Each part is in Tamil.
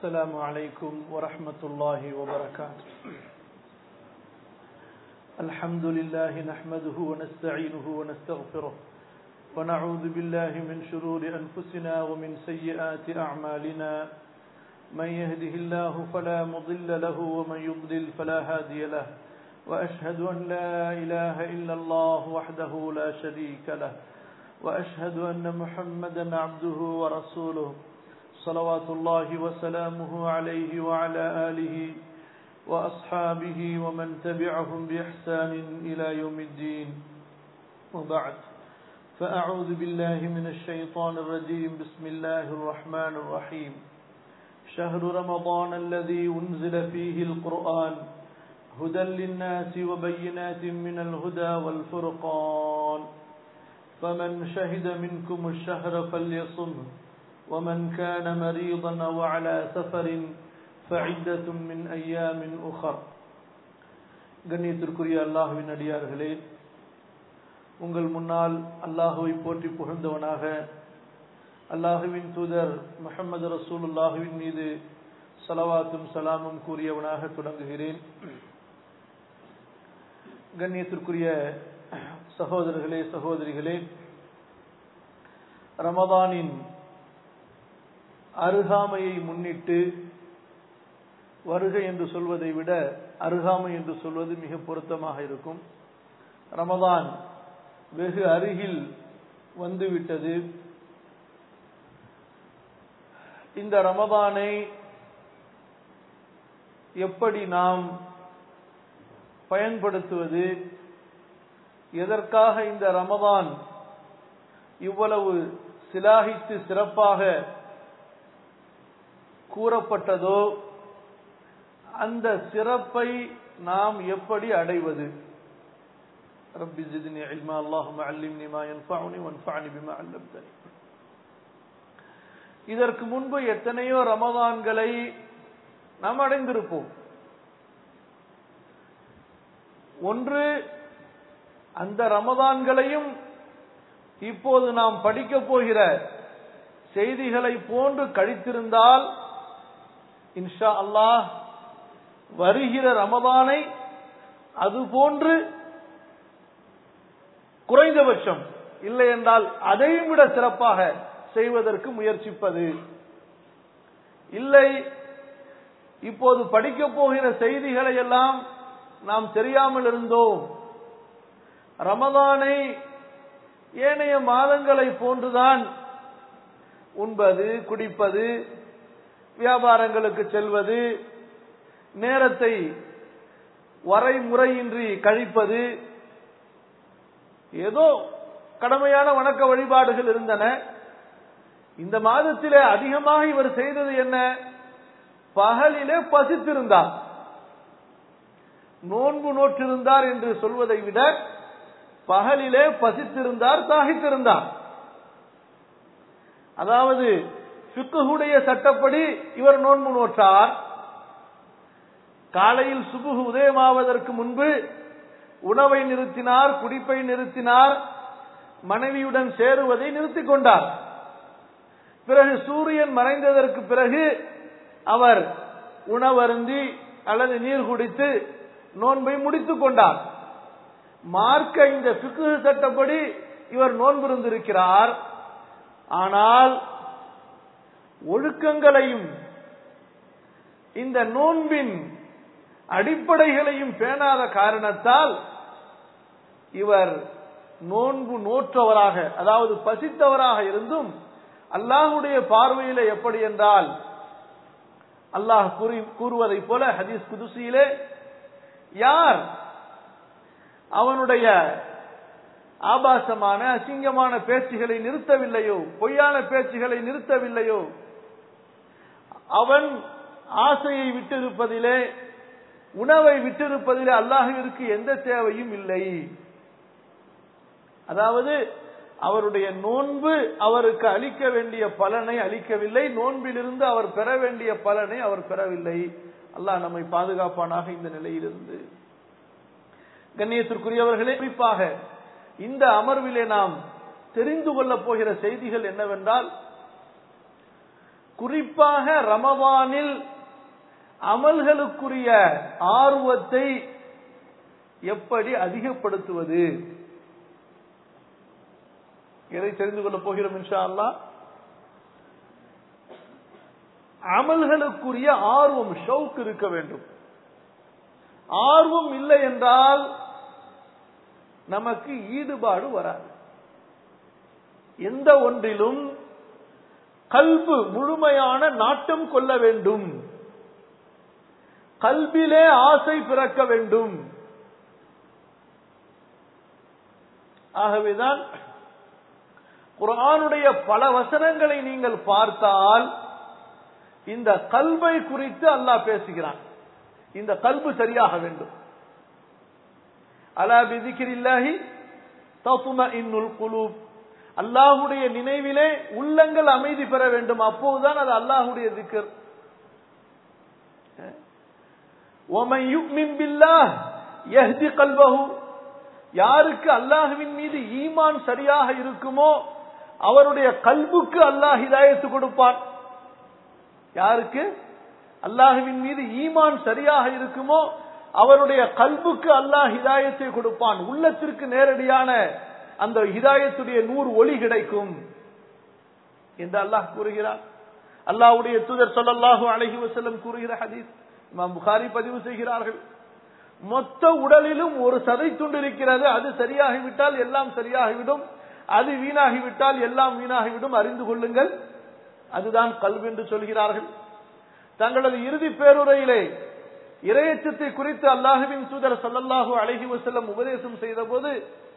السلام عليكم ورحمة الله وبركاته. الحمد لله نحمده ونستعينه ونستغفره ونعوذ بالله من شرور أنفسنا ومن سيئات أعمالنا. من يهده الله فلا مضل له ومن يضلل فلا هادي له. وأشهد أن لا إله إلا الله وحده لا شريك له. وأشهد أن محمدا عبده ورسوله صلوات الله وسلامه عليه وعلى آله وأصحابه ومن تبعهم بإحسان إلى يوم الدين. وبعد، فأعوذ بالله من الشيطان الرجيم. بسم الله الرحمن الرحيم. شهر رمضان الذي أنزل فيه القرآن هدى للناس وبينات من الهدى والفرقان فمن شهد منكم الشهر فليصمه ومن كان مريضا أو على سفر فعدة من أيام أخر. கண்ணியத்திற்குரிய அல்லாஹ்வின் அடியார்களே, உங்கள் முன்னால் அல்லாஹ்வை போற்றி புகழ்ந்தவனாக அல்லாஹ்வின் தூதர் முஹம்மது ரசூலுல்லாஹ்வின் மீது ஸலவாத்தும் ஸலாமும் கூறியவனாக தொடங்குகிறேன். கண்ணியத்திற்குரிய சகோதரர்களே, சகோதரிகளே, ரமதானின் அருகாமையை முன்னிட்டு வருகை என்று சொல்வதை விட அருகாமை என்று சொல்வது மிக பொருத்தமாக இருக்கும். ரமதான் வெகு அருகில் வந்துவிட்டது. இந்த ரமதானை எப்படி நாம் பயன்படுத்துவது, எதற்காக இந்த ரமதான் இவ்வளவு சிலாகித்து சிறப்பாக கூறப்பட்டதோ அந்த சிறப்பை நாம் எப்படி அடைவது? ரப்பி ஜித்னி இல்மா, அல்லாஹும்ம அல்லிம்னி மா யன்ஃபஉனி வன்ஃபஅனி பிமா அல்லம்தனி. இதற்கு முன்பு எத்தனையோ ரமதான்களை நாம் அடைந்திருப்போம். ஒன்று, அந்த ரமதான்களையும் இப்போது நாம் படிக்கப் போகிற செய்திகளை போன்று கழித்திருந்தால் இன்ஷா அல்லாஹ் வருகிற ரமதானை அதுபோன்று குறைந்தபட்சம் இல்லை என்றால் அதையும் விட சிறப்பாக செய்வதற்கு முயற்சிப்பது. இல்லை, இப்போது படிக்கப் போகிற செய்திகளை எல்லாம் நாம் தெரியாமல் இருந்தோம், ரமதானை ஏனைய மாதங்களை போன்றுதான் உண்பது, குடிப்பது, வியாபாரங்களுக்கு செல்வது, நேரத்தை வரைமுறையின்றி கழிப்பது, ஏதோ கடமையான வணக்க வழிபாடுகள் இருந்தன. இந்த மாதத்திலே அதிகமாக இவர் செய்தது என்ன? பகலிலே பசித்திருந்தார். நோன்பு நோற்றிருந்தார் என்று சொல்வதை விட பகலிலே பசித்திருந்தார், தாகித்திருந்தார். அதாவது ஃபிக்ஹுடைய சட்டப்படி இவர் நோன்பு நோற்றார். காலையில் சுபுஹ் உதயமாவதற்கு முன்பு உணவை நிறுத்தினார், குடிப்பை நிறுத்தினார், மனைவியுடன் சேருவதை நிறுத்திக் கொண்டார். பிறகு சூரியன் மறைந்ததற்கு பிறகு அவர் உணவருந்தி அல்லது நீர் குடித்து நோன்பை முடித்துக் கொண்டார். மார்க்க இந்த ஃபிக்ஹ் சட்டப்படி இவர் நோன்பு இருந்திருக்கிறார். ஆனால் ஒழுக்கங்களையும் இந்த நோன்பின் அடிப்படைகளையும் பேணாத காரணத்தால் இவர் நோன்பு நோற்றவராக, அதாவது பசித்தவராக இருந்தும் அல்லாஹ்வுடைய பார்வையிலே எப்படி என்றால், அல்லாஹ் கூறுவதை போல ஹதீஸ் குதுசியிலே, யார் அவனுடைய ஆபாசமான அசிங்கமான பேச்சுகளை நிறுத்தவில்லையோ, பொய்யான பேச்சுகளை நிறுத்தவில்லையோ, அவன் ஆசையை விட்டிருப்பதிலே, உணவை விட்டிருப்பதிலே அல்லாஹ்விற்கு எந்த தேவையும் இல்லை. அதாவது அவருடைய நோன்பு அவருக்கு அளிக்க வேண்டிய பலனை அளிக்கவில்லை, நோன்பிலிருந்து அவர் பெற வேண்டிய பலனை அவர் பெறவில்லை. அல்லாஹ் நம்மை பாதுகாப்பானாக இந்த நிலையிலிருந்து. கண்ணியத்திற்குரியவர்களே, குறிப்பாக இந்த அமர்விலே நாம் தெரிந்து கொள்ளப் போகிற செய்திகள் என்னவென்றால், குறிப்பாக ரமதானில் அமல்களுக்குரிய ஆர்வத்தை எப்படி அதிகப்படுத்துவது, எதை தெரிந்து கொள்ளப் போகிறோம் இன்ஷா அல்லாஹ். அமல்களுக்குரிய ஆர்வம், ஷவுக் இருக்க வேண்டும். ஆர்வம் இல்லை என்றால் நமக்கு ஈடுபாடு வராது. எந்த ஒன்றிலும் கல்பு முழுமையான நாட்டம் கொள்ள வேண்டும், கல்பிலே ஆசை பிறக்க வேண்டும். ஆகவேதான் குர்ஆனுடைய பல வசனங்களை நீங்கள் பார்த்தால் இந்த கல்பை குறித்து அல்லாஹ் பேசுகிறான். இந்த கல்பு சரியாக வேண்டும். அலா பிதிக்ரில்லாஹி தத்மஇன்னுல் குலூப், அல்லாஹ்வுடைய நினைவிலே உள்ளங்கள் அமைதி பெற வேண்டும். அப்போதுதான் அது அல்லாஹ்வுடைய திக்ர். وَمَن يُؤْمِن بِاللَّهِ يَهْدِ قَلْبَهُ, யாருக்கு அல்லாஹ்வின் மீது ஈமான் சரியாக இருக்குமோ அவருடைய கல்புக்கு அல்லாஹ் ஹிதாயத் கொடுப்பான். யாருக்கு அல்லாஹ்வின் மீது ஈமான் சரியாக இருக்குமோ அவருடைய கல்புக்கு அல்லாஹ் ஹிதாயத்தை கொடுப்பான். உள்ளத்திற்கு நேரடியான அந்த ஹிதாயத்துடைய நூறு ஒளி கிடைக்கும் என்று அல்லாஹ் கூறுகிறார். அல்லாஹ்வுடைய தூதர் ஸல்லல்லாஹு அலைஹி வஸல்லம் கூறுகிற ஹதீஸ் இமாம் புகாரி பதிவு செய்கிறார்கள். மொத்த உடலிலும் ஒரு சதை துண்டு இருக்கிறது, அது சரியாகிவிட்டால் எல்லாம் சரியாகிவிடும், அது வீணாகிவிட்டால் எல்லாம் வீணாகிவிடும், அறிந்து கொள்ளுங்கள், அதுதான் கல்வி என்று சொல்கிறார்கள். தங்களது இறுதி பேருரையிலே இறையச்சத்தை குறித்து அல்லாஹ்வின் தூதர் ஸல்லல்லாஹு அலைஹி வஸல்லம் உபதேசம் செய்த போது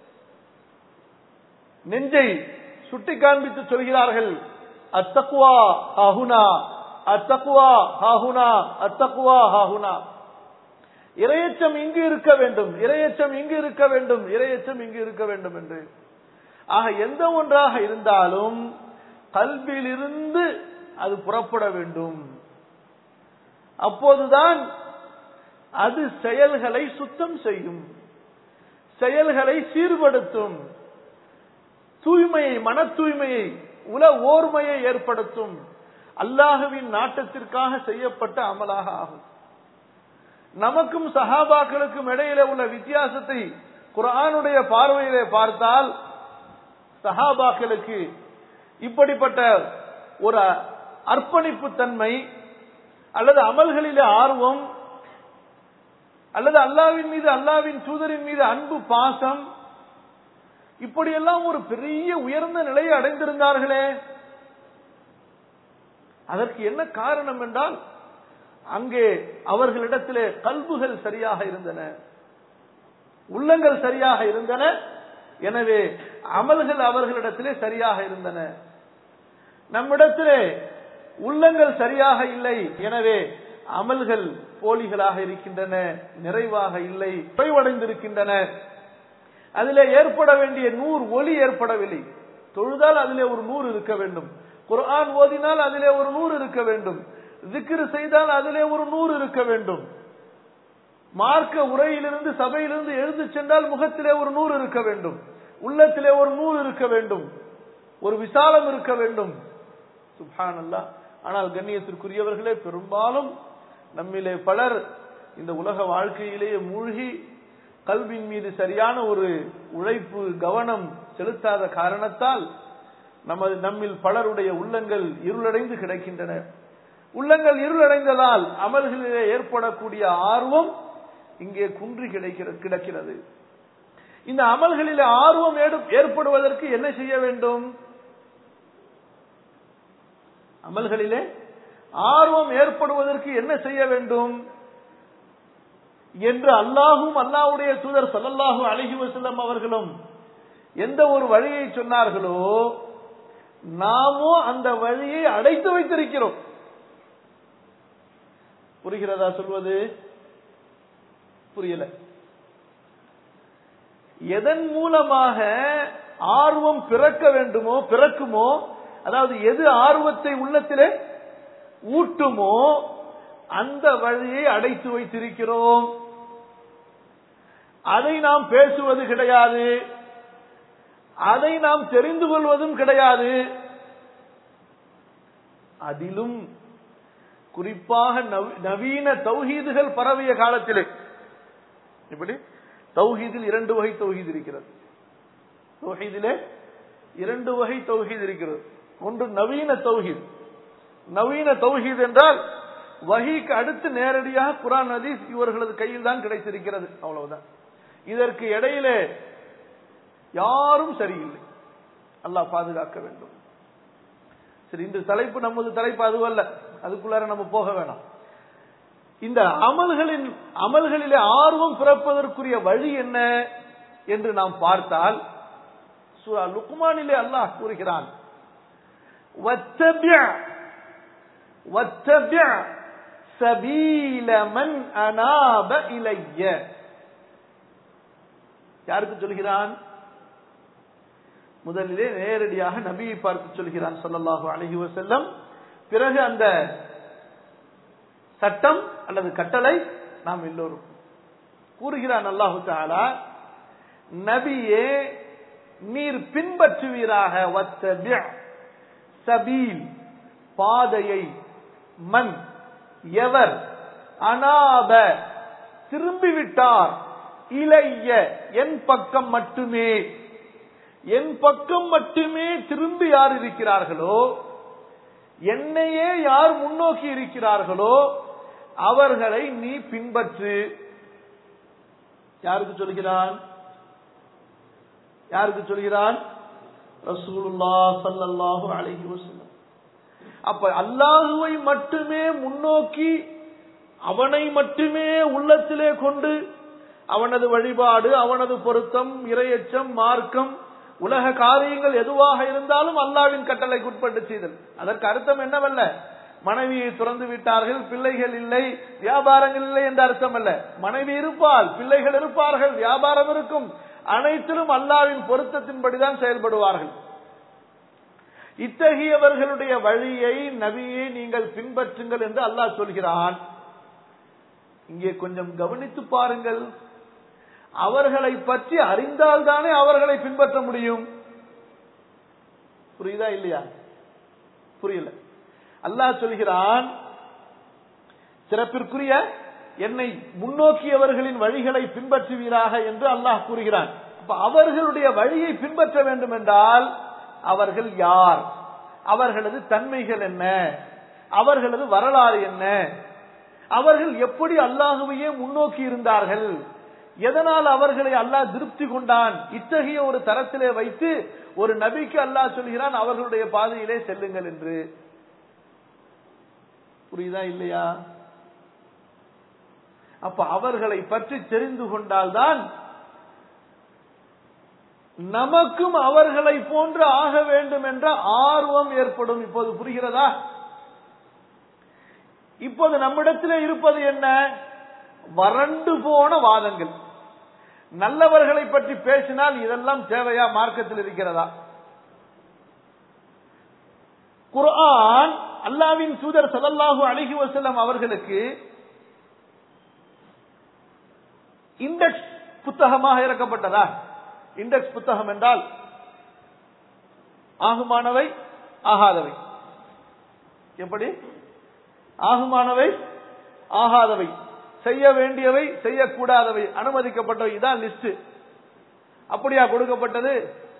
நெஞ்சை சுட்டி காண்பித்து சொல்கிறார்கள், அத்தக்வா ஹாஹுனா, அத்தக்வா ஹாஹுனா, அத்தக்வா ஹாஹுனா. இறையச்சம் இங்கு இருக்க வேண்டும், இறையச்சம் இங்கு இருக்க வேண்டும், இறையச்சம் இங்கு இருக்க வேண்டும் என்று. ஆக எந்த ஒன்றாக இருந்தாலும் கல்வியிலிருந்து அது புறப்பட வேண்டும். அப்போதுதான் அது செயல்களை சுத்தம் செய்யும், செயல்களை சீர்படுத்தும், தூய்மையை, மன தூய்மையை, உல ஓர்மையை ஏற்படுத்தும், அல்லாஹ்வின் நாட்டத்திற்காக செய்யப்பட்ட அமலாக ஆகும். நமக்கும் சஹாபாக்களுக்கும் இடையிலே உள்ள வித்தியாசத்தை குர்ஆனுடைய பார்வையிலே பார்த்தால் சஹாபாக்களுக்கு இப்படிப்பட்ட ஒரு அர்ப்பணிப்பு தன்மை அல்லது அமல்களிலே ஆர்வம் அல்லது அல்லாஹ்வின் மீது, அல்லாஹ்வின் தூதரின் மீது அன்பு, பாசம், இப்படியெல்லாம் ஒரு பெரிய உயர்ந்த நிலையை அடைந்திருந்தார்களே. அதற்கு என்ன காரணம் என்றால் அங்கே அவர்களிடத்திலே கல்புகள் சரியாக இருந்தன, உள்ளங்கள் சரியாக இருந்தன. எனவே அமல்கள் அவர்களிடத்திலே சரியாக இருந்தன. நம்மிடத்திலே உள்ளங்கள் சரியாக இல்லை, எனவே அமல்கள் போலிகளாக இருக்கின்றன, நிறைவாக இல்லை, குறைவடைந்திருக்கின்றன. அதிலே ஏற்பட வேண்டிய நூறு ஒளி ஏற்படவில்லை. தொழுதால் அதிலே ஒரு நூறு இருக்க வேண்டும், குர்ஆன் ஓதினால் அதிலே ஒரு நூறு இருக்க வேண்டும், zikr செய்தால் அதிலே ஒரு நூறு இருக்க வேண்டும், மார்க்க உரையிலிருந்து சபையிலிருந்து எழுந்து சென்றால் முகத்திலே ஒரு நூறு இருக்க வேண்டும், உள்ளத்திலே ஒரு நூறு இருக்க வேண்டும், ஒரு விசாலம் இருக்க வேண்டும். சுப்ஹானல்லாஹ். ஆனால் கண்ணியத்திற்குரியவர்களே, பெரும்பாலும் நம்மிலே பலர் இந்த உலக வாழ்க்கையிலேயே மூழ்கி கல்வின் மீது சரியான ஒரு உழைப்பு, கவனம் செலுத்தாத காரணத்தால் நம்மில் பலருடைய உள்ளங்கள் இருளடைந்து கிடக்கின்றன. உள்ளங்கள் இருளடைந்ததால் அமல்களிலே ஏற்படக்கூடிய ஆர்வம் இங்கே குன்றி கிடக்கிறது. இந்த அமல்களிலே ஆர்வம் ஏற்படுவதற்கு என்ன செய்ய வேண்டும்? அமல்களிலே ஆர்வம் ஏற்படுவதற்கு என்ன செய்ய வேண்டும் என்று அல்லாஹும் அல்லாஹ்வுடைய தூதர் ஸல்லல்லாஹு அலைஹி வஸல்லம் அவர்களும் எந்த ஒரு வழியை சொன்னார்களோ நாமோ அந்த வழியை அடைத்து வைத்திருக்கிறோம். புரிகிறதா சொல்வது? புரியல. எதன் மூலமாக ஆர்வம் பிறக்குமோ, அதாவது எது ஆர்வத்தை உள்ளத்திலே ஊட்டுமோ அந்த வழியை அடைத்து வைத்திருக்கிறோம். அதை நாம் பேசுவது கிடையாது, அதை நாம் தெரிந்து கொள்வதும் கிடையாது. அதிலும் குறிப்பாக நவீன தௌஹீதுகள் பரவிய காலத்திலே, இப்படி தௌஹீதில் 2 வகை தௌஹீத் இருக்கிறது. தௌஹீதிலே 2 வகை தௌஹீத் இருக்கிறது. ஒன்று நவீன தௌஹீத். நவீன தௌஹீத் என்றால் வஹீக்கு அடுத்து நேரடியாக குர்ஆன் ஹதீஸ் இவர்களது கையில் தான் கிடைத்திருக்கிறது, அவ்வளவுதான். இதற்கு இடையிலே யாரும் சரியில்லை. அல்லாஹ் பாதுகாக்க வேண்டும். சரி, இந்த தலைப்பு நமது தலைப்பு அதுவல்ல, அதுக்குள்ளார நம்ம போக வேணாம். இந்த அமல்களிலே ஆர்வம் பிறப்பதற்குரிய வழி என்ன என்று நாம் பார்த்தால், சூரா லுக்மானிலே அல்லாஹ் கூறுகிறான், வத்தபிஅ சபீல மன் அனாப இலைய. யாருக்கு சொல்கிறான்? முதலிலே நேரடியாக நபியை பார்த்து சொல்கிறான் ஸல்லல்லாஹு அலைஹி வஸல்லம். பிறகு அந்த சட்டம் அல்லது கட்டளை நாம் எல்லோரும் கூறுகிறான் அல்லாஹு தஆலா, நபியே நீர் பின்பற்றுவீராக, வத்தபிஅ சபீல் பாதையை, மன் எவர், அனாப திரும்பிவிட்டார், இலைய என் பக்கம் மட்டுமே, என் பக்கம் மட்டுமே திரும்பி யார் இருக்கிறார்களோ, என்னையே யார் முன்னோக்கி இருக்கிறார்களோ அவர்களை நீ பின்பற்று. யாருக்கு சொல்கிறான்? யாருக்கு சொல்கிறான்? ரசூலுல்லாஹ் ஸல்லல்லாஹு அலைஹி வஸல்லம். அப்ப அல்லாஹ்வை மட்டுமே முன்னோக்கி அவனை மட்டுமே உள்ளத்திலே கொண்டு அவனது வழிபாடு, அவனது பொருத்தம், இறையச்சம், மார்க்கம், உலக காரியங்கள் எதுவாக இருந்தாலும் அல்லாஹ்வின் கட்டளைக்கு உட்பட்டு செய்தல். அதற்கு அர்த்தம் என்னவல்ல, மனைவியை துறந்து விட்டார்கள், பிள்ளைகள் இல்லை, வியாபாரங்கள் இல்லை என்ற அர்த்தம் அல்ல. மனைவி இருப்பால், பிள்ளைகள் இருப்பார்கள், வியாபாரம் இருக்கும், அனைத்திலும் அல்லாஹ்வின் பொருத்தத்தின்படிதான் செயல்படுவார்கள். இத்தகையவர்களுடைய வழியை, நபியை நீங்கள் பின்பற்றுங்கள் என்று அல்லாஹ் சொல்கிறான். இங்கே கொஞ்சம் கவனித்து பாருங்கள். அவர்களை பற்றி அறிந்தால்தானே அவர்களை பின்பற்ற முடியும். புரியுதா இல்லையா? புரியல. அல்லாஹ் சொல்கிறான், சிறப்பிற்குரிய என்னை முன்னோக்கியவர்களின் வழிகளை பின்பற்றுவீராக என்று அல்லாஹ் கூறுகிறான். அப்ப அவர்களுடைய வழியை பின்பற்ற வேண்டும் என்றால் அவர்கள் யார், அவர்களது தன்மைகள் என்ன, அவர்களது வரலாறு என்ன, அவர்கள் எப்படி அல்லாஹுவையே முன்னோக்கி இருந்தார்கள், எதனால் அவர்களை அல்லாஹ் திருப்தி கொண்டான், இத்தகைய ஒரு தரத்திலே வைத்து ஒரு நபிக்கு அல்லாஹ் சொல்கிறான் அவர்களுடைய பாதையிலே செல்லுங்கள் என்று. புரியுதா இல்லையா? அப்ப அவர்களை பற்றி தெரிந்து கொண்டால்தான் நமக்கும் அவர்களை போன்று ஆக வேண்டும் என்ற ஆர்வம் ஏற்படும். இப்போது புரிகிறதா? இப்போது நம்மிடத்திலே இருப்பது என்ன? வறண்டு போன வாதங்கள். நல்லவர்களை பற்றி பேசினால் இதெல்லாம் தேவையா? மார்க்கத்தில் இருக்கிறதா? குர்ஆன் அல்லாஹ்வின் தூதர் ஸல்லல்லாஹு அலைஹி வஸல்லம் அவர்களுக்கு இண்டெக்ஸ் புத்தகமாக இறக்கப்பட்டதா? இண்டெக்ஸ் புத்தகம் என்றால் ஆகுமானவை, ஆகாதவை. எப்படி? ஆகுமானவை, ஆகாதவை, செய்ய வேண்டியவை, செய்யக்கூடாதவை, அனுமதிக்கப்பட்டவை, இதான் லிஸ்ட். அப்படியா கொடுக்கப்பட்டது?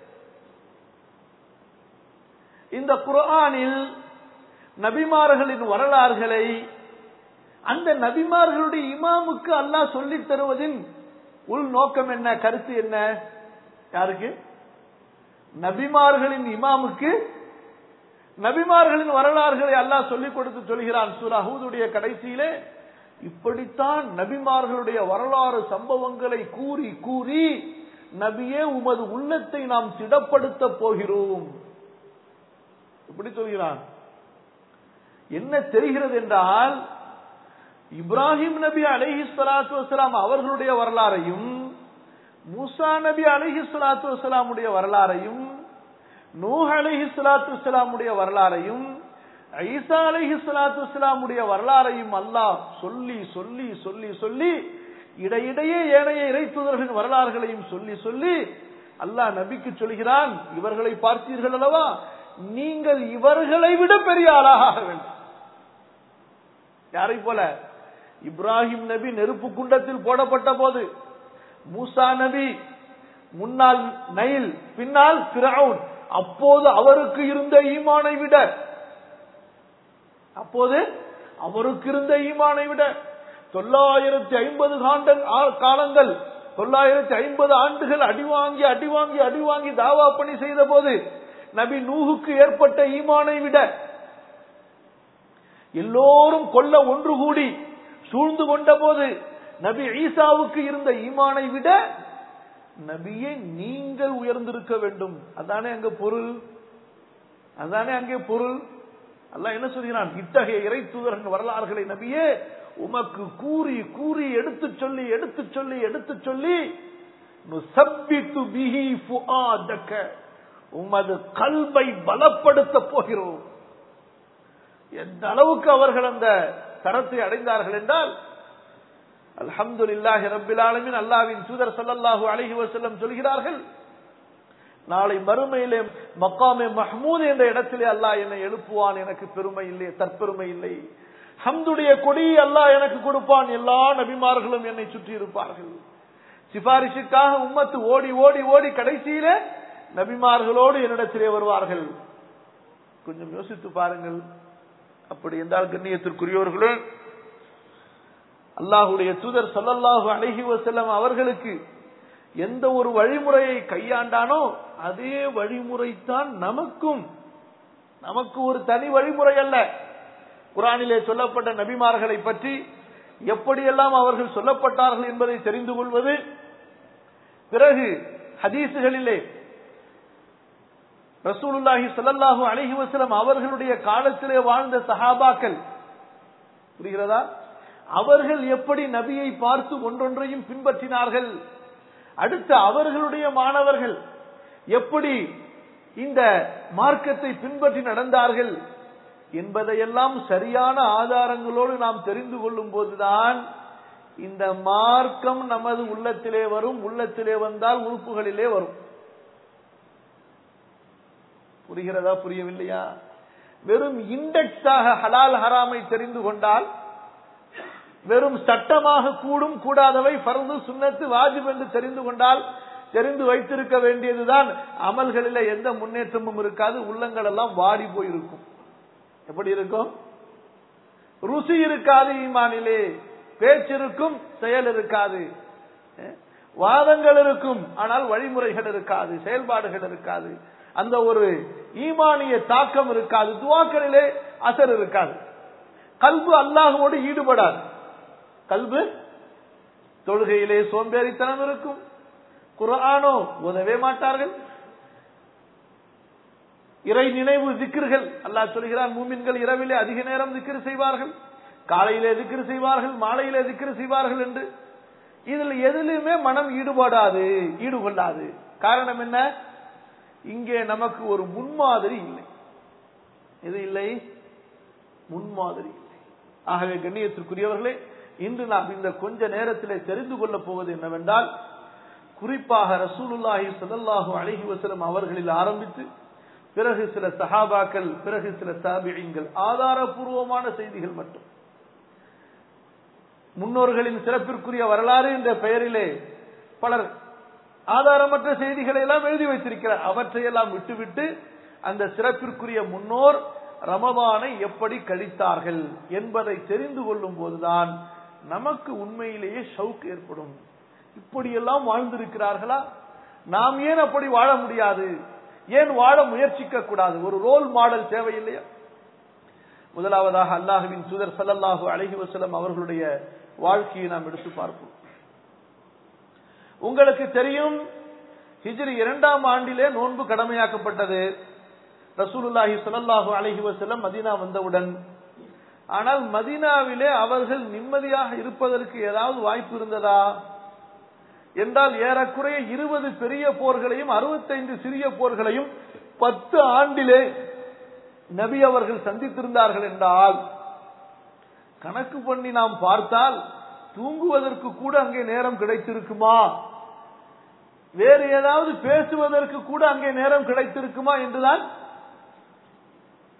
இந்த குர்ஆனில் நபிமார்களின் வரலாறுகளை அந்த நபிமார்களுடைய இமாமுக்கு அல்லாஹ் சொல்லித் தருவதின் உள் நோக்கம் என்ன, கருத்து என்ன? யாருக்கு? நபிமார்களின் இமாமுக்கு நபிமார்களின் வரலாறுகளை அல்லாஹ் சொல்லிக் கொடுத்து சொல்கிறான் சூரா ஹூதுடைய கடைசியிலே, இப்படித்தான் நபிமார்களுடைய வரலாறு சம்பவங்களை கூறி கூறி நபியே உமது உள்ளத்தை நாம் திடப்படுத்த போகிறோம். இப்படி சொல்கிறான். என்ன தெரிகிறது என்றால், இப்ராஹிம் நபி அலைஹிஸ்ஸலாத்து வஸ்ஸலாம் அவர்களுடைய வரலாறையும், மூசா நபி அலைஹிஸ்ஸலாத்து வஸ்ஸலாமுடைய வரலாறையும், நூஹ் அலைஹிஸ்ஸலாத்து வஸ்ஸலாமுடைய வரலாறையும், ஈசா அலைஹிஸ்ஸலாத்து வஸ்ஸலாமுடைய வரலாறையும் அல்லாஹ் சொல்லி சொல்லி சொல்லி சொல்லி இடையிடையே ஏனைய இறைத்தூதர்களின் வரலாறுகளையும் சொல்லி சொல்லி அல்லாஹ் நபிக்கு சொல்கிறான், இவர்களை பார்த்தீர்கள் அல்லவா, நீங்கள் இவர்களை விட பெரிய ஆளாக ஆக வேண்டும். யாரை போல? இப்ராஹிம் நபி நெருப்பு குண்டத்தில் போடப்பட்ட போது, மூசா நபி முன்னால் நைல் பின்னால் ஃபிரௌன், அப்போது அவருக்கு இருந்த ஈமானை விட, அப்போது அவருக்கு இருந்த ஈமானை விட 950 காலங்கள் 950 ஆண்டுகள் அடிவாங்கி அடிவாங்கி அடிவாங்கி தாவா பணி செய்த போது நபி நூஹுக்கு ஏற்பட்ட ஈமானை விட, எல்லோரும் கொல்ல ஒன்று கூடி சூழ்ந்து கொண்ட போது நபி ஈசாவுக்கு இருந்த ஈமானை விட நபியை நீங்கள் உயர்ந்திருக்க வேண்டும். அதானே அங்க பொருள், அதானே அங்கே பொருள். அல்லாஹ் என்ன சொல்கிறான்? இத்தகைய இறை தூதரின் வரலாறுகளை நபியே உமக்கு கூறி கூறி எடுத்து சொல்லி எடுத்து சொல்லி எடுத்து சொல்லி நுஸப்பித்து பிஹி ஃபுஆதக, உமது கல்பை பலப்படுத்த போகிறோம். எந்த அளவுக்கு அவர்கள் அந்த தரத்தை அடைந்தார்கள் என்றால், அல்ஹம்துலில்லாஹி ரப்பில் ஆலமீன், அல்லாஹ்வின் தூதர் ஸல்லல்லாஹு அலைஹி வஸல்லம் சொல்கிறார்கள், நாளை மறுமையிலே மக்காமே மஹ்மூத் என்ற இடத்திலே அல்லாஹ் என்னை எழுப்புவான். எனக்கு பெருமை இல்லை, தற்பெருமை இல்லை. ஹம்துடைய கொடி அல்லாஹ் எனக்கு கொடுப்பான். எல்லா நபிமார்களும் என்னை சுற்றி இருப்பார்கள். சிபாரிசுக்காக உம்மத்து ஓடி ஓடி ஓடி கடைசியிலே நபிமார்களோடு என்னிடத்திலே வருவார்கள். கொஞ்சம் யோசித்து பாருங்கள். அப்படி என்றால் கண்ணியத்திற்குரியவர்களே, அல்லாஹுடைய தூதர் ஸல்லல்லாஹு அலைஹி வஸல்லம் அவர்களுக்கு எந்த ஒரு வழிமுறையை கையாண்டானோ அதே வழிமுறைத்தான் நமக்கும். நமக்கு ஒரு தனி வழிமுறை அல்ல. குர்ஆனிலே சொல்லப்பட்ட நபிமார்களை பற்றி எப்படியெல்லாம் அவர்கள் சொல்லப்பட்டார்கள் என்பதை தெரிந்து கொள்வது, பிறகு ஹதீசுகளிலே ரசூலுல்லாஹி ஸல்லல்லாஹு அலைஹி வஸல்லம் அவர்களுடைய காலத்திலே வாழ்ந்த சஹாபாக்கள், புரிகிறதா, அவர்கள் எப்படி நபியை பார்த்து ஒன்றொன்றையும் பின்பற்றினார்கள், அடுத்து அவர்களுடைய மாணவர்கள் எப்படி இந்த மார்க்கத்தை பின்பற்றி நடந்தார்கள் என்பதையெல்லாம் சரியான ஆதாரங்களோடு நாம் தெரிந்து கொள்ளும் போதுதான் இந்த மார்க்கம் நமது உள்ளத்திலே வரும். உள்ளத்திலே வந்தால் உறுப்புகளிலே வரும். புரிகிறதா, புரியவில்லையா? வெறும் இண்டெக்ஸாக ஹலால் ஹராமை தெரிந்து கொண்டால், வெறும் சட்டமாக கூடும் கூடாதவை ஃபர்து சுன்னத்து வாஜிப் என்று தெரிந்து கொண்டால், தெரிந்து வைத்திருக்க வேண்டியதுதான், அமல்களில் எந்த முன்னேற்றமும் இருக்காது. உள்ளங்கள் எல்லாம் வாடி போயிருக்கும். எப்படி இருக்கும்? ருசி இருக்காது. ஈமானிலே பேச்சு இருக்கும், செயல் இருக்காது. வாதங்கள் இருக்கும், ஆனால் வழிமுறைகள் இருக்காது, செயல்பாடுகள் இருக்காது. அந்த ஒரு ஈமானிய தாக்கம் இருக்காது. துஆக்களிலே அசர் இருக்காது. கல்பு அல்லாஹ்வோடு ஈடுபடாது. கல்பு தொழுகையிலே சோம்பேறித்தனம் இருக்கும். குர்ஆனோ ஓதவே மாட்டார்கள். இறை நினைவு திக்ர்கள், அல்லாஹ் சொல்கிறான், மூமின்கள் இரவிலே அதிக நேரம் திக்ர் செய்வார்கள், காலையிலே திக்ர் செய்வார்கள், மாலையிலே திக்ர் செய்வார்கள் என்று. இதில் எதிலுமே மனம் ஈடுகொள்ளாது. காரணம் என்ன? இங்கே நமக்கு ஒரு முன்மாதிரி இல்லை. இது இல்லை, முன்மாதிரி இல்லை. ஆகவே கண்ணியத்திற்குரியவர்களே, இன்று நாம் இந்த கொஞ்ச நேரத்திலே தெரிந்து கொள்ளப் போவது என்னவென்றால், குறிப்பாக ரசூலுல்லாஹி ஸல்லல்லாஹு அலைஹி வஸல்லம் அவர்களில் ஆரம்பித்து பிறகு சில சஹாபாக்கள், பிறகு சில தாபிஈன்கள், ஆதாரபூர்வமான செய்திகள் மட்டும். முன்னோர்களின் சிறப்பிற்குரிய வரலாறு என்ற பெயரிலே பலர் ஆதாரமற்ற செய்திகளை எல்லாம் எழுதி வைத்திருக்கிறார். அவற்றையெல்லாம் விட்டுவிட்டு அந்த சிறப்பிற்குரிய முன்னோர் ரமதானை எப்படி கழித்தார்கள் என்பதை தெரிந்து கொள்ளும் போதுதான் நமக்கு உண்மையிலேயே ஷவுக் ஏற்படும். இப்படியெல்லாம் வாழ்ந்திருக்கிறார்களா? நாம் ஏன் அப்படி வாழ முடியாது? ஏன் வாழ முயற்சிக்க கூடாது? ஒரு ரோல் மாடல் தேவையில்லையா? முதலாவதாக அல்லாஹ்வின் தூதர் ஸல்லல்லாஹு அலைஹி வஸல்லம் அவர்களுடைய வாழ்க்கையை நாம் எடுத்து பார்ப்போம். உங்களுக்கு தெரியும், ஹிஜ்ரி 2ஆம் ஆண்டிலே நோன்பு கடமையாக்கப்பட்டது ரசூலுல்லாஹி ஸல்லல்லாஹு அலைஹி வஸல்லம் மதீனா வந்தவுடன். ஆனால் மதீனாவிலே அவர்கள் நிம்மதியாக இருப்பதற்கு ஏதாவது வாய்ப்பு இருந்ததா என்றால், ஏறக்குறைய 20 பெரிய போர்களையும் 65 சிறிய போர்களையும் 10 ஆண்டிலே நபி அவர்கள் சந்தித்திருந்தார்கள் என்றால், கணக்கு பண்ணி நாம் பார்த்தால் தூங்குவதற்கு கூட அங்கே நேரம் கிடைத்திருக்குமா, வேறு ஏதாவது பேசுவதற்கு கூட அங்கே நேரம் கிடைத்திருக்குமா என்றுதான்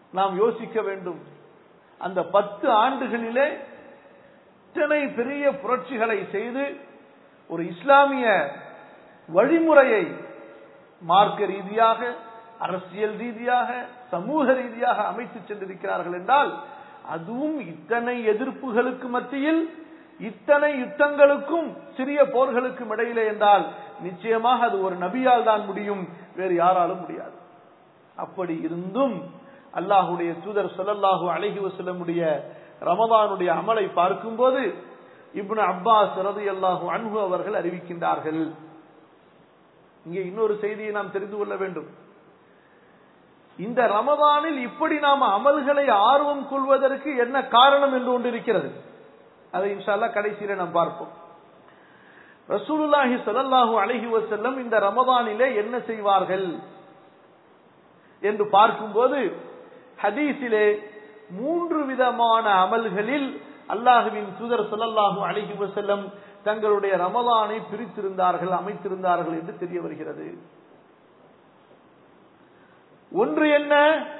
நாம் யோசிக்க வேண்டும். அந்த 10 ஆண்டுகளிலே இத்தனை பெரிய புரட்சிகளை செய்து ஒரு இஸ்லாமிய வழிமுறையை மார்க்க ரீதியாக, அரசியல் ரீதியாக, சமூக ரீதியாக அமைத்து சென்றிருக்கிறார்கள் என்றால், அதுவும் இத்தனை எதிர்ப்புகளுக்கு மத்தியில், இத்தனை யுத்தங்களுக்கும் சிறிய போர்களுக்கும் இடையிலே என்றால் நிச்சயமாக அது ஒரு நபியால் தான் முடியும், வேறு யாராலும் முடியாது. அப்படி இருந்தும் அல்லாஹுடைய தூதர் ஸல்லல்லாஹு அலைஹி வஸல்லமுடைய ரமதானுடைய அமலை பார்க்கும்போது இப்னு அப்பாஸ் ரலியல்லாஹு அன்ஹு அவர்கள் அறிவிக்கின்றார்கள். இங்கே இன்னொரு செய்தியை நாம் தெரிந்து கொள்ள வேண்டும். இந்த ரமதானில் இப்படி நாம் அமல்களை ஆர்வம் கொள்வதற்கு என்ன காரணம் என்று ஒன்று இருக்கிறது. அதை இன்ஷா அல்லாஹ் கடைசியில நாம் பார்ப்போம். ரசூலுல்லாஹி ஸல்லல்லாஹு அலைஹி வஸல்லம் இந்த ரமதானிலே என்ன செய்வார்கள் என்று பார்க்கும்போது ஹதீஸிலே 3 விதமான அமல்களில் அல்லாஹ்வின் தூதர் ஸல்லல்லாஹு அலைஹி வஸல்லம் தங்களுடைய ரமதானை பிரித்திருந்தார்கள், அமைத்திருந்தார்கள் என்று தெரிய வருகிறது. ஒன்று என்ன?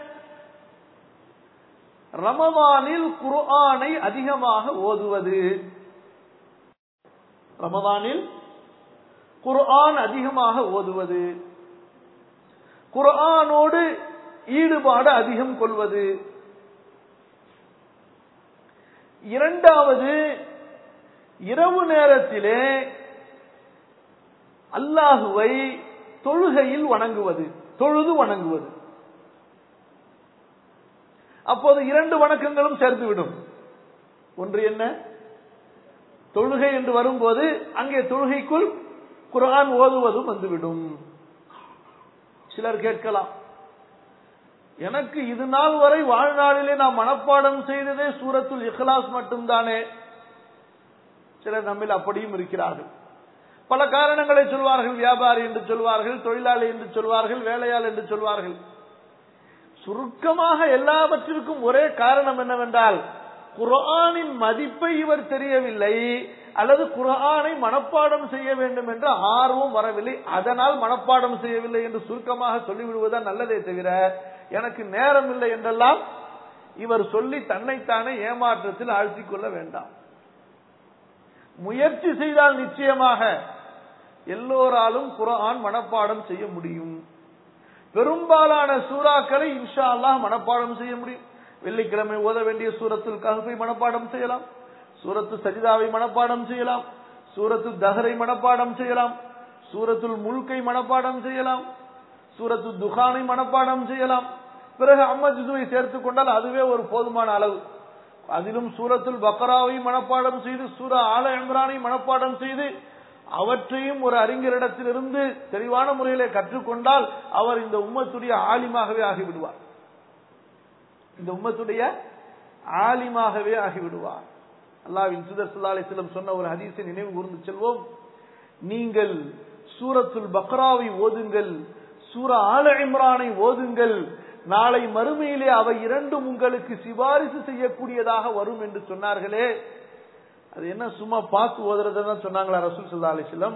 ரமதானில் குர்ஆனை அதிகமாக ஓதுவது. ரமதானில் குர்ஆன் அதிகமாக ஓதுவது, குர்ஆனோடு ஈடுபாடு அதிகம் கொள்வது. இரண்டாவது, இரவு நேரத்திலே அல்லாஹுவை தொழுகையில் வணங்குவது, தொழுது வணங்குவது. அப்போது 2 வணக்கங்களும் சேர்ந்துவிடும். ஒன்று என்ன? தொழுகை என்று வரும்போது அங்கே தொழுகைக்குள் குர்ஆன் ஓதுவதும் வந்துவிடும். சிலர் கேட்கலாம், எனக்கு இது நாள் வரை வாழ்நாளிலே நாம் மனப்பாடம் செய்ததே சூரத்துல் இக்லாஸ் மட்டும்தானே. சிலர் நம்மில் அப்படியும் இருக்கிறார்கள். பல காரணங்களை சொல்வார்கள். வியாபாரி என்று சொல்வார்கள், தொழிலாளி என்று சொல்வார்கள், வேலையாள் என்று சொல்வார்கள். சுருக்கமாக எல்லாவற்றிற்கும் ஒரே காரணம் என்னவென்றால், குர்ஆனின் மதிப்பை இவர் தெரியவில்லை, அல்லது குர்ஆனை மனப்பாடம் செய்ய வேண்டும் என்ற ஆர்வம் வரவில்லை, அதனால் மனப்பாடம் செய்யவில்லை என்று சுருக்கமாக சொல்லிவிடுவதுதான் நல்லதே தவிர, எனக்கு நேரம் இல்லை என்றெல்லாம் இவர் சொல்லி தன்னைத்தானே ஏமாற்றத்தில் ஆழ்த்திக் கொள்ள வேண்டாம். முயற்சி செய்தால் நிச்சயமாக எல்லோராலும் குர்ஆன் மனப்பாடம் செய்ய முடியும். பெரும்பாலான சூறாக்களை இன்ஷா அல்லாஹ் மனப்பாடம் செய்ய முடியும். வெள்ளிக்கிழமை ஓத வேண்டிய சூரத்துல் கஹ்ஃபை மனப்பாடம் செய்யலாம், சூரத்து சஜிதாவை மனப்பாடம் செய்யலாம், சூரத்து தஹரை மனப்பாடம் செய்யலாம், சூரத்துல் முல்கை மனப்பாடம் செய்யலாம், சூரத்து துகானை மனப்பாடம் செய்யலாம். பிறகு அம்மஜுவை சேர்த்துக் கொண்டால் அதுவே ஒரு போதுமான அளவு. அதிலும் சூரத்துல் பக்ராவை மனப்பாடம் செய்து, சூரா ஆல இம்ரானை மனப்பாடம் செய்து, அவற்றையும் ஒரு அறிஞரிடத்திலிருந்து தெளிவான முறையிலே கற்றுக்கொண்டால் அவர் இந்த உம்மத்துடைய ஆலிமாகவே ஆகிவிடுவார். இந்த உம்மத்துடைய ஆலிமாகவே ஆகிவிடுவார். அல்லாஹ்வின் தூதர் ஸல்லல்லாஹு அலைஹி வஸல்லம் சொன்ன ஒரு ஹதீஸை நினைவு கூர்ந்து செல்வோம். நீங்கள் சூரத்துல் பக்ராவை ஓதுங்கள், சூரா ஆல இம்ரானை ஓதுங்கள், நாளை மறுமையிலே அவை இரண்டும் உங்களுக்கு சிபாரிசு செய்யக்கூடியதாக வரும் என்று சொன்னார்களே. அது என்ன சும்மா பார்த்து ஓதுறதுதான் சொன்னாங்களா ரசூல் ஸல்லல்லாஹு அலைஹி வஸல்லம்?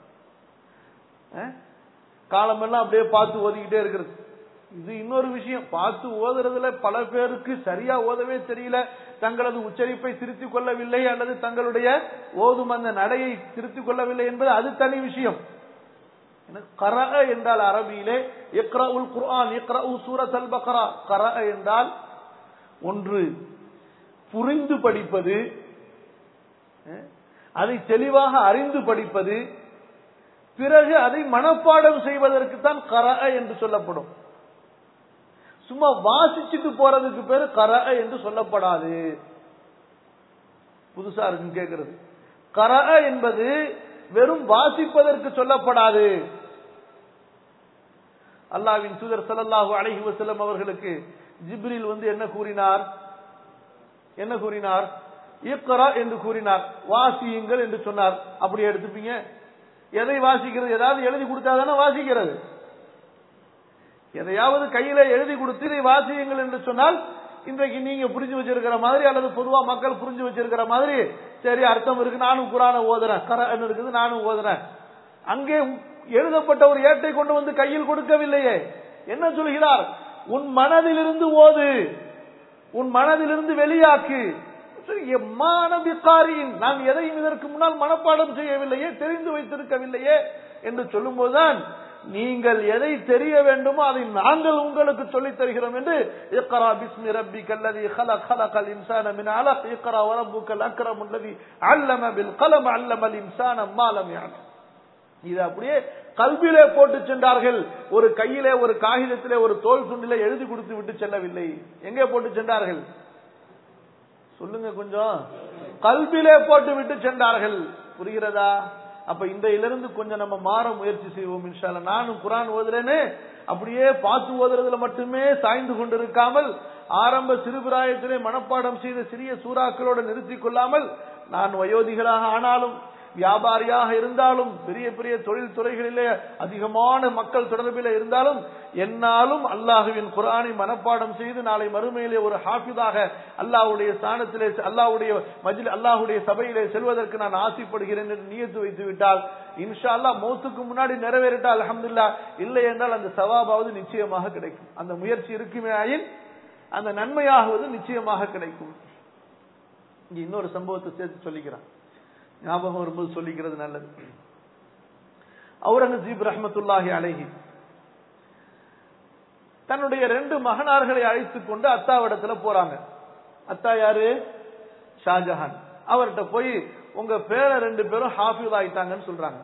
காலமெல்லாம் அப்படியே பார்த்து ஓதிக்கிட்டே இருக்கிறது. இது இன்னொரு விஷயம். பார்த்து ஓதுறதுல பல பேருக்கு சரியா ஓதவே தெரியல, தங்களது உச்சரிப்பை திருத்திக் கொள்ளவில்லை, அல்லது தங்களுடைய ஓதும் அந்த நடையை திருத்திக் கொள்ளவில்லை என்பது அது தனி விஷயம். கரஅ என்றால் அரபியிலே இக்ரஉல் குர்ஆன், இக்ரஉ சூரத்துல் பக்ரா. கரஅ என்றால் ஒன்று புரிந்து படிப்பது, அதை தெளிவாக அறிந்து படிப்பது, பிறகு அதை மனப்பாடம் செய்வதற்கு தான் கரஅ என்று சொல்லப்படும். சும்மா வாசிச்சுட்டு போறதுக்கு பேரு கரஅ என்று சொல்லப்படாது. புதுசா இருக்கு கேட்கிறது. கரஅ என்பது வெறும் வாசிப்பதற்கு சொல்லப்படாது. அல்லாஹ்வின் தூதர் ஸல்லல்லாஹு அலைஹி வஸல்லம் அவர்களுக்கு ஜிப்ரீல் என்ன கூறினார்? என்ன கூறினார்? இக்ரா என்று கூறினார், வாசியுங்கள் என்று சொன்னார். அப்படி எடுத்துப்பீங்க? எதை வாசிக்கிறது? ஏதாவது எழுதி கொடுத்தாதானே வாசிக்கிறது. எதையாவது கையில எழுதி கொடுத்து இதை வாசியுங்கள் என்று சொன்னால், இன்றைக்கு நீங்க புரிஞ்சு வச்சிருக்கிற மாதிரி அல்லது பொதுவா மக்கள் புரிஞ்சு வச்சிருக்கிற மாதிரி, சரி அர்த்தம் இருக்கு நானும் குர்ஆனை ஓதுறேன், கரஅன் இருக்குது நானும் ஓதுறேன். அங்கே எழுதப்பட்ட ஒரு ஏட்டை கொண்டு வந்து கையில் கொடுக்கவில்லையே. என்ன சொல்கிறார்? உன் மனதிலிருந்து ஓது, உன் மனதிலிருந்து வெளியாக்கு. நாம் எதையும் இதற்கு முன்னால் மனப்பாடம் செய்யவில்லையே, தெரிந்து வைத்திருக்கவில்லையே என்று சொல்லும் போதுதான் நீங்கள் எதை தெரிய வேண்டுமோ அதை நாங்கள் உங்களுக்கு சொல்லித் தருகிறோம் என்று இக்ரா பிஸ்மி ரப்பிக்கல் லதீ خلق خلق الانسان من علق اقرا وربك الاكرم الذي علم بالقلم علم الانسان ما لم يعلم. இது அப்படியே கல்வியிலே போட்டு சென்றார்கள். ஒரு கையிலே ஒரு காகிதத்திலே ஒரு தோல் துண்டிலே எழுதி கொடுத்து விட்டு செல்லவில்லை. எங்கே போட்டு சென்றார்கள் சொல்லுங்க கொஞ்சம்? கல்வியிலே போட்டு விட்டு சென்றார்கள். புரிகிறதா? அப்ப இந்த இலிருந்து கொஞ்சம் நம்ம மாற முயற்சி செய்வோம் இன்ஷா அல்லாஹ். நானும் குர்ஆன் ஓதுறேன்னு அப்படியே பார்த்து ஓதுறதுல மட்டுமே சாய்ந்து கொண்டிருக்காமல், ஆரம்ப சிறுபிராயத்திலே மனப்பாடம் செய்த சிறிய சூறாக்களோடு நிறுத்திக் கொள்ளாமல், நான் வயோதிகளாக ஆனாலும், வியாபாரியாக இருந்தாலும், பெரிய பெரிய தொழில் துறைகளிலே அதிகமான மக்கள் தொடர்பில் இருந்தாலும், என்னாலும் அல்லாஹுவின் குர்ஆனை மனப்பாடம் செய்து நாளை மறுமையிலே ஒரு ஹாஃபிதாக அல்லாஹ்வுடைய ஸ்தானத்திலே, அல்லாஹ்வுடைய சபையிலே செல்வதற்கு நான் ஆசைப்படுகிறேன் என்று நியத்து வைத்து விட்டால் இன்ஷா அல்லாஹ் மௌத்துக்கு முன்னாடி நிறைவேறிட்டால் அல்ஹம்துலில்லாஹ், இல்லை என்றால் அந்த சவாபாவது நிச்சயமாக கிடைக்கும். அந்த முயற்சி இருக்குமே ஆயின் அந்த நன்மையாகுவது நிச்சயமாக கிடைக்கும். இங்க இன்னொரு சம்பவத்தை சேர்த்து சொல்லிக்கிறான், ஞாபகம் வரும்போது சொல்லிக்கிறது நல்லது. அவுரங்கசீப் ரஹ்மத்துல்லாஹி அலைஹி தன்னுடைய 2 மகனார்களை அழைத்துக் கொண்டு அத்தாவிடத்துல போறாங்க. அத்தா யாரு? ஷாஜஹான். அவர்கிட்ட போய் உங்க பேர 2 பேரும் ஹாஃபிஸ் ஆயிட்டாங்கன்னு சொல்றாங்க.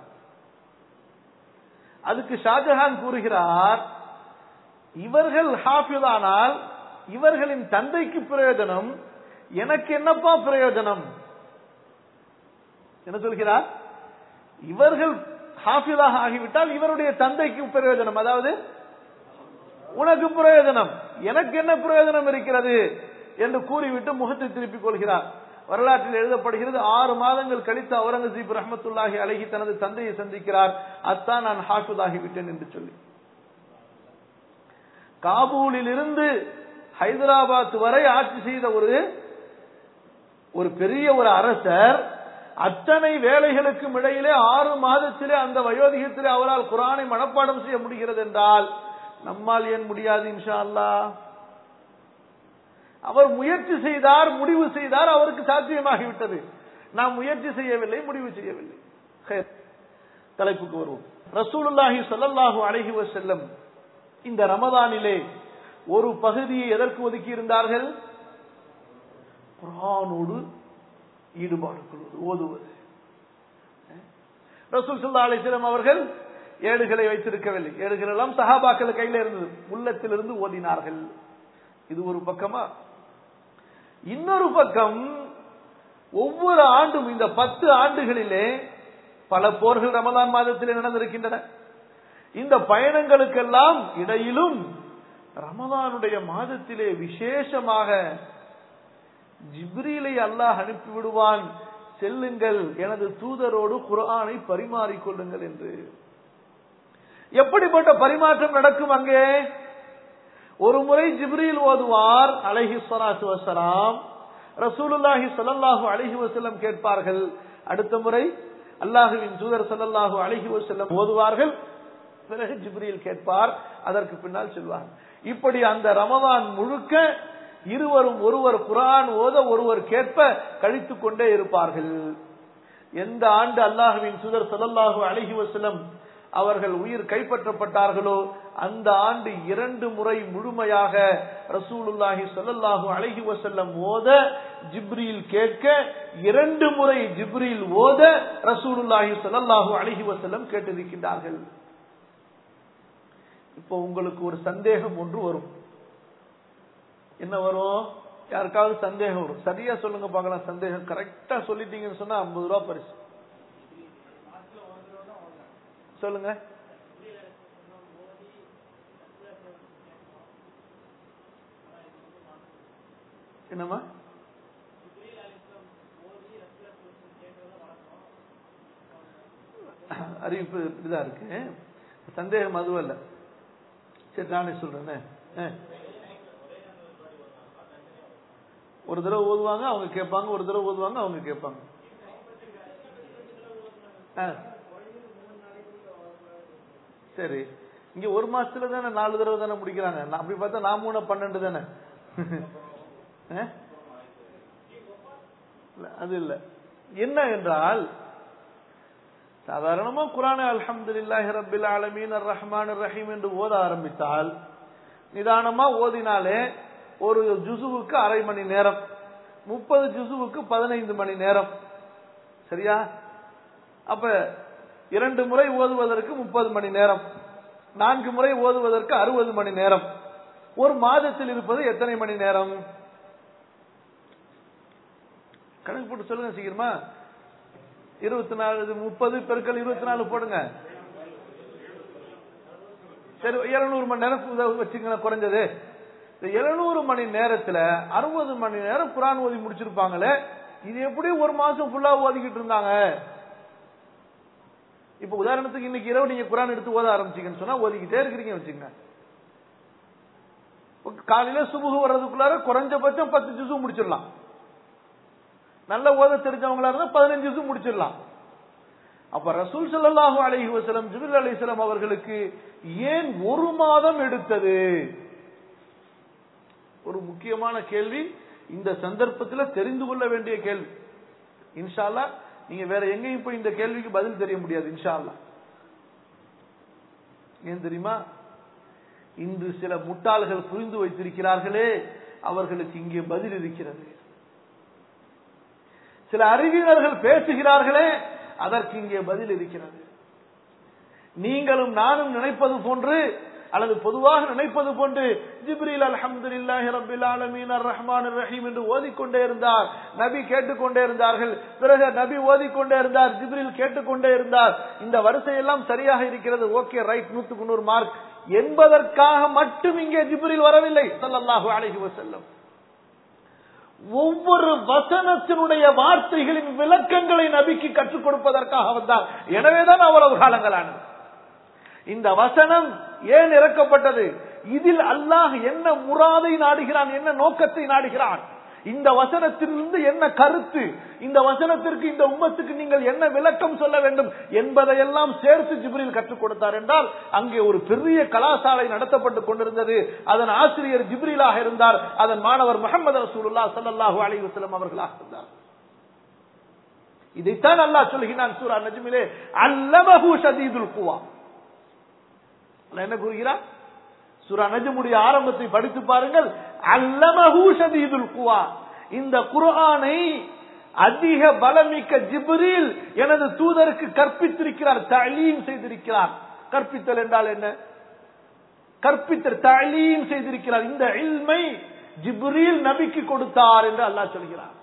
அதுக்கு ஷாஜஹான் கூறுகிறார், இவர்கள் ஹாஃபிஸ் ஆனால் இவர்களின் தந்தைக்கு பிரயோஜனம், எனக்கு என்னப்பா பிரயோஜனம்? என்ன சொல்கிறார்? இவர்கள் ஹாஃபிஸாக ஆகிவிட்டால் இவருடைய தந்தைக்கு பிரயோஜனம், அதாவது உனக்கு பிரயோஜனம், எனக்கு என்ன பிரயோஜனம் இருக்கிறது என்று கூறிவிட்டு முகத்தை திருப்பிக் கொள்கிறார். வரலாற்றில் எழுதப்படுகிறது, 6 மாதங்கள் கழித்து அவுரங்கசீப் ரஹ்மத்துல்லாஹி அலைஹி தனது தந்தையை சந்திக்கிறார். அத்தான் நான் ஹாஃபிஸ் ஆகிவிட்டேன் என்று சொல்லி. காபூலில் இருந்து ஹைதராபாத் வரை ஆட்சி செய்த ஒரு பெரிய ஒரு அரசர், அத்தனை வேலைகளுக்கும் இடையிலே 6 மாதத்திலே அந்த வயோதிகத்திலே அவரால் குர்ஆனை மனப்பாடம் செய்ய முடிகிறது என்றால் நம்மால் ஏன் முடியாது? இன்ஷா அல்லாஹ் அவர் முயற்சி செய்தார், முடிவு செய்தார், அவருக்கு சாத்தியமாகிவிட்டது. நாம் முயற்சி செய்யவில்லை, முடிவு செய்யவில்லை. தலைப்புக்கு வருவோம். ரசூலுல்லாஹி ஸல்லல்லாஹு அலைஹி வஸல்லம் இந்த ரமதானிலே ஒரு பகுதியை எதற்கு ஒதுக்கி இருந்தார்கள்? குர்ஆனோடு ஈடுபாடு கொள்வது, ஓதுவது. ரசூல் ஸல்லல்லாஹு அலைஹி வஸல்லம் அவர்கள் ஏடுகளை வைத்திருக்கவில்லை. ஏடுகள் எல்லாம் சஹாபாக்கள் கையில இருந்தது, உள்ளத்திலிருந்து ஓதினார்கள். இது ஒரு பக்கமா. இன்னொரு பக்கம், ஒவ்வொரு ஆண்டும் இந்த 10 ஆண்டுகளிலே பல போர்கள் ரமதான் மாதத்திலே நடந்திருக்கின்றன. இந்த பயணங்களுக்கெல்லாம் இடையிலும் ரமதானுடைய மாதத்திலே விசேஷமாக ஜிப்ரீலை அல்லாஹ் அனுப்பி விடுவான், செல்லுங்கள் எனது தூதரோடு குர்ஆனை பரிமாறிக்கொள்ளுங்கள் என்று. எப்படிப்பட்ட பரிமாற்றம் நடக்கும் அங்கே? ஒரு முறை ஜிப்ரீல் ஓதுவார் அலைஹி ஸலாத்து வஸலாம், ரசூலுல்லாஹி ஸல்லல்லாஹு அலைஹி வஸல்லம் கேட்பார்கள். அடுத்த முறை அல்லாஹ்வின் தூதர் ஸல்லல்லாஹு அலைஹி வஸல்லம் ஓதுவார்கள், பிறகு ஜிப்ரீல் கேட்பார், அதற்கு பின்னால் செல்வார். இப்படி அந்த ரமதான் முழுக்க இருவரும் ஒருவர் குர்ஆன் ஓத ஒருவர் கேட்ப கழித்துக் கொண்டே இருப்பார்கள். எந்த ஆண்டு அல்லாஹ்வின் தூதர் ஸல்லல்லாஹு அலைஹி வஸல்லம் அவர்கள் உயிர் கைப்பற்றப்பட்டார்களோ அந்த ஆண்டு 2 முறை முழுமையாக ரசூலுல்லாஹி ஸல்லல்லாஹு அலைஹி வஸல்லம் ஓத ஜிப்ரீல் கேட்க, 2 முறை ஜிப்ரீல் ஓத ரசூலுல்லாஹி ஸல்லல்லாஹு அலைஹி வஸல்லம் கேட்டிருக்கின்றார்கள். இப்போ உங்களுக்கு ஒரு சந்தேகம் ஒன்று வரும். என்ன வரும்? யாருக்காவது சந்தேகம் வரும். சரியா சொல்லுங்க பார்க்கலாம். சந்தேகம் கரெக்டா சொல்லிட்டீங்கன்னு சொன்னா 50 ரூபாய் பரிசு. சொல்லுங்க. என்னமா? அறிவிப்பு இப்படிதான் இருக்கு. சந்தேகம் அதுவும் இல்ல. சரி, நானே சொல்றேன். ஒரு தடவை ஓதுவாங்க, அவங்க கேட்பாங்க. ஒரு தடவை ஓதுவாங்க, அவங்க கேட்பாங்க. சரி, இங்க ஒரு மாசத்துல தானே 4 தடவை தானே முடிக்கிறாங்க. அப்படி பார்த்தா நான் 3 12 தானே. அது இல்ல. என்ன என்றால் சாதாரணமா குர்ஆனை அல்ஹம்துலில்லாஹி ரப்பில் ஆலமீன் அர் ரஹ்மானிர் ரஹீம் என்று ஓத ஆரம்பித்தால் நிதானமா ஓதினாலே ஒரு ஜுசுவுக்கு அரை மணி நேரம், 30 ஜுசுவுக்கு 15 மணி நேரம். சரியா? அப்ப 2 முறை ஓதுவதற்கு 30 மணி நேரம், 4 முறை ஓதுவதற்கு 60 மணி நேரம். ஒரு மாதத்தில் இருப்பது எத்தனை மணி நேரம்? கணக்கு போட்டு சொல்லுங்க சீக்கிரமா. 24 30 பெருக்கல் 24 போடுங்க. சரி, 700 மணி நேரம் வச்சுங்க குறைஞ்சது. 700 மணி நேரத்துல 60 மணி நேரம் குர்ஆன் ஓதி முடிச்சிருப்பாங்களே, இது எப்படி ஒரு மாசம் ஃபுல்லா ஓதிக்கிட்டு இருந்தாங்க? இப்ப உதாரணத்துக்கு இன்னைக்கு இரவு நீங்க குர்ஆன் எடுத்து ஓத ஆரம்பிச்சீங்கன்னு சொன்னா ஓதிக்கிட்டே இருக்கிறீங்க வச்சுங்க. காலையில சுபுஹ் வர்றதுக்குள்ளார குறைஞ்சபட்சம் 10 ஜுஸு முடிச்சிடலாம். நல்ல ஓத தெரிஞ்சவங்களா இருந்தா 15 ஜுஸு முடிச்சிடலாம். அப்ப ரசூல் ஸல்லல்லாஹு அலைஹி வஸல்லம் ஜிப்ரீல் அலைஹிஸ்ஸலாம் அவர்களுக்கு ஏன் ஒரு மாதம் எடுத்தது? ஒரு முக்கியமான கேள்வி, இந்த சந்தர்ப்பத்தில் தெரிந்து கொள்ள வேண்டிய கேள்வி. இன்ஷா அல்லாஹ் நீங்க வேற எங்கேயும் போய் இந்த கேள்விக்கு பதில் தெரிய முடியாது இன்ஷா அல்லாஹ். ஏன் தெரியுமா? இன்று சில முட்டாள்கள் புரிந்து வைத்திருக்கிறார்களே, அவர்களுக்கு இங்கே பதில் இருக்கிறது. சில அறிவியலர்கள் பேசுகிறார்களே, அதற்கு இங்கே பதில் இருக்கிறது. நீங்களும் நானும் நினைப்பது போன்று அல்லது பொதுவாக நினைப்பது போன்று ஜிப்ரீல் அல்ஹம்துலில்லாஹி ரப்பில் ஆலமீன் அர் ரஹ்மானிர் ரஹீம் என்று ஓதிக்கொண்டே இருந்தார், நபி கேட்டுக்கொண்டே இருந்தார்கள். பிறகு நபி ஓதிக்கொண்டே இருந்தார், ஜிப்ரீல் கேட்டுக்கொண்டே இருந்தார். இந்த வரிசையெல்லாம் சரியாக இருக்கிறது, ஓகே ரைட், 100க்கு 100 மார்க் என்பதற்காக மட்டும் இங்கே ஜிப்ரீல் வரவில்லை ஸல்லல்லாஹு அலைஹி வஸல்லம். ஒவ்வொரு வசனத்தினுடைய வார்த்தைகளின் விளக்கங்களை நபிக்கு கற்றுக் கொடுப்பதற்காக வந்தார். எனவேதான் அவ்வளவு காலங்களானது. இந்த வசனம் ஏன் இறக்கப்பட்டது? இதில் அல்லாஹ் என்ன முராதை நாடுகிறான், என்ன நோக்கத்தை நாடுகிறான், இந்த வசனத்திலிருந்து என்ன கருத்து, இந்த வசனத்திற்கு இந்த உம்மத்துக்கு நீங்கள் என்ன விளக்கம் சொல்ல வேண்டும் என்பதையெல்லாம் சேர்த்து ஜிப்ரீல் கற்றுக் கொடுத்தார் என்றால் அங்கே ஒரு பெரிய கலாசாலை நடத்தப்பட்டுக் கொண்டிருந்தது. அதன் ஆசிரியர் ஜிப்ரீலாக இருந்தார், அதன் மாணவர் முஹம்மது ரசூலுல்லாஹ் ஸல்லல்லாஹு அலைஹி வஸல்லம் அவர்களாக இருந்தார். இதைத்தான் அல்லாஹ் சொல்கிறான் சூரா நஜ்மிலே, அல்லமஹு ஷதீதுல் குவா. என்ன கூறுகிறார்? சூரா நஜ்முடைய ஆரம்பத்தை படித்து பாருங்கள். அல்லமஹு ஷதீதுல் குவா, இந்த குர்ஆனை அதிக பலமிக்க ஜிப்ரீல் எனது தூதருக்கு கற்பித்திருக்கிறார், தஅலீம் செய்திருக்கிறார். கற்பித்தல் என்றால் என்ன? கற்பித்தல், தஅலீம் செய்திருக்கிறார். இந்த இல்மை ஜிப்ரீல் நபிக்கு கொடுத்தார் என்று அல்லாஹ் சொல்கிறார்.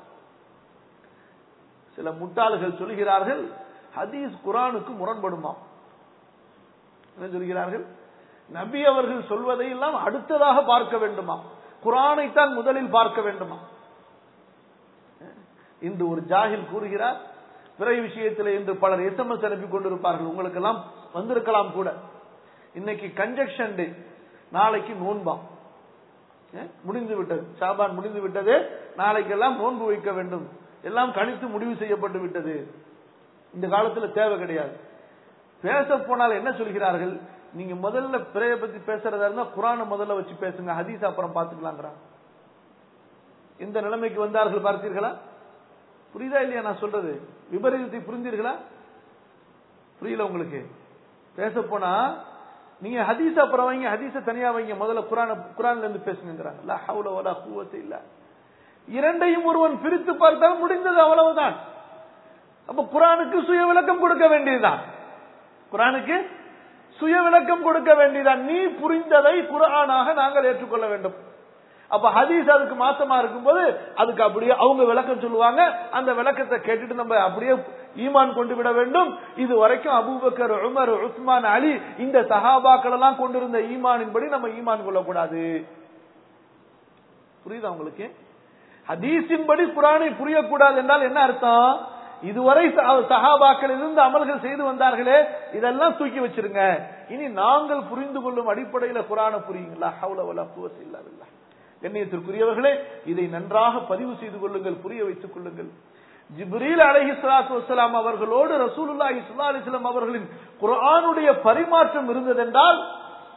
சில முட்டாள்கள் சொல்கிறார்கள் ஹதீஸ் குர்ஆனுக்கு முரண்படுமா. என்ன சொல்கிறார்கள்? நபி அவர்கள் சொல்வதை எல்லாம் அடுத்ததாக பார்க்க வேண்டுமா, குர்ஆனைத்தான் முதலில் பார்க்க வேண்டுமா? இன்று ஒரு ஜாஹில் கூறுகிறார், பிறை விஷயத்தில் இன்று பலர் எஸ்எம்எஸ் அனுப்பி கொண்டிருப்பார்கள், உங்களுக்கு எல்லாம் வந்திருக்கலாம் கூட. இன்னைக்கு கன்ஜெக்ஷன் டே, நாளைக்கு நோன்பாம் முடிந்து விட்டது, ஷாபான் முடிந்து விட்டது, நாளைக்கெல்லாம் நோன்பு வைக்க வேண்டும், எல்லாம் கணித்து முடிவு செய்யப்பட்டு விட்டது. இந்த காலத்தில் தேவை கிடையாது. பேச போனால் என்ன சொல்கிறார்கள்? நீங்க முதல்ல பிறைய பத்தி பேசுறதா இருந்தா குர்ஆனை முதல்ல வச்சு பேசுங்க, ஹதீஸ் அப்புறம் பாத்துக்கலாங்கிறாங்க. இந்த நிலைமைக்கு வந்தார்கள் பார்த்தீர்களா? புரியுதா இல்லையா நான் சொல்றது? விபரீதத்தை புரிந்தீர்களா? புரியல உங்களுக்கு? பேச போனா நீங்க ஹதீஸ் அப்புறம் வைங்க, ஹதீஸ தனியா வைங்க, முதல்ல குர்ஆன்ல இருந்து பேசுங்கிறாங்க. லா ஹவுல வலா குவத்த இல்லா. இரண்டையும் ஒருவன் பிரித்து பார்த்தால் முடிந்தது, அவ்வளவுதான். அப்ப குர்ஆனுக்கு சுய விளக்கம் கொடுக்க வேண்டியதுதான். குர்ஆனுக்கு சுய விளக்கம் கொடுக்க வேண்டியதான். நீ புரிந்ததை குர்ஆனாக நாங்கள் ஏற்றுக்கொள்ள வேண்டும். அப்ப ஹதீஸ் அதுக்கு மாற்றமா இருக்கும்போது அதுக்கு அப்படியே அவங்க விளக்கம் சொல்லுவாங்க, அந்த விளக்கத்தை கேட்டுட்டு நம்ம அப்படியே ஈமான் கொண்டு விட வேண்டும். இது வரைக்கும் அபூபக்கர், உமர், உஸ்மான், அலி இந்த சஹாபாக்கள் எல்லாம் கொண்டிருந்த ஈமானின்படி நம்ம ஈமான் கொள்ளக்கூடாது. புரியுதா உங்களுக்கு? ஹதீஸின்படி குர்ஆனை புரியக்கூடாது என்றால் என்ன அர்த்தம்? இதுவரை சஹாபாக்கள் இருந்து அமல்கள் செய்து வந்தார்களே, இதெல்லாம் தூக்கி வச்சிருங்க, இனி நாங்கள் புரிந்து கொள்ளும் அடிப்படையில குர்ஆனை புரியுங்களா. ஹவுல வலா குவத்த இல்லா பில்லாஹ். கண்ணியத்திற்குரியவர்களே, இதை நன்றாக பதிவு செய்து கொள்ளுங்கள், புரிய வைத்துக் கொள்ளுங்கள். ஜிப்ரீல் அலைஹிஸ்ஸலாத்து வஸ்ஸலாம் அவர்களோடு ரசூலுல்லாஹி ஸல்லல்லாஹு அலைஹி வஸல்லம் அவர்களின் குர்ஆனுடைய பரிமாற்றம் இருந்ததென்றால்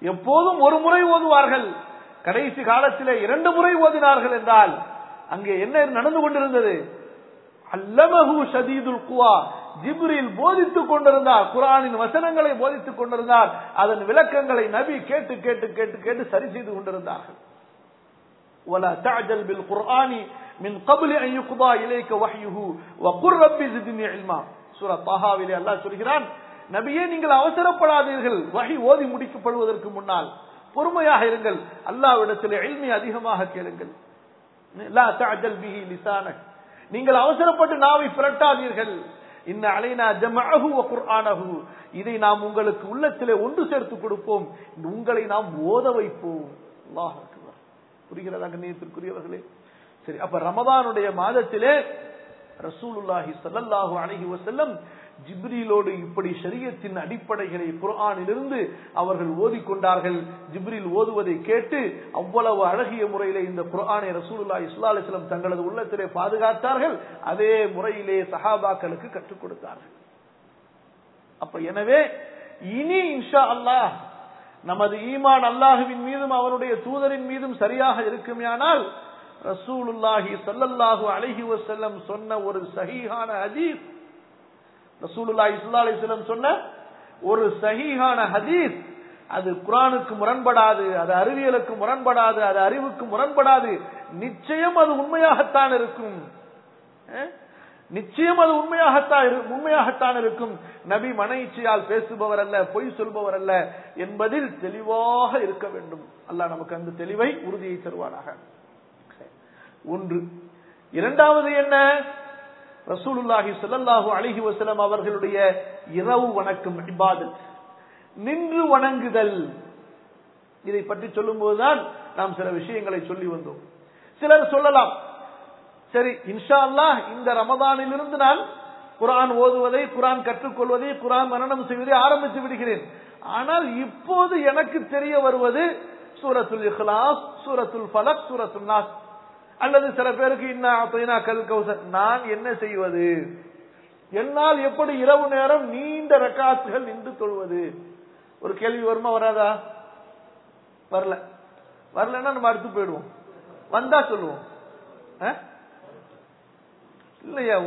எப்போதும் ஒரு முறை ஓதுவார்கள். கடைசி காலத்திலே 2 முறை ஓதினார்கள் என்றால் அங்கே என்ன நடந்து கொண்டிருந்தது? அல்லமஹு ஷதீதுல் குவா, ஜிப்ரீல் போதித்துக் கொண்டிருந்தார், குர்ஆனின் வசனங்களை போதித்துக் கொண்டிருந்தார். அதன் விளக்கங்களை நபி கேட்டு கேட்டு கேட்டு கேட்டு சரி செய்து கொண்டிருந்தார்கள். வலா தஅஜல் பில் குர்ஆனி மின் قبل ان يقضى اليك وحيه وقل رب زدني علما. சூரா தாஹாவிலே அல்லாஹ் சொல்கிறான், நபியே நீங்கள் அவசரப்படாதீர்கள், வஹி ஓதி முடிக்கப்படுவதற்கு முன்னால் பொறுமையாக இருங்கள், அல்லாஹ்விடத்தில் இல்மி அதிகமாக கேளுங்கள். லா தஅஜல் பிஹி லிசானக், நீங்கள் அவசரப்பட்டு நாவை பிரட்டாதீர்கள். இன்ன அலைனா ஜமஅஹு வ குர்ஆனஹு, இதை நாம் உங்களுக்கு உள்ளத்திலே ஒன்று சேர்த்து கொடுப்போம், உங்களை நாம் ஓத வைப்போம். அல்லாஹ் அக்பர். புரிகிறதா கண்ணியத்திற்குரியவர்களே? சரி, அப்ப ரமதானுடைய மாதத்திலே ரசூலுல்லாஹி ஸல்லல்லாஹு அலைஹி வஸல்லம் ஜிப்ரீலோடு இப்படி ஷரியத்தின் அடிப்படைகளை குர்ஆனிலிருந்து அவர்கள் ஓதிக்கொண்டார்கள். ஜிப்ரீல் ஓதுவதை கேட்டு அவ்வளவு அழகிய முறையிலே இந்த குர்ஆனை ரசூலுல்லாஹி ஸல்லல்லாஹு அலைஹி வஸல்லம் தங்களது உள்ளத்திலே பாதுகாத்தார்கள். அதே முறையிலே சஹாபாக்களுக்கு கற்றுக் கொடுத்தார்கள். அப்ப எனவே இனி இன்ஷா அல்லாஹ் நமது ஈமான் அல்லாஹ்வின் மீதும் அவருடைய தூதரின் மீதும் சரியாக இருக்குமேயானால் ரசூலுல்லாஹி ஸல்லல்லாஹு அலைஹி வஸல்லம் சொன்ன ஒரு சஹீஹான ஹதீஸ், ரசூலுல்லாஹி ஸல்லல்லாஹு அலைஹி வஸல்லம் சொன்ன ஒரு சஹீஹான ஹதீஸ், அது குர்ஆனுக்கு முரண்படாது, அது அறிவியலுக்கு முரண்படாது, அது அறிவுக்கு முரண்படாது. நிச்சயம் அது உண்மையாகத்தான் இருக்கும். நிச்சயம் அது உண்மையாகத்தான் இருக்கும். நபி மனைச்சியால் பேசுபவர் அல்ல, பொய் சொல்பவர் அல்ல என்பதில் தெளிவாக இருக்க வேண்டும். அல்லாஹ் நமக்கு அந்த தெளிவை உறுதியை தருவானாக. ஒன்று. இரண்டாவது என்ன? ரசூலுல்லாஹி ஸல்லல்லாஹு அலைஹி வஸல்லம் அவர்களுடைய இரவு வணக்கம், இபாதத், நின்று வணங்குதல். இதை பற்றி சொல்லும்போதுதான் நாம் சில விஷயங்களை சொல்லி வந்தோம். சிலர் சொல்லலாம், சரி இன்ஷா அல்லாஹ் இந்த ரமதானிலிருந்து நான் குர்ஆன் ஓதுவதை, குர்ஆன் கற்றுக்கொள்வதை, குர்ஆன் மனனம் செய்வதை ஆரம்பித்து விடுகிறேன். ஆனால் இப்போது எனக்கு தெரிய வருவது சூரத்துல் இக்லாஸ், சூரத்துல் ஃபலக், சூரத்துல் நாஸ், அல்லது சில பேருக்கு இன்னா அதைனா கல் கௌசர். நான் என்ன செய்வது? என்னால் எப்படி இரவு நேரம் நீண்ட ரக்காத்துகள் நின்று தொழுவது? ஒரு கேள்வி வருமா வராதா? வரலன்னா நம்ம அடுத்து போயிடுவோம், வந்தா சொல்லுவோம். இல்லையா?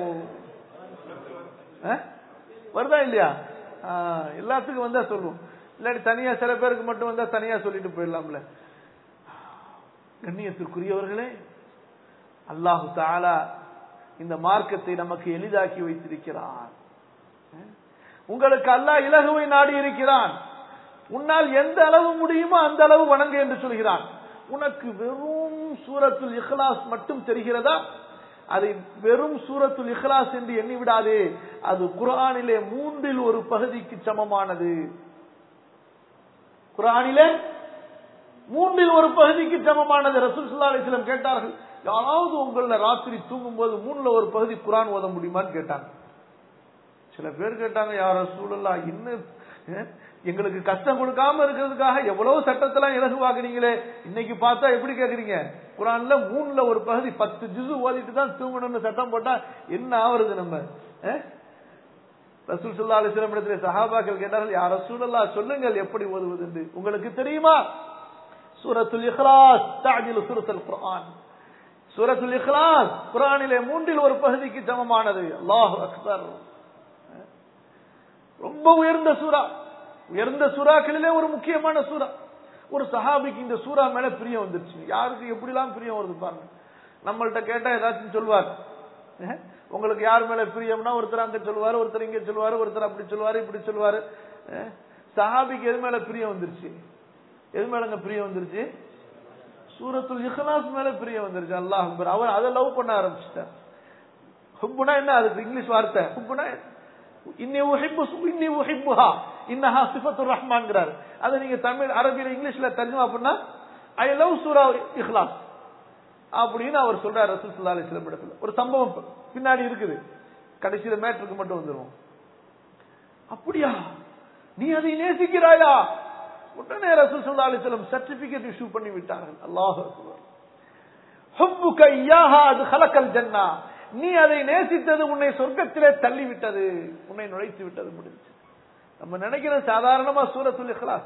வருதா இல்லையா? எல்லாத்துக்கும் வந்தா சொல்லுவோம். இல்லாட்டி தனியா சில பேருக்கு மட்டும் வந்தா தனியா சொல்லிட்டு போயிடலாம்ல. கண்ணியத்திற்குரியவர்களே, அல்லாஹு தஆலா இந்த மார்க்கத்தை நமக்கு எளிதாக்கி வைத்திருக்கிறான். உங்களுக்கு அல்லாஹ் இலகுவை நாடி இருக்கிறான். உன்னால் எந்த அளவு முடியுமோ அந்த அளவு வணங்கு என்று சொல்கிறான். உனக்கு வெறும் சூரத்துல் இக்லாஸ் மட்டும் தெரிகிறதா? அதை வெறும் சூரத்துல் இக்லாஸ் என்று எண்ணிவிடாதே. அது குர்ஆனிலே 3 ஒரு பகுதிக்கு சமமானது. குர்ஆனிலே 3 ஒரு பகுதிக்கு சமமானது. ரசூல் ஸல்லல்லாஹு அலைஹி வஸல்லம் கேட்டார்கள், யாராவது உங்கள ராத்திரி தூங்கும் போது 3 ஒரு பகுதி குர்ஆன் ஓத முடியுமான்னு கேட்டாங்க. சில பேர் கேட்டாங்க, யா ரசூலல்லாஹ், இன்னும் எங்களுக்கு கஷ்டம் கொடுக்காம இருக்கிறதுக்காக எவ்வளவு சட்டத்தெல்லாம் இலகுவாக்குனீங்களே, இன்னைக்கு பார்த்தா எப்படி கேக்குறீங்க? குர்ஆன்ல 3 ஒரு பகுதி 10 ஜுஸு ஓதிட்டு தான் தூங்கணும்னு சட்டம் போட்டா என்ன ஆவறது? நம்ம ரசூல் ஸல்லல்லாஹு அலைஹி வஸல்லம் இடத்திலே சஹாபாக்கள் கேட்டார்கள், யா ரசூலல்லாஹ் சொல்லுங்கள் எப்படி ஓதுவது என்று. உங்களுக்கு தெரியுமா? சூரத்துல் இக்லாஸ் தஅஜிலு சூரத்துல் குர்ஆன். சூரத்துல் இக்லாஸ் குர்ஆனிலே 3 ஒரு பகுதிக்கு சமமானது. அல்லாஹு அக்பர். ரொம்ப உயர்ந்த சூரா, உயர்ந்த சூறாக்களிலே ஒரு முக்கியமான சூரா. ஒரு சஹாபிக்கு இந்த சூரா மேல பிரியம் வந்துருச்சு. யாருக்கு எப்படிலாம் பிரியம் வருது பாருங்க. நம்மள்ட்ட கேட்டா ஏதாச்சும் சொல்வார். உங்களுக்கு யார் மேல பிரியம்னா ஒருத்தர் அங்க சொல்லுவாரு, ஒருத்தர் இங்க சொல்லுவாரு, ஒருத்தர் அப்படி சொல்லுவாரு, இப்படி சொல்லுவாரு. சஹாபிக்கு எது மேல பிரியம் வந்துருச்சு? எது மேலங்க பிரியம் வந்துருச்சு? சூரத்துல் இக்லாஸ் மேல பிரியம் வந்துருச்சு. அல்லாஹ் அக்பர். அவர் அதை லவ் பண்ண ஆரம்பிச்சிட்டார். ஹுப்புனா என்ன? அதுக்கு இங்கிலீஷ் வார்த்தை ஹுப்புனா இன்னி உஹிப்புஹா இன்னஹா சிஃபத்துர் ரஹ்மான்ங்கறார். அதை நீங்க தமிழ் அரபியில இங்கிலீஷ்ல தர்ஜுமா பண்ணா ஐ லவ் சூரா இக்லாஸ் அப்படின்னு அவர் சொல்றார் ரசூல் ஸல்லல்லாஹு அலைஹி வஸல்லம் இடத்துல. ஒரு சம்பவம் பின்னாடி இருக்குது, கடைசியில மேட்டருக்கு மட்டும் வந்துரும். அப்படியா, நீ அதை நேசிக்கிறாயா? உடனே ரசூல் ஸல்லல்லாஹு அலைஹி வஸல்லம் சர்டிபிகேட் இஷ்யூ பண்ணி விட்டார்கள். அல்லாஹு அக்பர். ஹுப்புக இய்யாஹா அத்கலகல் ஜன்னah, நீ அதை நேசித்தது உன்னை சொர்க்கத்திலே தள்ளிவிட்டது, உன்னை நுழைத்து விட்டது, முடிஞ்சு. நம்ம நினைக்கிற சாதாரணமா சூரத்துல் இக்லாஸ்,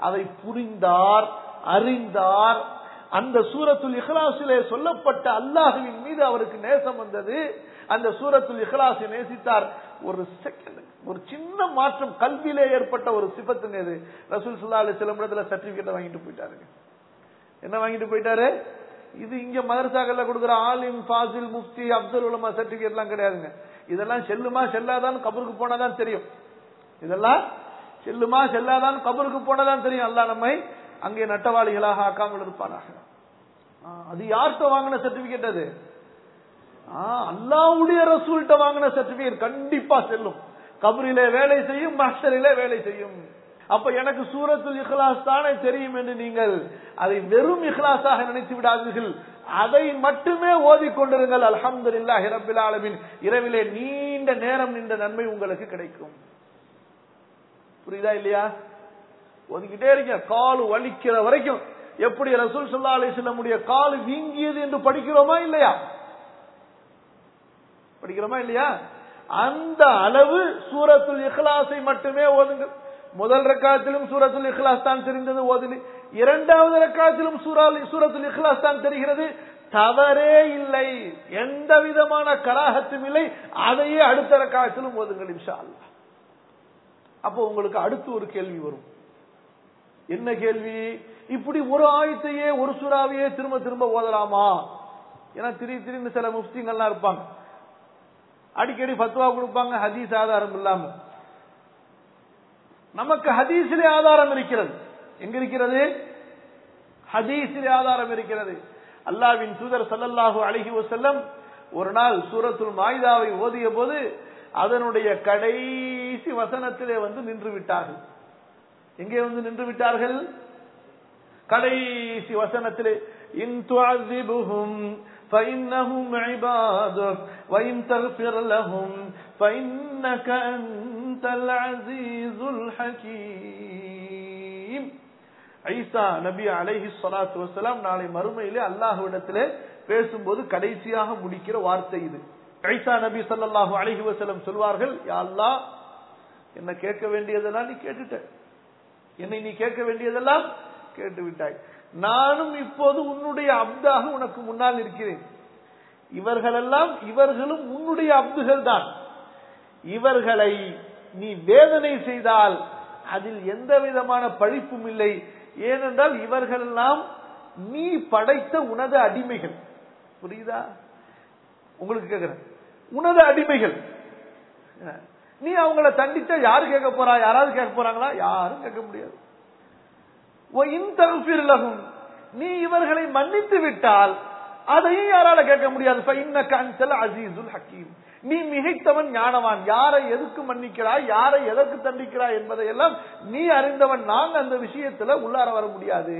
அதை புரிந்தார், அறிந்தார். அந்த சூரத்துல் இக்லாஸிலே சொல்லப்பட்ட அல்லாஹ்வின் மீது அவருக்கு நேசம் வந்தது. அந்த சூரத்துல் இக்லாஸை நேசித்தார். ஒரு செகண்ட், ஒரு சின்ன மாற்றம் கல்வியிலே ஏற்பட்ட ஒரு சிபத்துங்க இது. ரசூல் ஸல்லல்லாஹு அலைஹி வஸல்லம் இடத்துல சர்டிபிகேட் வாங்கிட்டு போயிட்டாருங்க. என்ன வாங்கிட்டு போயிட்டாரு? இது இங்க மதரசாக்கள்ல கொடுக்குற ஆலிம், ஃபாசில், முஃப்தி, அப்துல் உலமா சர்டிபிகேட் எல்லாம் கிடையாதுங்க. இதெல்லாம் செல்லுமா செல்லாதான் கபருக்கு போனாதான் தெரியும். இதெல்லாம் செல்லுமா செல்லாதான் கபருக்கு போனதான் தெரியும். அல்லாஹ் நம்மை அங்கே நட்டவாளிகளாக ஆக்காமல் இருப்பாராக. அது யார்கிட்ட வாங்கின சர்டிபிகேட்? அது அல்லாஹ்வுடைய ரசூல்கிட்ட வாங்கின சர்டிபிகேட். கண்டிப்பா செல்லும், கபரிலே வேலை செய்யும், மஹ்ஷரிலே வேலை செய்யும். அப்ப எனக்கு சூரத்துல் இக்லாஸ் தானே தெரியும் என்று நீங்கள் அதை வெறும் இக்லாஸாக நினைத்து விடாதீர்கள். அதை மட்டுமே ஓதிக்கொண்டிருங்கள். அல்ஹம்துலில்லாஹி ரப்பில் ஆலமீன். இரவிலே நீண்ட நேரம் நின்ற நன்மை உங்களுக்கு கிடைக்கும். புரியுதா இல்லையா? ஒதுக்கிட்டே இருக்க, காலு வலிக்கிற வரைக்கும். எப்படி ரசூல் ஸல்லல்லாஹு அலைஹி வஸல்லம் காலு வீங்கியது என்று படிக்கிறோமா இல்லையா? படிக்கிறோமா இல்லையா? அந்த அளவு சூரத்துல் இக்லாஸை மட்டுமே ஓதுங்கள். முதல் ரக்காத்திலும் சூரத்துல் இக்லாஸ் தான் தெரிந்தது, ஓதுங்க. இரண்டாவது ரக்காத்திலும் சூரத்துல் இக்லாஸ் தான் தெரிகிறது. தவறே இல்லை, எந்த விதமான கராஹத்தும் இல்லை. அதையே அடுத்த ரக்காத்திலும் ஓதுங்கள் இன்ஷா அல்லாஹ். அப்போ உங்களுக்கு அடுத்து ஒரு கேள்வி வரும். என்ன கேள்வி? இப்படி ஒரு ஆயத்தையே, ஒரு சூறாவையே திரும்ப திரும்ப ஓதலாமா? ஏன்னா திடீர்னு சில முஃப்திங்கள்லாம் இருப்பாங்க, அடிக்கடி ஃபத்வா கொடுப்பாங்க ஹதீஸ் ஆதாரம் இல்லாம. நமக்கு ஹதீஸிலே ஆதாரம் இருக்கிறது. எங்க இருக்கிறது? ஹதீஸிலே ஆதாரம் இருக்கிறது. அல்லாஹ்வின் தூதர் ஸல்லல்லாஹு அலைஹி வஸல்லம் ஒரு நாள் சூரத்துல் மாயிதாவை ஓதிய போது அதனுடைய கடைசி வசனத்திலே வந்து நின்று விட்டார்கள். எங்கே வந்து நின்று விட்டார்கள்? கடைசி வசனத்திலே, இன் துஅஸிபுஹும் فإنهم عبادك وإن تغفر لهم فإنك أنت العزيز الحكيم. ஈசா நபி அலைஹிஸ்ஸலாத்து வஸலாம் நாளை மறுமையிலே அல்லாஹ்விடத்திலே பேசும்போது கடைசியாக முடிக்கிற வார்த்தை இது. ஈசா நபி ஸல்லல்லாஹு அலைஹி வஸல்லம் சொல்வார்கள், யா அல்லாஹ், என்ன கேட்க வேண்டியதெல்லாம் நீ கேட்டுட்ட, என்னை நீ கேட்க வேண்டியதெல்லாம் கேட்டு விட்டாய். நானும் இப்போது உன்னுடைய அப்தாக உனக்கு முன்னால் இருக்கிறேன். இவர்களும் உன்னுடைய அப்துகள் தான். இவர்களை நீ வேதனை செய்தால் அதில் எந்த விதமான பழிப்பும் இல்லை. ஏனென்றால் இவர்கள் எல்லாம் நீ படைத்த உனது அடிமைகள். புரியுதா? உங்களுக்கு கேட்கிறேன், உனது அடிமைகள். நீ அவங்கள தண்டிச்சா யாரு கேட்க போறா? யாராவது கேட்க போறாங்களா? யாரும் கேட்க முடியாது. நீ இவர்களை மன்னித்து விட்டால் அதையும் யாரால கேட்க முடியாது. நீ மிகைத்தவன், ஞானவான். யாரை எதுக்கு மன்னிக்கிறாய், யாரை எதற்கு தண்டிக்கிறாய் என்பதை எல்லாம் நீ அறிந்தவன். நாங்க அந்த விஷயத்துல உள்ளார வர முடியாது.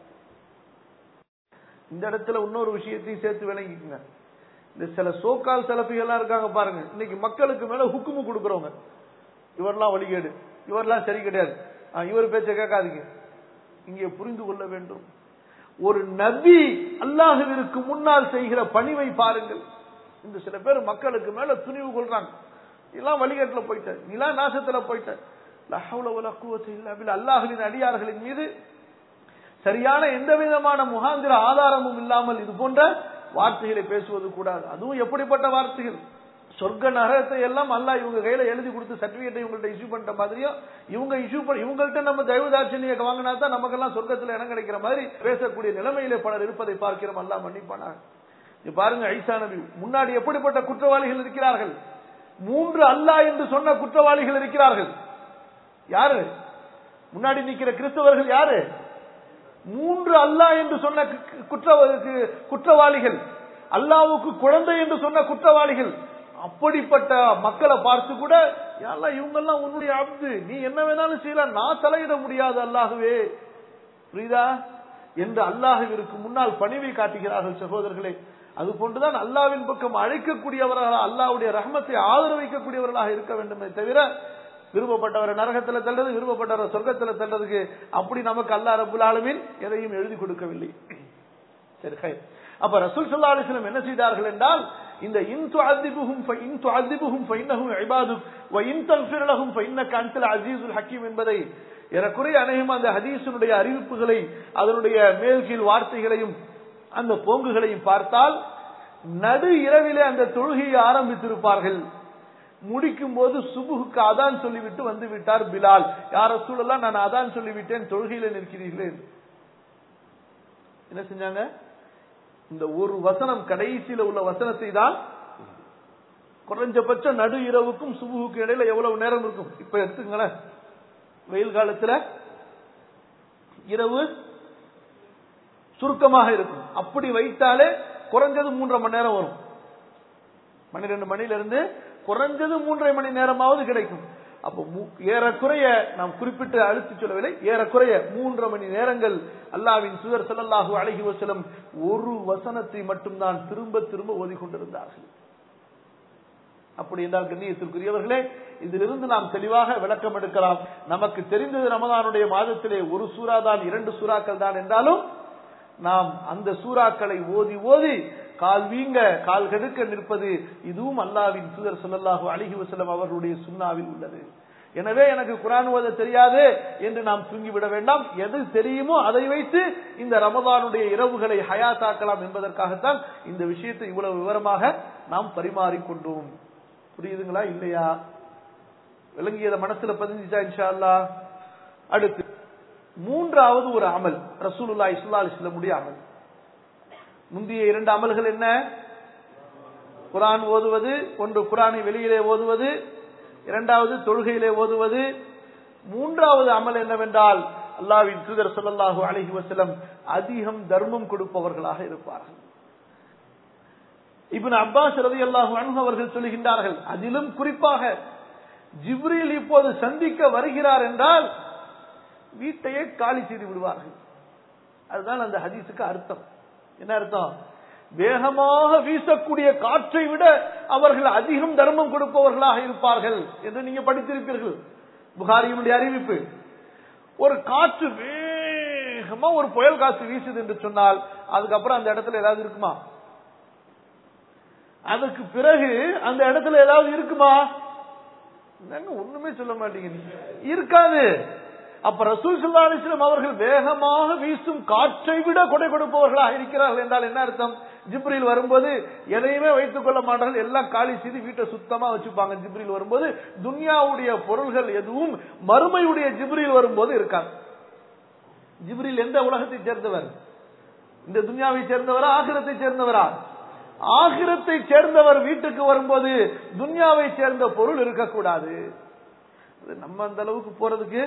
இந்த இடத்துல இன்னொரு விஷயத்தையும் சேர்த்து விளங்கிக்குங்க. இந்த சில சோக்கால் செலப்பிகள்லாம் இருக்காங்க பாருங்க, இன்னைக்கு மக்களுக்கு மேல ஹுக்குமு கொடுக்கறவங்க. இவரெல்லாம் வழிகேடு, இவரெல்லாம் சரி கிடையாது, இவர் பேச்ச கேட்காதீங்க. இங்கே புரிந்து கொள்ள வேண்டும், ஒரு நபி அல்லாஹ்விற்கு முன்னால் செய்கிற பணிவை பாருங்கள். இந்த சில பேர் மக்களுக்கு மேல துணிவு கொள்றாங்க, எல்லாம் வழிகேட்டுல போயிட்ட, நீலாம் நாசத்துல போயிட்ட. லா ஹவ்ல வலா குவத்த இல்லா பில்லாஹ். அல்லாஹ்வின் அடியார்களின் மீது சரியான எந்த விதமான முகாந்திர ஆதாரமும் இல்லாமல் இது போன்ற வார்த்தைகளை பேசுவது கூடாது. அதுவும் எப்படிப்பட்ட வார்த்தைகள்? சொர்க்க நரகத்தை எல்லாம் அல்லாஹ் இவங்க கையில எழுதி கொடுத்து சர்டிபிகேட்டை இவங்கள்ட்ட இஷ்யூ பண்ணிட்ட மாதிரியும், இவங்கள்ட்ட நம்ம தயவுதாட்சணியை வாங்கினா தான் நமக்கெல்லாம் சொர்க்கத்துல இடம் கிடைக்கிற மாதிரி பேசக்கூடிய நிலைமையிலே பலர் இருப்பதை பார்க்கிறோம். அல்லாஹ் மன்னிப்பானா. பாருங்க, ஈசா நபி முன்னாடி எப்படிப்பட்ட குற்றவாளிகள் இருக்கிறார்கள். 3 அல்லாஹ் என்று சொன்ன குற்றவாளிகள் இருக்கிறார்கள். யாரு முன்னாடி நிக்கிற கிறிஸ்தவர்கள்? யாரு? 3 அல்லாஹ் என்று சொன்ன குற்றவாளிகள், அல்லாஹ்வுக்கு குழந்தை என்று சொன்ன குற்றவாளிகள். அப்படிப்பட்ட மக்களை பார்த்து கூட இவங்க எல்லாம் உன்னுடைய அப்து, நீ என்ன வேணாலும் செய்யலாம், நான் தலையிட முடியாது அல்லாஹ்வே, புரியுதா என்று அல்லாஹ்விற்கு முன்னால் பணிவை காட்டுகிறார்கள். சகோதரர்களே, அது போன்றுதான் அல்லாஹ்வின் பக்கம் அழைக்கக்கூடியவர்களாக, அல்லாஹ்வுடைய ரஹ்மத்தை ஆதரவிக்கக்கூடியவர்களாக இருக்க வேண்டுமே தவிர விருப்பப்பட்டவரை நரகத்தில் தள்ளுறது, விருப்பப்பட்டவரை சொர்க்கத்தில் தள்ளுறதுக்கு அப்படி நமக்கு அல்லாஹ் ரப்புல் ஆலமீன் எதையும் எழுதி கொடுக்கவில்லை. சரி, அப்ப ரசூல் ஸல்லல்லாஹு அலைஹி வஸல்லம் என்ன செய்தார்கள் என்றால், இந்த இன் துஅذிபுஹும் ஃபஇன்னஹும் இபாதுக் வ இன் தக்ஃபிர் லஹும் ஃபஇன்னக அன்தல் அஸீஸுல் ஹக்கீம் என்பதை ஏறக்குறைய அநேகமா அந்த ஹதீஸினுடைய அறிவிப்புகளை, அதனுடைய மேல்கீழ் வார்த்தைகளையும் அந்த போங்குகளையும் பார்த்தால் நடு இரவிலே அந்த தொழுகையை ஆரம்பித்திருப்பார்கள். முடிக்கும் போது சுபுகுக்கு அதான் சொல்லிவிட்டு வந்து விட்டார் பிலால். யார் ரசூலல்லாஹ், நான் அதான் சொல்லிவிட்டேன், தொழுகையில நிற்கிறீர்களே. என்ன செஞ்சாங்க? இந்த ஒரு வசனம், கடைசியில உள்ள வசனத்தை தான், குறைஞ்சபட்ச நடு இரவுக்கும் சுபுகுக்கு இடையில எவ்வளவு நேரம் இருக்கும்? இப்ப எடுத்துங்களேன், வெயில் காலத்துல இரவு சுருக்கமாக இருக்கும். அப்படி வைத்தாலே குறைஞ்சது 3.5 மணி நேரம் வரும். 12 மணியிலிருந்து குறைஞ்சது 3.5 மணி நேரமாவது கிடைக்கும். அப்போ ஏறக்குறைய நாம் குறிப்பிட்டு அழுத்தி சொல்லவில்லை, ஏறக்குறைய 3.5 மணி நேரங்கள் அல்லாஹ்வின் தூதர் ஸல்லல்லாஹு அலைஹி வஸல்லம் ஒரு வசனத்தை மட்டும்தான் திரும்ப திரும்ப ஓதிக்கொண்டிருந்தார்கள். அப்படி என்றால் கண்ணியத்திற்குரியவர்களே, இதிலிருந்து நாம் தெளிவாக விளக்கம் எடுக்கலாம். நமக்கு தெரிந்தது ரமதானுடைய மாதத்திலே ஒரு சூரா தான், 2 சூறாக்கள் தான் என்றாலும் நாம் அந்த சூறாக்களை ஓதி ஓதி கால் வீங்க கால் கெடுக்க நிற்பது, இதுவும் அல்லாஹ்வின் தூதர் ஸல்லல்லாஹு அலைஹி வஸல்லம் அவர்களுடைய சுன்னாவில் உள்ளது. எனவே எனக்கு குர்ஆன் ஓத தெரியாது என்று நாம் தூங்கிவிட வேண்டாம். எது தெரியுமோ அதை வைத்து இந்த ரமதானுடைய இரவுகளை ஹயாத்தாக்கலாம் என்பதற்காகத்தான் இந்த விஷயத்தை இவ்வளவு விவரமாக நாம் பரிமாறிக்கொண்டோம். புரியுதுங்களா இல்லையா? விளங்கியத மனசுல பதிஞ்சிச்சா இன்ஷா அல்லாஹ்? அடுத்து மூன்றாவது ஒரு அமல் ரசூலுல்லாஹி ஸல்லல்லாஹு அலைஹி வஸல்லம் உடைய அமல். முந்தைய 2 அமல்கள் என்ன? குர்ஆன் ஓதுவது, ஒன்று குர்ஆனை வெளியிலே ஓதுவது, இரண்டாவது தொழுகையிலே ஓதுவது. மூன்றாவது அமல் என்னவென்றால் அல்லாஹ்வின் தூதர் ஸல்லல்லாஹு அலைஹி வஸல்லம் அதிகம் தர்மம் கொடுப்பவர்களாக இருப்பார்கள். இப்னு அப்பாஸ் ரலியல்லாஹு அன்ஹு அவர்கள் சொல்லுகின்றார்கள், அதிலும் குறிப்பாக ஜிப்ரீல் இப்போது சந்திக்க வருகிறார் என்றால் வீட்டையே காலி செய்து விடுவார்கள். அதுதான் அந்த ஹதீஸுக்கு அர்த்தம். என்ன அர்த்தம்? வேகமாக வீசக்கூடிய காற்றை விட அவர்கள் அதிகம் தர்மம் கொடுப்பவர்களாக இருப்பார்கள் என்று நீங்க படித்திருப்பீர்கள். புகாரியினுடைய அறிவிப்பு. ஒரு காற்று வேகமா ஒரு புயல் காற்று வீசுது என்று சொன்னால் அதுக்கப்புறம் அந்த இடத்துல ஏதாவது இருக்குமா? அதுக்கு பிறகு அந்த இடத்துல ஏதாவது இருக்குமா? ஒண்ணுமே சொல்ல மாட்டீங்க, இருக்காது. அப்ப ரசூல் ஸல்லல்லாஹு அலைஹி வஸல்லம் அவர்கள் வேகமாக வீசும் காற்றை விட கொடை கொடுப்பவர்களாக இருக்கிறார்கள் என்றால் என்ன அர்த்தம்? ஜிப்ரீல் வரும்போது எதையுமே வைத்துக் கொள்ள மாட்டார்கள், எல்லாம் காலி செய்து வீட்டை சுத்தமா வச்சுப்பாங்க. ஜிப்ரீல் வரும்போது துன்யாவுடைய பொருள்கள் எதுவும் மறுமையுடைய ஜிப்ரீல் வரும்போது இருக்காது. ஜிப்ரீல் எந்த உலகத்தை சேர்ந்தவர்? இந்த துன்யாவை சேர்ந்தவரா ஆகிரத்தை சேர்ந்தவரா? ஆகிரத்தை சேர்ந்தவர் வீட்டுக்கு வரும்போது துன்யாவை சேர்ந்த பொருள் இருக்கக்கூடாது. நம்ம அந்த அளவுக்கு போறதுக்கு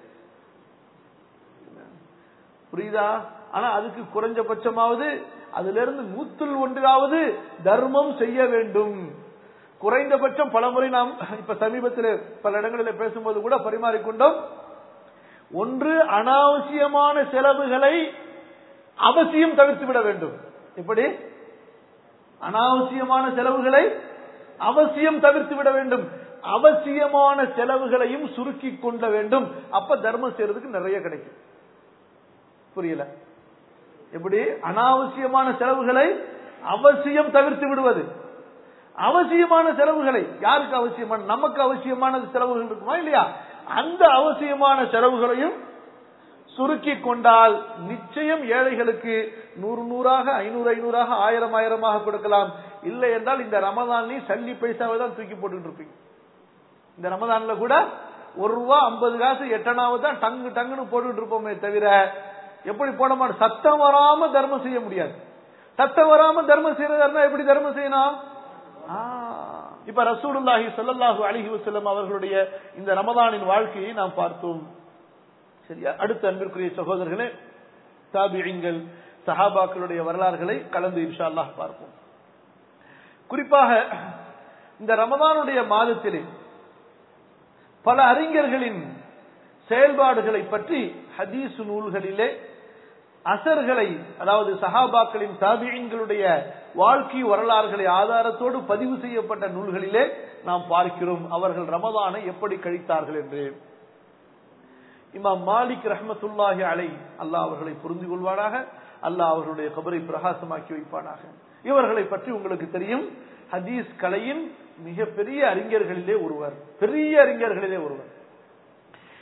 புரியுதா? ஆனா அதுக்கு குறைஞ்சபட்சமாவது அதுல இருந்து 100 தர்மம் செய்ய வேண்டும். குறைந்தபட்சம் பலமுறை நாம் இப்ப சமீபத்தில் பல இடங்களில் பேசும்போது கூட பரிமாறிக்கொண்டோம். ஒன்று, அனாவசியமான செலவுகளை அவசியம் தவிர்த்து விட வேண்டும். எப்படி? அனாவசியமான செலவுகளை அவசியம் தவிர்த்து விட வேண்டும். அவசியமான செலவுகளையும் சுருக்கி கொள்ள வேண்டும். அப்ப தர்மம் செய்யறதுக்கு நிறைய கிடைக்கும். புரியல? எப்படி? அனாவசியமான செலவுகளை அவசியம் தவிர்த்து விடுவது. அவசியமான செலவுகளை யாருக்கு அவசியமான? நமக்கு அவசியமான செலவுகள் இருக்குமா இல்லையா? அந்த அவசியமான செலவுகளையும் சுருக்கி கொண்டால் நிச்சயம் ஏழைகளுக்கு 100 500 1000 கொடுக்கலாம். இல்லை என்றால் இந்த ரமதான்ல சல்லி பைசாவை தான் தூக்கி போட்டுட்டு இருப்பீங்க. இந்த ரமதான்ல கூட ₹1 50 எட்டனாவது தான் டங்கு டங்குன்னு போட்டுட்டு இருப்போமே தவிர எப்படி போட மாட்டோம். சத்தம் வராம தர்மம் செய்ய முடியாது. சத்தம் வராம தர்மம் செய்யறதா எப்படி தர்மம் செய்யணும்? இப்ப ரசூலுல்லாஹி ஸல்லல்லாஹு அலைஹி வஸல்லம் அவர்களுடைய இந்த ரமதானின் வாழ்க்கையை நாம் பார்த்தோம். சரியா? அடுத்த அன்பிற்குரிய சகோதரர்களே, தாபிஈன்கள் சஹாபாக்களுடைய வரலாறுகளை கலந்து இன்ஷா அல்லாஹ் பார்ப்போம். குறிப்பாக இந்த ரமதானுடைய மாதத்திலே பல அறிஞர்களின் செயல்பாடுகளை பற்றி ஹதீஸ் நூல்களிலே அசர்களை, அதாவது சஹாபாக்களின் தாபிஈன்களுடைய வாழ்க்கை வரலாறுகளை ஆதாரத்தோடு பதிவு செய்யப்பட்ட நூல்களிலே நாம் பார்க்கிறோம் அவர்கள் ரமதானை எப்படி கழித்தார்கள் என்று. இமாம் மாலிக் ரஹ்மத்துல்லாஹி அலைஹி, அல்லாஹ் அவர்களை புரிந்து கொள்வானாக, அல்லாஹ் அவர்களுடைய கபரை பிரகாசமாக்கி வைப்பானாக. இவர்களை பற்றி உங்களுக்கு தெரியும், ஹதீஸ் கலையின் மிகப்பெரிய அறிஞர்களிலே ஒருவர், பெரிய அறிஞர்களிலே ஒருவர்.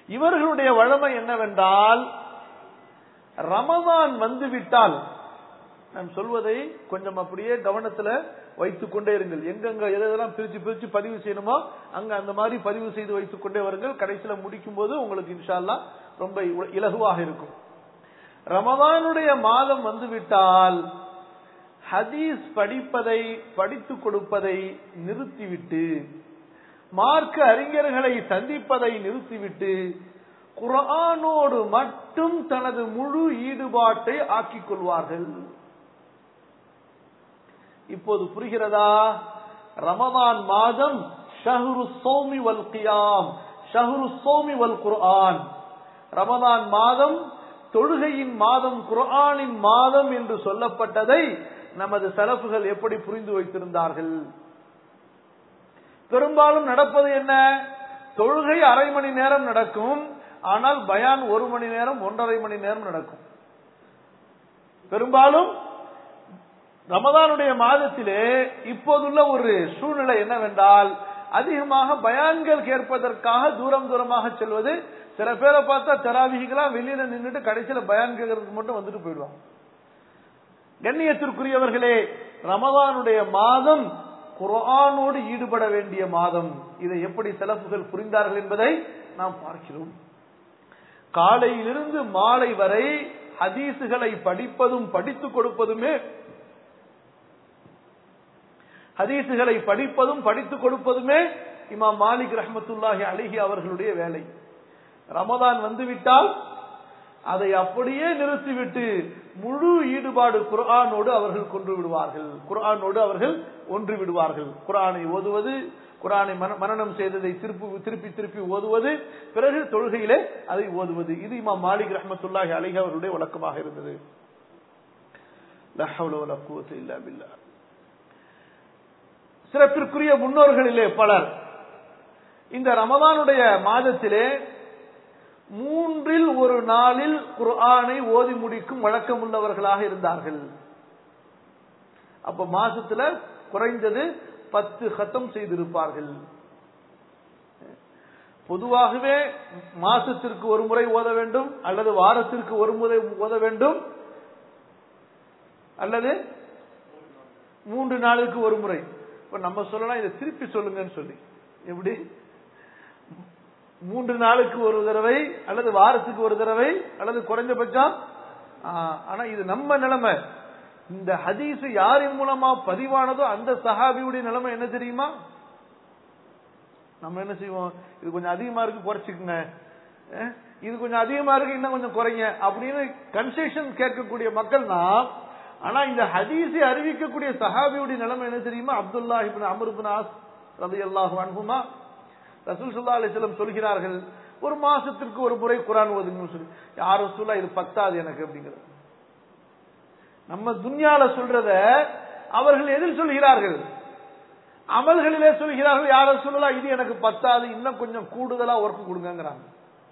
இவர்களுடைய வழமை என்னவென்றால், ரமதான் வந்துவிட்டால், நான் சொல்வதை கொஞ்சம் அப்படியே கவனத்துல வைத்துக் கொண்டே இருங்கள். எங்கெங்க எதெல்லாம் பிரிச்சு பிரிச்சு பதிவு செய்யணுமோ அங்க அந்த மாதிரி பதிவு செய்து வைத்துக் கொண்டே வருங்கள். கடைசியில முடிக்கும் போது உங்களுக்கு இன்ஷா அல்லாஹ் ரொம்ப இலகுவாக இருக்கும். ரமதானுடைய மாதம் வந்துவிட்டால் ஹதீஸ் படிப்பதை, படித்துக் கொடுப்பதை நிறுத்திவிட்டு, மார்க்க அறிஞர்களை சந்திப்பதை நிறுத்திவிட்டு, குர்ஆனோடு மட்டும் தனது முழு ஈடுபாட்டை ஆக்கிக் கொள்வார்கள். இப்போது புரிகிறதா? ரமதான் மாதம் ஷஹ்ரு ஸௌமி வல் கியாம், ஷஹ்ரு ஸௌமி வல் குர்ஆன். ரமதான் மாதம் தொழுகையின் மாதம், குர்ஆனின் மாதம் என்று சொல்லப்பட்டதை நமது சலஃபுகள் எப்படி புரிந்து வைத்திருந்தார்கள்? பெரும்பாலும் நடப்பது என்ன? தொழுகை அரை மணி நேரம் நடக்கும், ஆனால் பயான் 1 மணி நேரம் 1.5 மணி நேரம் நடக்கும். பெரும்பாலும் ரமதானுடைய மாதத்திலே இப்போதுள்ள ஒரு சூழ்நிலை என்னவென்றால், அதிகமாக பயான்கள் கேட்பதற்காக தூரம் தூரமாக செல்வது. சில பேரை பார்த்தா தராவிகளா வெளியில நின்றுட்டு கடைசியில பயான் கேட்கறதுக்கு மட்டும் வந்துட்டு போயிடுவாங்க. கண்ணியத்திற்குரியவர்களே, ரமதானுடைய மாதம் குர்ஆனோடு ஈடுபட வேண்டிய மாதம். இதை எப்படி சலஃபுகள் புரிந்தார்கள் என்பதை நாம் பார்க்கிறோம். காலையிலிருந்து மாலை வரை ஹதீசுகளை படிப்பதும் படித்துக் கொடுப்பதுமே, ஹதீசுகளை படிப்பதும் படித்துக் கொடுப்பதுமே இமாம் மாலிக் ரஹ்மத்துல்லாஹி அலைஹி அவர்களுடைய வேலை. ரமதான் வந்துவிட்டால் அதை அப்படியே நிறுத்திவிட்டு முழு ஈடுபாடு குர்ஆனோடு அவர்கள் கொண்டு விடுவார்கள், குர்ஆனோடு அவர்கள் ஒன்று விடுவார்கள். குர்ஆனை ஓதுவது, குர்ஆனை மனனம் செய்ததை திருப்பி திருப்பி ஓதுவது, பிறகு தொழுகையிலே அதை ஓதுவது. இது இமாம் மாலிக் ரஹ்மத்துல்லாஹி அலைஹி அவருடைய வழக்கமாக இருந்தது. லா ஹவ்ல வலா குவத்த இல்லா பில்லாஹ். சிறப்பிற்குரிய முன்னோர்களிலே பலர் இந்த ரமதானுடைய மாதத்திலே 3 நாளில் குர்ஆனை ஓதி முடிக்கும் வழக்கம் உள்ளவர்களாக இருந்தார்கள். அப்ப மாசத்துல குறைந்தது 10 கத்தம் செய்திருப்பார்கள். பொதுவாகவே மாசத்திற்கு ஒரு முறை ஓத வேண்டும், அல்லது வாரத்திற்கு ஒரு முறை ஓத வேண்டும், அல்லது 3 நாளுக்கு ஒரு முறை. இப்ப நம்ம சொல்லலாம், இதை திருப்பி சொல்லுங்கன்னு சொல்லி. எப்படி? 3 நாளுக்கு ஒரு தடவை, அல்லது வாரத்துக்கு ஒரு தடவை, அல்லது குறைஞ்சபட்சம். ஆனா இது நம்ம நிலைமை. இந்த ஹதீஸ் யாரின் மூலமா பதிவானதோ அந்த சஹாபியுடைய நிலைமை என்ன தெரியுமா? நம்ம என்ன செய்வோம்? இது கொஞ்சம் அதிகமா இருக்கு, குறைச்சிக்குங்க. இது கொஞ்சம் அதிகமா இருக்கு, இன்னும் கொஞ்சம் குறைங்க அப்படின்னு கன்செஷன் கேட்கக்கூடிய மக்கள் நாம். ஆனா இந்த ஹதீஸை அறிவிக்கக்கூடிய சஹாபியுடைய நிலைமை என்ன தெரியுமா? Abdullah ibn Amr ibn As ரலியல்லாஹு அன்ஹுமா, ரசூல் ஸல்லல்லாஹு அலைஹி வஸல்லம் சொல்கிறார்கள், ஒரு மாசத்திற்கு ஒரு முறை குர்ஆன் ஓதுங்கன்னு சொல்லி. யார் ரசூலா, இது பத்தாது எனக்கு அப்படிங்கிறது. நம்ம துன்யால சொல்றத அவர்கள் எதில் சொல்கிறார்கள்? அமல்களிலே சொல்கிறார்கள். யார் ரசூலா, இது எனக்கு பத்தாது, இன்னும் கொஞ்சம் கூடுதலா ஒர்க் கொடுங்கங்கறாங்க.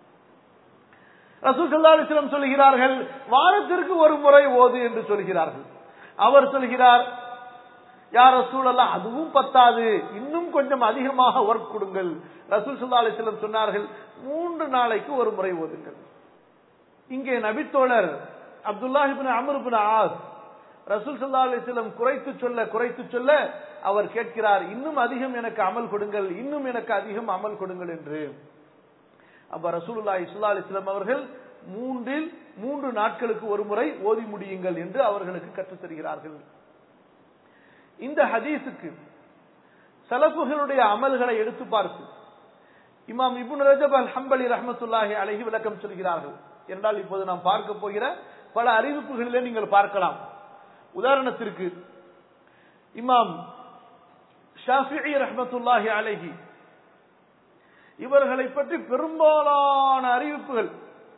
ரசூல் ஸல்லல்லாஹு அலைஹி வஸல்லம் சொல்கிறார்கள், வாரத்திற்கு ஒரு முறை ஓது என்று சொல்கிறார்கள். அவர் சொல்கிறார், யார் ரசூலல்லாஹ், அதுவும் பத்தாது, இன்னும் கொஞ்சம் அதிகமாக ஒர்க் கொடுங்கள். ரசூல் ஸல்லல்லாஹு அலைஹி வஸல்லம் சொன்னார்கள், 3 நாளைக்கு ஒரு முறை ஓதுங்கள். இங்கே நபித்தோழர் Abdullah ibn Amr ibn As ரசூல் ஸல்லல்லாஹு அலைஹி வஸல்லம் குறைத்து சொல்ல அவர் கேட்கிறார், இன்னும் அதிகம் எனக்கு அமல் கொடுங்கள், இன்னும் எனக்கு அதிகம் அமல் கொடுங்கள் என்று. அப்ப ரசூலுல்லாஹி ஸல்லல்லாஹு அலைஹி வஸல்லம் அவர்கள் 3 நாட்களுக்கு ஒரு முறை ஓதி முடியுங்கள் என்று அவர்களுக்கு கற்றுத் தருகிறார்கள். இந்த ஹதீஸுக்கு சலஃபுகளுடைய அமல்களை எடுத்து பார்த்து இமாம் இப்னு ரஜப் அல் ஹம்பலி ரஹ்மத்துல்லாஹி அலைஹி விளக்கம் சொல்கிறார்கள். என்றால் இப்போது நாம் பார்க்க போகிற பல அறிவிப்புகளிலே நீங்கள் பார்க்கலாம். உதாரணத்திற்கு இமாம் ஷாஃபிஈ ரஹ்மத்துல்லாஹி அலைஹி இவர்களை பற்றி பெரும்பாலான அறிவிப்புகள்,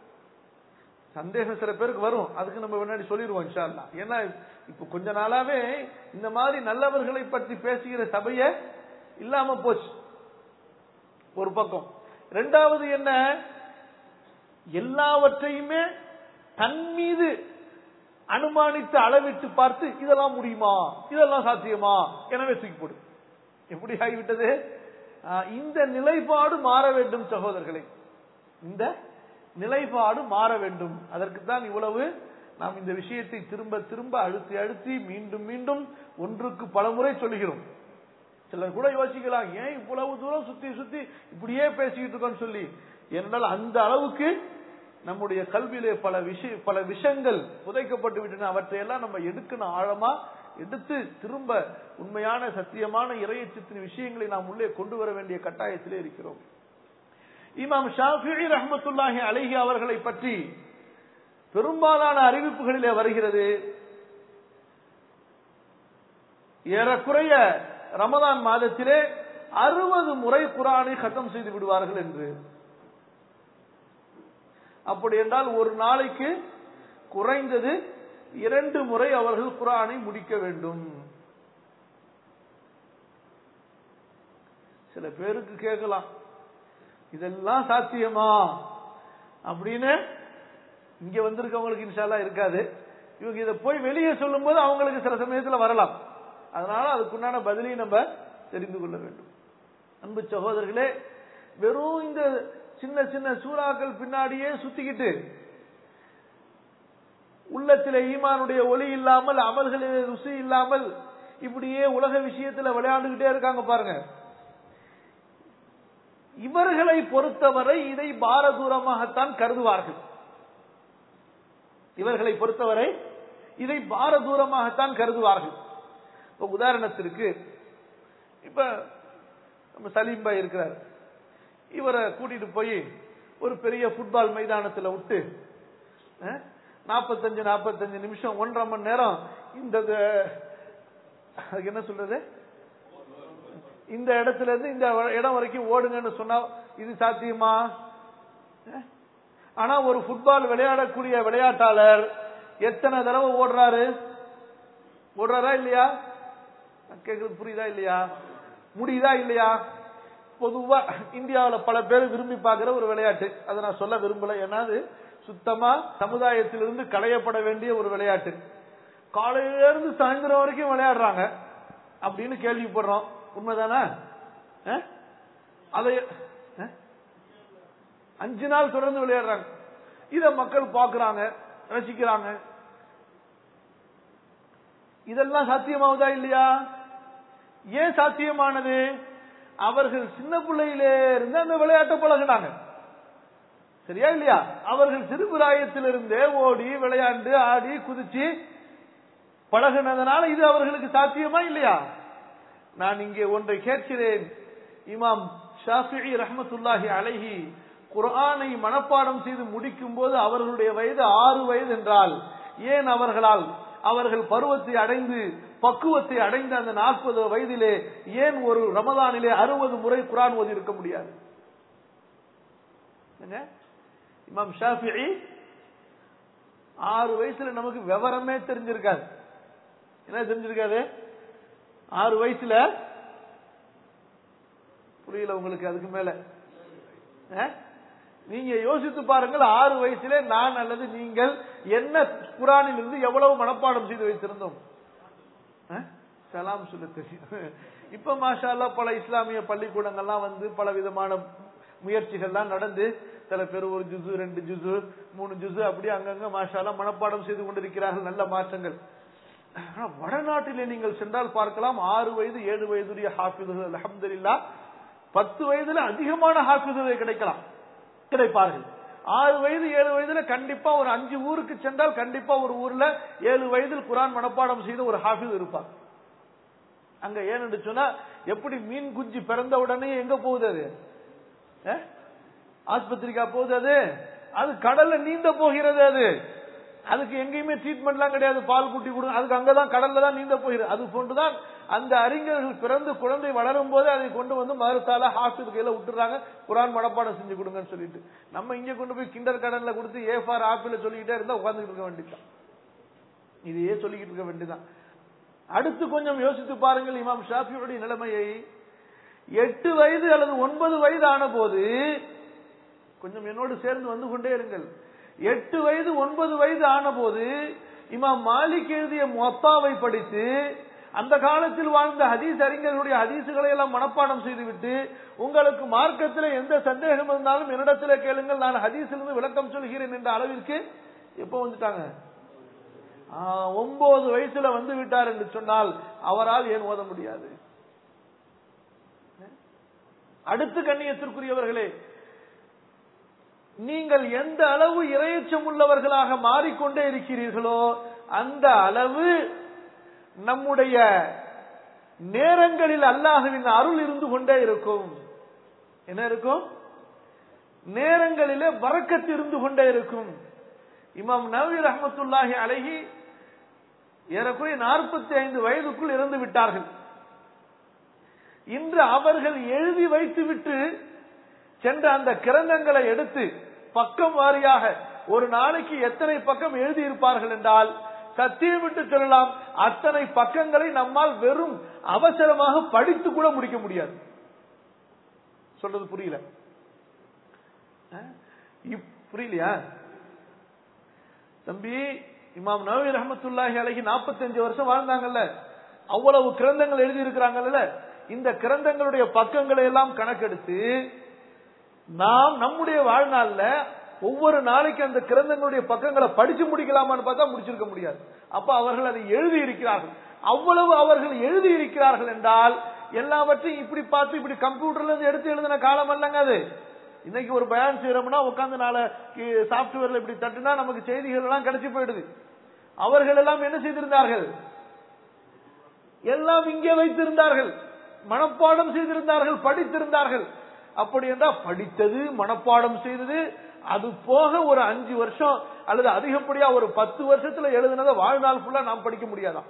சந்தேகம் சில பேருக்கு வரும், அதுக்கு நம்ம முன்னாடி சொல்லிடுவோம் இன்ஷா அல்லாஹ். ஏன்னா இப்ப கொஞ்ச நாளாவே இந்த மாதிரி நல்லவர்களை பற்றி பேசுகிற சபைய இல்லாம போச்சு ஒரு பக்கம். இரண்டாவது என்ன, எல்லாவற்றையுமே தன் மீது அனுமானித்து அளவிட்டு பார்த்து இதெல்லாம் முடியுமா, இதெல்லாம் சாத்தியமா, எனவே தூக்கி போடு. எப்படி ஆகிவிட்டது? இந்த நிலைப்பாடு மாற வேண்டும் சகோதரர்களே. இந்த நிலைப்பாடு மாற வேண்டும். அதற்குத்தான் இவ்வளவு நாம் இந்த விஷயத்தை திரும்ப திரும்ப அழுத்தி அழுத்தி மீண்டும் மீண்டும் ஒன்றுக்கு பல முறை சொல்லுகிறோம். சிலர் கூட யோசிக்கலாம், ஏன் இவ்வளவு தூரம் சுத்தி சுத்தி இப்படியே பேசிக்கிட்டு இருக்கோம்னு சொல்லி. ஏனென்றால் அந்த அளவுக்கு நம்முடைய கல்வியிலே பல விஷயங்கள் புதைக்கப்பட்டு விட்டன. அவற்றையெல்லாம் நம்ம எடுக்கணும், ஆழமா எடுத்து திரும்ப உண்மையான சத்தியமான இறையச்சத்தின் விஷயங்களை நாம் உள்ளே கொண்டு வர வேண்டிய கட்டாயத்திலே இருக்கிறோம். இமாம் ஷாஃபிஈ ரஹ்மத்துல்லாஹி அலைஹி அவர்களை பற்றி பெரும்பாலான அறிவிப்புகளிலே வருகிறது, ஏறக்குறைய ரமதான் மாதத்திலே 60 முறை குர்ஆனை கத்தம் செய்து விடுவார்கள் என்று. அப்படி என்றால் ஒரு நாளைக்கு குறைந்தது 2 முறை அவர்கள் குர்ஆனை முடிக்க வேண்டும். சில பேருக்கு கேட்கலாம், இதெல்லாம் சாத்தியமா அப்படின்னு. இங்க வந்திருக்கவங்களுக்கு இன்ஷா அல்லாஹ் இருக்காது. இவங்க இதை போய் வெளியே சொல்லும் போது அவங்களுக்கு சில சமயத்துல வரலாம். அதனால அதுக்குண்டான பதிலை நம்ம தெரிந்து கொள்ள வேண்டும். அன்பு சகோதரர்களே, வெறும் இந்த சின்ன சின்ன சூறாக்கள் பின்னாடியே சுத்திக்கிட்டு உள்ளத்திலே ஈமானுடைய ஒளி இல்லாமல், அமல்களிலே ருசி இல்லாமல், இப்படியே உலக விஷயத்துல விளையாண்டுகிட்டே இருக்காங்க பாருங்க. இவர்களை பொறுத்தவரை இதை பாரதூரமாகத்தான் கருதுவார்கள். இவர்களை பொறுத்தவரை இதை பாரதூரமாகத்தான் கருதுவார்கள். இப்ப உதாரணத்திற்கு, இப்ப நம்ம சலீம் பாய் இருக்கிறார், இவரை கூட்டிட்டு போய் ஒரு பெரிய ஃபுட்பால் மைதானத்துல விட்டு 45 நிமிஷம் 1.5 மணி நேரம் இந்த அதுக்கு என்ன சொல்றது, இந்த இடத்துல இருந்து இந்த இடம் வரைக்கும் ஓடுங்கன்னு சொன்னா இது சாத்தியமா? ஆனா ஒரு ஃபுட்பால் விளையாடக்கூடிய விளையாட்டாளர் எத்தனை தடவை ஓடுறாரா இல்லையா? கேட்கறது புரியுதா இல்லையா? முடியுதா இல்லையா? பொதுவா இந்தியாவில் பல பேர் விரும்பி பார்க்கிற ஒரு விளையாட்டு, அதை நான் சொல்ல விரும்பல, ஏன்னா அது சுத்தமா சமுதாயத்திலிருந்து களையப்பட வேண்டிய ஒரு விளையாட்டு. காலையில இருந்து சாயந்தரம் வரைக்கும் விளையாடுறாங்க அப்படின்னு கேள்விப்படுறோம். உண்மைதானே? அதை 5 நாள் தொடர்ந்து விளையாடுறாங்க. இத மக்கள் பார்க்கறாங்க, ரசிக்கிறாங்க. இதெல்லாம் சாத்தியமாவதா இல்லையா? ஏன் சாத்தியமானது? அவர்கள் சின்ன பிள்ளையிலே இருந்து அந்த விளையாட்டை பழகினாங்க. சரியா இல்லையா? அவர்கள் சிறுபிராயத்திலிருந்தே ஓடி விளையாண்டு ஆடி குதிச்சு பழகினதனால இது அவர்களுக்கு சாத்தியமா இல்லையா? நான் இங்கே ஒன்றை கேட்கிறேன். இமாம் ஷாஃபிஈ ரஹ்மத்துல்லாஹி அலைஹி குர்ஆனை மனப்பாடம் செய்து முடிக்கும் போது அவர்களுடைய வயது 6 வயது என்றால், ஏன் அவர்கள் பருவத்தை அடைந்து பக்குவத்தை அடைந்த அந்த 40 வயதிலே ஏன் ஒரு ரமதானிலே 60 முறை குர்ஆன் ஓதி இருக்க முடியாது? இமாம் ஷாஃபிஈ 6 வயசுல நமக்கு விவரமே தெரிஞ்சிருக்காது. என்ன தெரிஞ்சிருக்காது? 6 வயசுல புரியல உங்களுக்கு? அதுக்கு மேல நீங்க யோசித்து பாருங்கள். 6 வயசுல நான் அல்லது நீங்கள் என்ன குர்ஆனில் இருந்து எவ்வளவு மனப்பாடம் செய்து வைத்திருந்தோம்? சலாம் சொல்ல தெரியும். இப்ப மாஷா அல்லாஹ் பல இஸ்லாமிய பள்ளிக்கூடங்கள்லாம் வந்து பல விதமான முயற்சிகள்லாம் நடந்து சில பேர் 1 ஜுசு 2 ஜுசு 3 ஜுசு அப்படி அங்கங்க மாஷா அல்லாஹ் மனப்பாடம் செய்து கொண்டிருக்கிறார்கள். நல்ல மாற்றங்கள். வடநாட்டிலே நீங்கள் சென்றால் பார்க்கலாம், 6 வயது 7 வயதுடைய ஹாஃபிதுகள் அல்ஹம்துலில்லாஹ் 10 வயதுல அதிகமான ஹாஃபிதுகள் கிடைப்பார்கள். 6 வயது 7 வயதுல கண்டிப்பா ஒரு 5 ஊருக்கு சென்றால் கண்டிப்பா ஒரு ஊர்ல 7 வயதில் குர்ஆன் மனப்பாடம் செய்த ஒரு ஹாஃபிஸ் இருப்பார். அங்க ஏன்னு சொன்னா, எப்படி மீன் குஞ்சு பிறந்த உடனே எங்க போகுது? அது ஆஸ்பத்திரிக்கா போகுது? அது கடல்ல நீந்த போகிறது. அதுக்கு எங்கேயுமே ட்ரீட்மெண்ட் எல்லாம் கிடையாது, பால் குட்டி கொடுங்க, அதுக்கு அங்கதான் கடல்ல தான் நீந்த போகிறது. அது போன்றுதான் அந்த அறிஞர்கள் பிறந்து குழந்தை வளரும் போது அதை கொண்டு வந்து மதரசால ஹாஃபிஸ் கையில விட்டுறாங்க, குர்ஆன் மனப்பாடம் செஞ்சு கொடுங்கன்னு சொல்லிட்டு. நம்ம இங்க கொண்டு போய் கிண்டர் கார்டன்ல கொடுத்து ஏ ஃபார் ஆப்பிள் சொல்லிக்கிட்டே இருந்தா உட்கார்ந்துட்டு இருக்க வேண்டியதுதான். இதையே சொல்லிக்கிட்டு இருக்க வேண்டியதுதான். அடுத்து கொஞ்சம் யோசித்து பாருங்கள் இமாம் ஷாஃபியுடைய நிலைமையை. 8 வயது அல்லது 9 வயது ஆன போது, கொஞ்சம் என்னோடு சேர்ந்து வந்து கொண்டே இருங்கள், 8 வயது 9 வயது ஆன போது இமாம் மாலிக் எழுதிய முவத்தாவை படித்து அந்த காலத்தில் வாழ்ந்த ஹதீஸ் அறிஞர்களுடைய ஹதீசுகளை எல்லாம் மனப்பாடம் செய்துவிட்டு உங்களுக்கு மார்க்கத்தில் எந்த சந்தேகம் இருந்தாலும் என்னிடத்திலே கேளுங்கள், நான் ஹதீஸிலிருந்து விளக்கம் சொல்கிறேன் என்ற அளவிற்கு எப்ப வந்துட்டாங்க? 9 வயசுல வந்து விட்டார் என்று சொன்னால் அவரால் ஏன் ஓத முடியாது? அடுத்து கண்ணியத்திற்குரியவர்களே, நீங்கள் எந்த அளவு இறையச்சம் உள்ளவர்களாக மாறிக்கொண்டே இருக்கிறீர்களோ அந்த அளவு நம்முடைய நேரங்களில் அல்லாஹ்வின் அருள் இருந்து கொண்டே இருக்கும். என்ன இருக்கும்? நேரங்களிலே பரக்கத் இருந்து கொண்டே இருக்கும். இமாம் நவவி ரஹ்மத்துல்லாஹி அலைஹி ஏறக்குறைய 45 வயதுக்குள் இறந்து விட்டார்கள். இன்று அவர்கள் எழுதி வைத்துவிட்டு சென்ற அந்த கிரந்தங்களை எடுத்து பக்கம் வாரியாக ஒரு நாளைக்கு எத்தனை பக்கம் எழுதி இருப்பார்கள் என்றால் சத்தியம் விட்டு சொல்லலாம், அத்தனை பக்கங்களை நம்மால் வெறும் அவசரமாக படித்து கூட முடிக்க முடியாது. சொல்றது புரியல? புரியலையா தம்பி? இமாம் நவவி ரஹ்மத்துல்லாஹி அலைஹி 45 வருஷம் வாழ்ந்தாங்கல்ல, அவ்வளவு கிரந்தங்கள் எழுதி இருக்கிறாங்கல்ல, இந்த கிரந்தங்களுடைய பக்கங்களை எல்லாம் கணக்கெடுத்து நாம் நம்முடைய வாழ்நாள்ல ஒவ்வொரு நாளைக்கு அந்த கிரந்தங்களுடைய பக்கங்களை படிச்சு முடிக்கலாமான்னு பார்த்தா முடிச்சிருக்க முடியாது. அப்ப அவர்கள் அதை எழுதி இருக்கிறார்கள். அவ்வளவு அவர்கள் எழுதி இருக்கிறார்கள் என்றால் எல்லாவற்றையும் இப்படி பார்த்து இப்படி கம்ப்யூட்டர்ல இருந்து எடுத்து எழுதின காலம் அல்லங்க அது. இன்னைக்கு ஒரு பயான் செய்யறோம்னா உட்கார்ந்து சாப்ட்வேர்ல இப்படி தட்டுனா நமக்கு செய்திகள் எல்லாம் கிடைச்சி போயிடுது. அவர்கள் எல்லாம் என்ன செய்திருந்தார்கள்? எல்லாம் இங்கே வைத்திருந்தார்கள், மனப்பாடம் செய்திருந்தார்கள், படித்திருந்தார்கள். அப்படி என்றால் படித்தது மனப்பாடம் செய்தது அது போக ஒரு 5 வருஷம் அல்லது அதிகப்படியா ஒரு 10 வருஷத்துல எழுதினதை வாழ்நாள் ஃபுல்லா நாம் படிக்க முடியாதான்?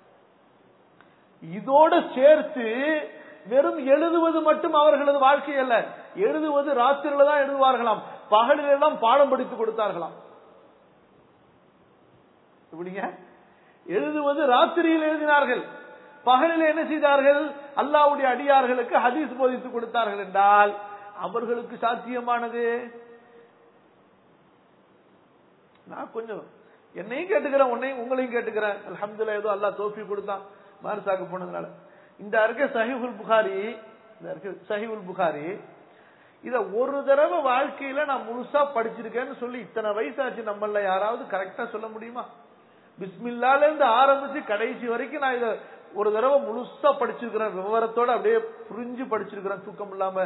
இதோட சேர்த்து வெறும் எழுதுவது மட்டும் அவர்களது வாழ்க்கை அல்ல, எழுதுவது ராத்திரில தான் எழுதுவார்களாம், பகலிலெல்லாம் பாடம் படித்து கொடுத்தார்களாம். எப்படிங்க? எழுதுவது ராத்திரியில் எழுதினார்கள், பகலில் என்ன செய்தார்கள்? அல்லாஹ்வுடைய அடியார்களுக்கு ஹதீஸ் போதித்து கொடுத்தார்கள் என்றால் அவர்களுக்கு சாத்தியமானது. நான் கொஞ்சம் என்னையும் கேட்டுக்கிறேன், உங்களையும் கேட்டுக்கிறேன். அல்ஹம்துலில்லாஹ் ஏதோ அல்லாஹ் தௌஃபீக் கொடுத்தான் மார்சாக்கு போனதுனால. இந்த இருக்க சஹீஹுல் புகாரி இத ஒரு தடவை வாழ்க்கையில நான் முழுசா படிச்சிருக்கேன்னு சொல்லி இத்தனை வயசாச்சு நம்மள யாராவது கரெக்டா சொல்ல முடியுமா? பிஸ்மில்லால இருந்து ஆரம்பிச்சு கடைசி வரைக்கும் நான் இத ஒரு தடவை முழுசா படிச்சிருக்கிறேன், விவரத்தோட அப்படியே புரிஞ்சு படிச்சிருக்கிறேன் தூக்கம் இல்லாம.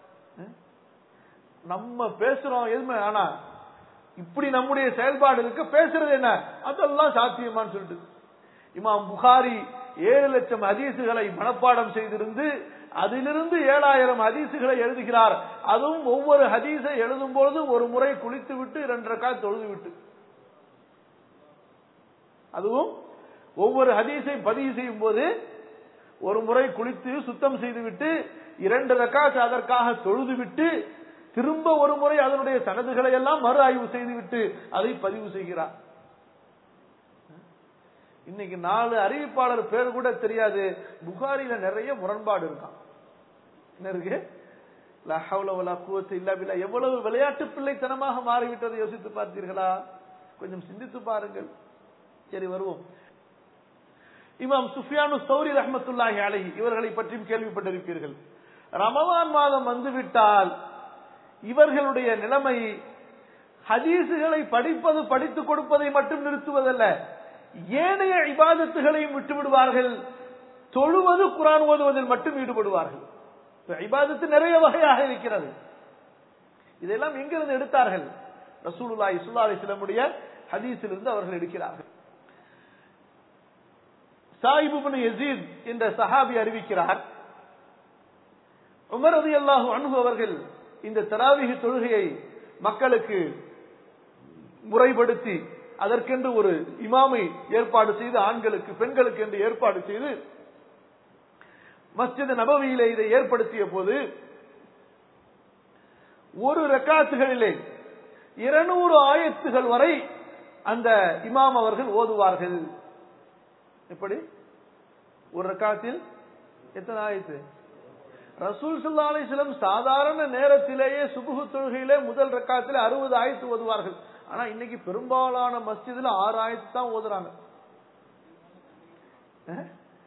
நம்ம பேசுறோம் எதுவுமே, ஆனா இப்படி நம்முடைய செயல்பாடு இருக்கு, பேசுறது என்ன அதெல்லாம் சாத்தியமான்னு சொல்லிட்டு இமாம் புகாரி 7 லட்சம் ஹதீசுகளை மனப்பாடம் செய்திருந்து அதிலிருந்து 7000 ஹதீசுகளை எழுதுகிறார். அதுவும் ஒவ்வொரு ஹதீஸை எழுதும் பொழுது ஒரு முறை குளித்து விட்டு 2 ரக்காத் தொழுது விட்டு, அதுவும் ஒவ்வொரு ஹதீஸை பதிவு செய்யும் போது ஒரு முறை குளித்து சுத்தம் செய்துவிட்டு 2 ரக்காத் அதற்காக தொழுது விட்டு திரும்ப ஒரு முறை அதனுடைய சனதுகளை எல்லாம் மறு ஆய்வு செய்துவிட்டு அதை பதிவு செய்கிறார். இன்னைக்கு 4 அறிவிப்பாளர் பேர் கூட தெரியாது, புகாரில நிறைய முரண்பாடு இருக்கான். என்ன இருக்கு? லா ஹவ்ல வலா குவத்த இல்லா பில்லாஹ். எவ்வளவு விளையாட்டு பிள்ளைத்தனமாக மாறிவிட்டதை யோசித்து பார்த்தீர்களா? கொஞ்சம் சிந்தித்து பாருங்கள். சரி, வருவோம். இமாம் சுஃபியானு சௌரி ரஹ்மத்துல்லாஹி அலைஹி இவர்களை பற்றியும் கேள்விப்பட்டிருப்பீர்கள். ரமலான் மாதம் வந்துவிட்டால் இவர்களுடைய நிலைமை ஹதீசுகளை படிப்பது படித்துக் கொடுப்பதை மட்டும் நிறுத்துவதல்ல, ஏனைய இபாதத்துகளையும் விட்டு விடுவார்கள். தொழுவது குர்ஆன் ஓதுவதில் மட்டும் ஈடுபடுவார்கள். இபாதத்து நிறைய வகையாக இருக்கிறது. இதெல்லாம் எங்கிருந்து எடுத்தார்கள்? ரசூலுல்லாஹி ஸல்லல்லாஹு அலைஹி வஸல்லம் ஹதீஸிலிருந்து அவர்கள் எடுக்கிறார்கள். சாயிப் இப்னு யஸீத் என்ற சஹாபி அறிவிக்கிறார், உமர் ரலியல்லாஹு அன்ஹு அவர்கள் இந்த தராவீஹ் தொழுகையை மக்களுக்கு முறைப்படுத்தி அதற்கென்று ஒரு இமாமை ஏற்பாடு செய்து, ஆண்களுக்கு பெண்களுக்கு என்று ஏற்பாடு செய்து மஸ்ஜித் நபவியிலே இதை ஏற்படுத்திய போது ஒரு ரக்காத்துகளிலே 200 ஆயத்துகள் வரை அந்த இமாம் அவர்கள் ஓதுவார்கள். எப்படி? ஒரு ரக்காத்தில் எத்தனை ஆயத்து? ரசூல் ஸல்லல்லாஹு அலைஹி வஸல்லம் சாதாரண நேரத்திலேயே சுபஹ் தொழுகையிலே முதல் ரக்காத்திலே 60 ஆயத்து ஓதுவார்கள். ஆனா இன்னைக்கு பெரும்பாலான மஸ்ஜிதுல 6 ஆயத்து தான் ஓதுறாங்க.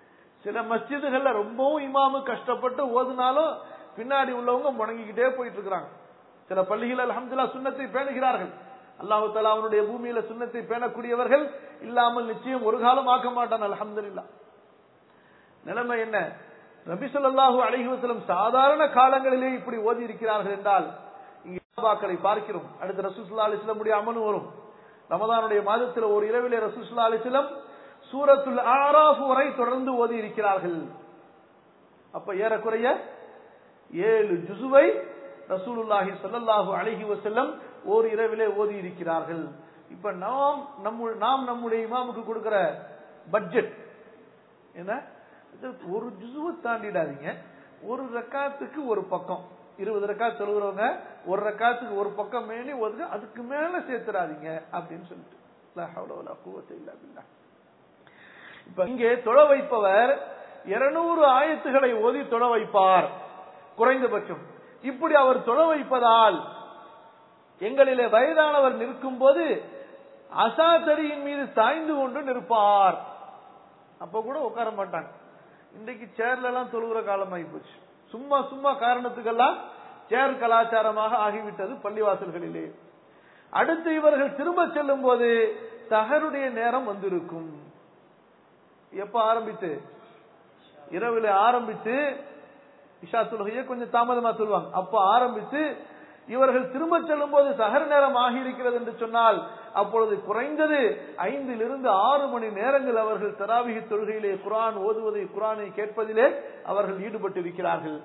சில மஸ்ஜிதுகள்ல ரொம்பவும் இமாமு கஷ்டப்பட்டு ஓதுனாலும் பின்னாடி உள்ளவங்க முடங்கிக்கிட்டே போயிட்டு இருக்கிறாங்க. சில பள்ளிகள் அல்ஹம்துலில்லாஹ் சுன்னத்தை பேணுகிறார்கள். அல்லாஹ் தஆலா அவனுடைய பூமியில சுன்னத்தை பேணக்கூடியவர்கள் இல்லாமல் நிச்சயம் ஒரு காலம் ஆக்க மாட்டான். அல்ஹம்துலில்லாஹ். நிலைமை என்ன? நபி ஸல்லல்லாஹு அலைஹி வஸல்லம் சாதாரண காலங்களிலே இப்படி ஓதி இருக்கிறார்கள் என்றால் இங்கே சஹாபாக்களை பார்க்கிறோம். அடுத்து ரசூல் ஸல்லல்லாஹு அலைஹி வஸல்லம் உடைய அமலும் வரும். ரமதானுடைய மாதத்தில் ஒரு இரவிலே ரசூல் ஸல்லல்லாஹு அலைஹி வஸல்லம் சூரத்துல் ஆராஃப் வரை தொடர்ந்து ஓதி இருக்கிறார்கள். அப்ப ஏறக்குறைய 7 ஜுசுவை ரசூலுல்லாஹி ஸல்லல்லாஹு அலைஹி வஸல்லம் ஒரு இரவிலே ஓதி இருக்கிறார்கள். இப்ப நாம் நம்முடைய இமாமுக்கு கொடுக்கிற பட்ஜெட் என்ன? ஒரு ஜுசுவை தாண்டிடாதீங்க. ஒரு ரக்காத்துக்கு ஒரு பக்கம், 20 ரக்காத் தொழுகிறவங்க ஒரு ரக்காத்துக்கு ஒரு பக்கம் மேலே ஓதுங்க, அதுக்கு மேல சேர்த்துறாதீங்க அப்படின்னு சொல்லிட்டு. லா ஹவ்ல வலா குவத்த இல்லா பில்லாஹ். இப்ப இங்கே தொழ வைப்பவர் 200 ஆயத்துகளை ஓதி தொழ வைப்பார் குறைந்தபட்சம். இப்படி அவர் தொழ வைப்பதால் எங்களிலே வயதானவர் நிற்கும் போது அசாதடியின் மீது சாய்ந்து கொண்டு நிற்பார். அப்ப கூட உட்கார மாட்டாங்க. இன்றைக்கு சேர்ல எல்லாம் தொழுகிற காலமாகி போச்சு. சும்மா சும்மா காரணத்துக்கெல்லாம் சேர் கலாச்சாரமாக ஆகிவிட்டது பள்ளிவாசல்களிலே. அடுத்து இவர்கள் திரும்ப செல்லும் போது சஹருடைய நேரம் வந்திருக்கும். எப்ப ஆரம்பித்து? இரவுல ஆரம்பித்து இஷா தொழுகையை கொஞ்சம் தாமதமா சொல்லுவாங்க. அப்ப ஆரம்பித்து இவர்கள் திரும்ப செல்லும் போது சஹர் நேரம் ஆகி இருக்கிறது என்று சொன்னால் அப்பொழுது குறைந்தது 5 to 6 மணி நேரங்கள் அவர்கள் தராவிஹ் தொழுகையிலே குர்ஆன் ஓதுவதை, குர்ஆனை கேட்பதிலே அவர்கள் ஈடுபட்டு இருக்கிறார்கள்.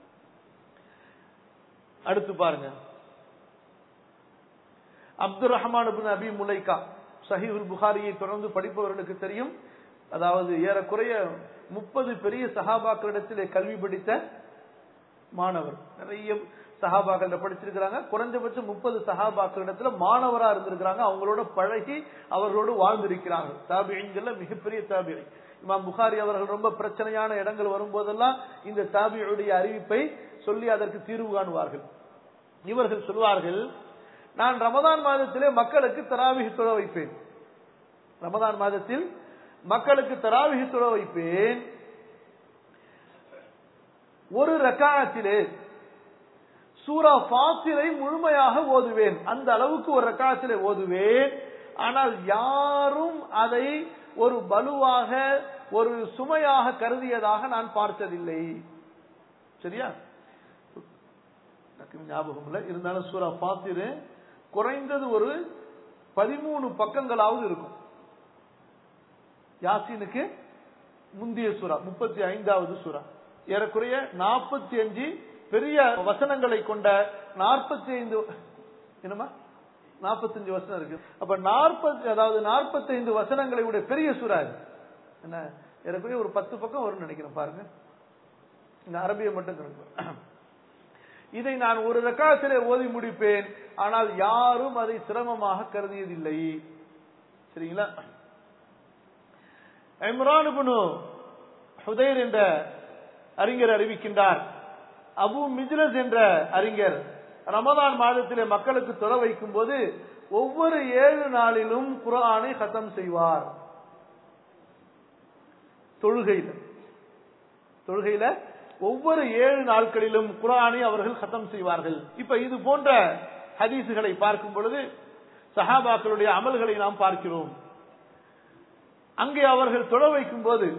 அடுத்து பாருங்க, அப்துர் ரஹ்மான் இப்னு அபி முலைகா சஹீஹுல் புகாரியை தொடர்ந்து படிப்பவர்களுக்கு தெரியும். அதாவது ஏறக்குறைய 30 பெரிய சஹாபாக்களிடத்திலே கல்வி படித்த மாணவர். நிறைய சஹாபாக்கள் படிச்சிருக்கிறாங்க. குறைஞ்சபட்சம் 30 சஹாபாக்களிடத்துல மாணவரா இருந்திருக்கிறாங்க. அவங்களோட பழகி அவர்களோடு வாழ்ந்திருக்கிறார்கள். தாபிஈன்கள்ல மிகப்பெரிய தாபிஈ. இமாம் புகாரி அவர்கள் ரொம்ப பிரச்சனையான இடங்கள் வரும்போதெல்லாம் இந்த தாபிஈனுடைய அறிவிப்பை சொல்லி அதற்கு தீர்வு காணுவார்கள். இவர்கள் சொல்வார்கள், நான் ரமதான் மாதத்திலே மக்களுக்கு தராவிஹ் தொழ வைப்பேன். ரமதான் மாதத்தில் மக்களுக்கு தராவிஹ் தொழ வைப்பேன். ஒரு ரக்காஅத்திலே சூரா ஃபாத்திரை முழுமையாக ஓதுவேன். அந்த அளவுக்கு ஒரு ரக்காஅத்திலே ஓதுவேன். ஆனால் யாரும் அதை ஒரு பலுவாக, ஒரு சுமையாக கருதியதாக நான் பார்த்ததில்லை. சரியா? ஞாபகம் இல்லை, இருந்தாலும் சூரா ஃபாத்திரு குறைந்தது ஒரு 13 பக்கங்களாவது இருக்கும். யாசீனுக்கு முந்தைய சூரா 35வது சூரா. ஏறக்குறைய 45 பெரிய வசனங்களை கொண்ட 45 வசனம் இருக்கு. அப்ப 45 வசனங்களை உடைய பெரிய சூரா என்ன? ஏறக்குறைய ஒரு 10 பக்கம் வரும் நினைக்கிறேன். பாருங்க, இந்த அரபியை மட்டும். இதை நான் ஒரு ரக்காத்திலே ஓதி முடிப்பேன். ஆனால் யாரும் அதை சிரமமாக கருதியதில்லை. சரிங்களா? இம்ரான் இப்னு ஹுதைர் என்ற அறிஞர் அறிவிக்கின்றார், அபு மிஜ்லஸ் என்ற அறிஞர் ரமதான் மாதத்திலே மக்களுக்கு தொழ வைக்கும் போது ஒவ்வொரு 7 நாளிலும் குர்ஆனை கதம் செய்வார். தொழுகையில ஒவ்வொரு 7 நாட்களிலும் குர்ஆனை அவர்கள் கதம் செய்வார்கள். இப்ப இது போன்ற ஹதீசுகளை பார்க்கும் பொழுது சஹாபாக்களுடைய அமல்களை நாம் பார்க்கிறோம். அங்கே அவர்கள் தொழ வைக்கும் போது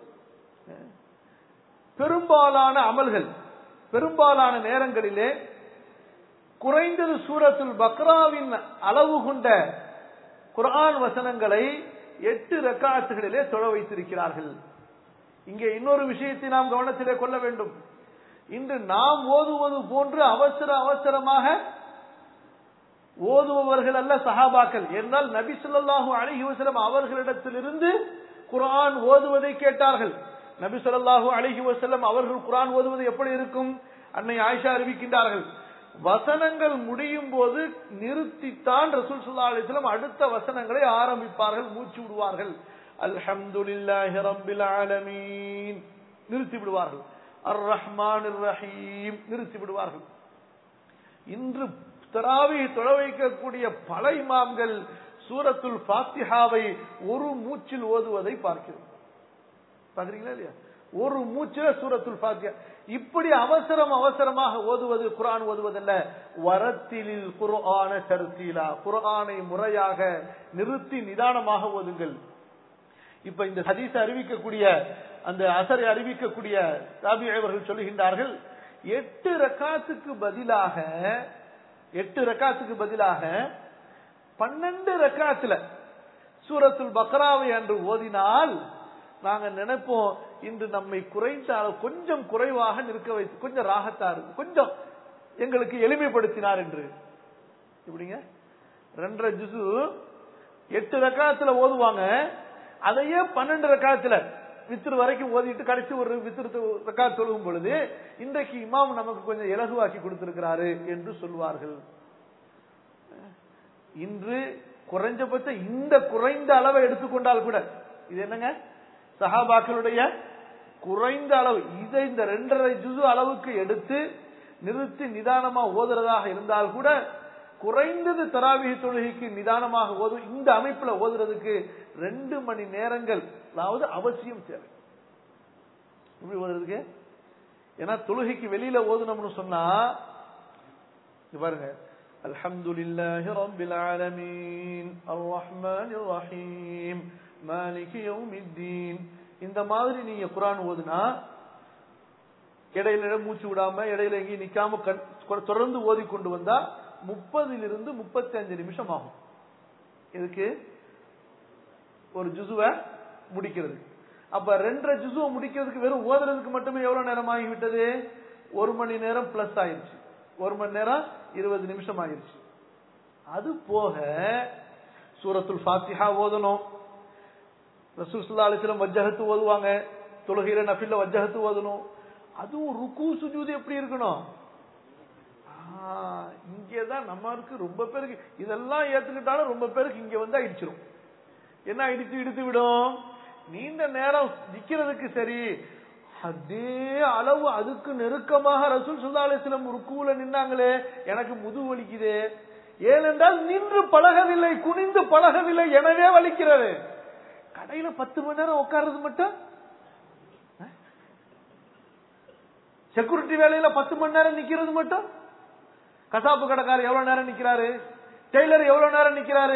பெரும்பாலான அமல்கள், பெரும்பாலான நேரங்களிலே குறைந்தது சூரத்துல் பக்ராவின் அளவு கொண்ட குர்ஆன் வசனங்களை 8 ரக்காத்துகளிலே தொழ வைத்திருக்கிறார்கள். இங்கே இன்னொரு விஷயத்தை நாம் கவனத்திலே கொள்ள வேண்டும். இன்று நாம் ஓதுவது போன்று அவசரமாக ஓதுபவர்கள் அல்ல சஹாபாக்கள். என்றால் நபி ஸல்லல்லாஹு அலைஹி வஸல்லம் அவர்களிடத்திலிருந்து குர்ஆன் ஓதுவதை கேட்டார்கள். நபி ஸல்லல்லாஹு அலைஹி வஸல்லம் அவர்கள் குர்ஆன் ஓதுவது எப்படி இருக்கும்? அன்னை ஆயிஷா அறிவிக்கின்றார்கள், வசனங்கள் முடியும் போது நிறுத்தித்தான் ரசூல் ஸல்லல்லாஹு அலைஹி வஸல்லம் அடுத்த வசனங்களை ஆரம்பிப்பார்கள், மூச்சு விடுவார்கள். அல்ஹம்துலில்லாஹி ரப்பில் ஆலமீன் நிறுத்தி விடுவார்கள். அர் ரஹ்மானிர் ரஹீம் நிறுத்தி விடுவார்கள். இன்று தராவீஹ் தொழ வைக்கக்கூடிய பல இமாம்கள் சூரத்துல் ஃபாத்திஹாவை ஒரு மூச்சில் ஓதுவதை பார்க்கிறோம். பாக்குறீங்களா இல்லையா? ஒரு மூச்சில சூரத்துல் ஃபாத்திஹா. இப்படி அவசரமாக ஓதுவது குர்ஆன் ஓதுவதல்ல. வரத்திலில் குர்ஆன தர்தீலா, குர்ஆனை முறையாக நிறுத்தி நிதானமாக ஓதுங்கள். இப்ப இந்த ஹதீஸ் அறிவிக்கக்கூடிய அந்த அசரை அறிவிக்கக்கூடிய தாபிஈ அவர்கள் சொல்லுகின்றார்கள், 8 ரக்காத்துக்கு பதிலாக 12 ரக்காத்துல சூரத்துல் பக்ராவை அன்று ஓதினால் நாங்க நினைப்போம், இன்று நம்மை குறைந்த கொஞ்சம் குறைவாக நிற்க வைத்து கொஞ்சம் ராகத்தா இருக்கு, கொஞ்சம் எங்களுக்கு எளிமைப்படுத்தினார் என்று. இப்படிங்க 2.5 ஜுசு 8 ரக்காத்துல ஓதுவாங்க, அதையே 12 ரக்காத்துல வித்ரு வரைக்கும் ஓதிட்டு கடைசி ஒரு வித்ரு ரக்காத் தொழுகும் பொழுது இன்றைக்கு இமாம் நமக்கு கொஞ்சம் இலகுவாக்கி கொடுத்திருக்கிறாரு என்று சொல்வார்கள். இன்று குறைஞ்சபட்ச இந்த குறைந்த அளவை எடுத்துக்கொண்டால் கூட, இது என்னங்க சஹாபாக்களுடைய குறைந்த அளவு, இதை இந்த 2.5 ஜுசு அளவுக்கு எடுத்து நிறுத்தி நிதானமா ஓதுறதாக இருந்தால் கூட, குறைந்தது தராவீஹ் தொழுகைக்கு நிதானமாக இந்த அமைப்புல ஓதுறதுக்கு 2 மணி நேரங்கள் அதாவது அவசியம் தேவை. இப்படி ஓதுறதுக்கு, ஏன்னா தொழுகைக்கு வெளியில ஓதுனோம்னு சொன்னா பாருங்க, அல்ஹம்துலில்லாஹி ரப்பில் ஆலமீன் அர்ரஹ்மானிர் ரஹீம் மாலிகி யௌமித்தீன், இந்த மாதிரி நீங்க குர்ஆன் ஓதுனா இடையில மூச்சு விடாம இடையில எங்கேயும் நிக்காம தொடர்ந்து ஓதி கொண்டு வந்தா 30 to 35 நிமிஷம் ஆகும். இதுக்கு ஒரு ஜுசுவை முடிக்கிறது. அப்ப 2.5 ஜுசுவை முடிக்கிறதுக்கு வெறும் ஓதுறதுக்கு மட்டுமே எவ்வளவு நேரம் ஆகிவிட்டது? 1 மணி நேரம் பிளஸ் ஆயிருச்சு. 1 மணி நேரம் 20 நிமிஷம் ஆயிருச்சு. அது போக சூரத்துல் ஃபாத்திஹா ஓதணும். ரசூல் ஸல்லல்லாஹு அலைஹி வஸல்லம் வஜ்ஹத்து ஓதுவாங்க, தொழுகையில நஃபில்ல வஜ்ஹத்து ஓதணும். அதுவும் ருக்கு சுஜூத் எப்படி இருக்கணும்? இங்கதான் நம்மளுக்கு ரொம்ப பேருக்கு இதெல்லாம் ஏத்துக்கிட்டாலும் ரொம்ப பேருக்கு இங்க வந்து இடிச்சிடும். என்ன இடித்து விடும்? நீண்ட நேரம் நிக்கிறதுக்கு சரி, அதே அளவு அதுக்கு நெருக்கமாக ரசூல் ஸல்லல்லாஹு அலைஹி வஸல்லம் ருக்குல நின்னாங்களே, எனக்கு முதுகு வலிக்குது. ஏனென்றால் நின்று பழகவில்லை, குனிந்து பழகவில்லை, எனவே வலிக்கிறது. கடையில 10 மணி நேரம் உட்கார்றது மட்டும், செக்யூரிட்டி வேலையில 10 மணி நேரம் நிக்கிறது மட்டும், கசாப்பு கடைக்காரர் எவ்வளவு நேரம் நிக்கிறாரு, டெய்லர் எவ்வளவு நேரம் நிக்கிறாரு,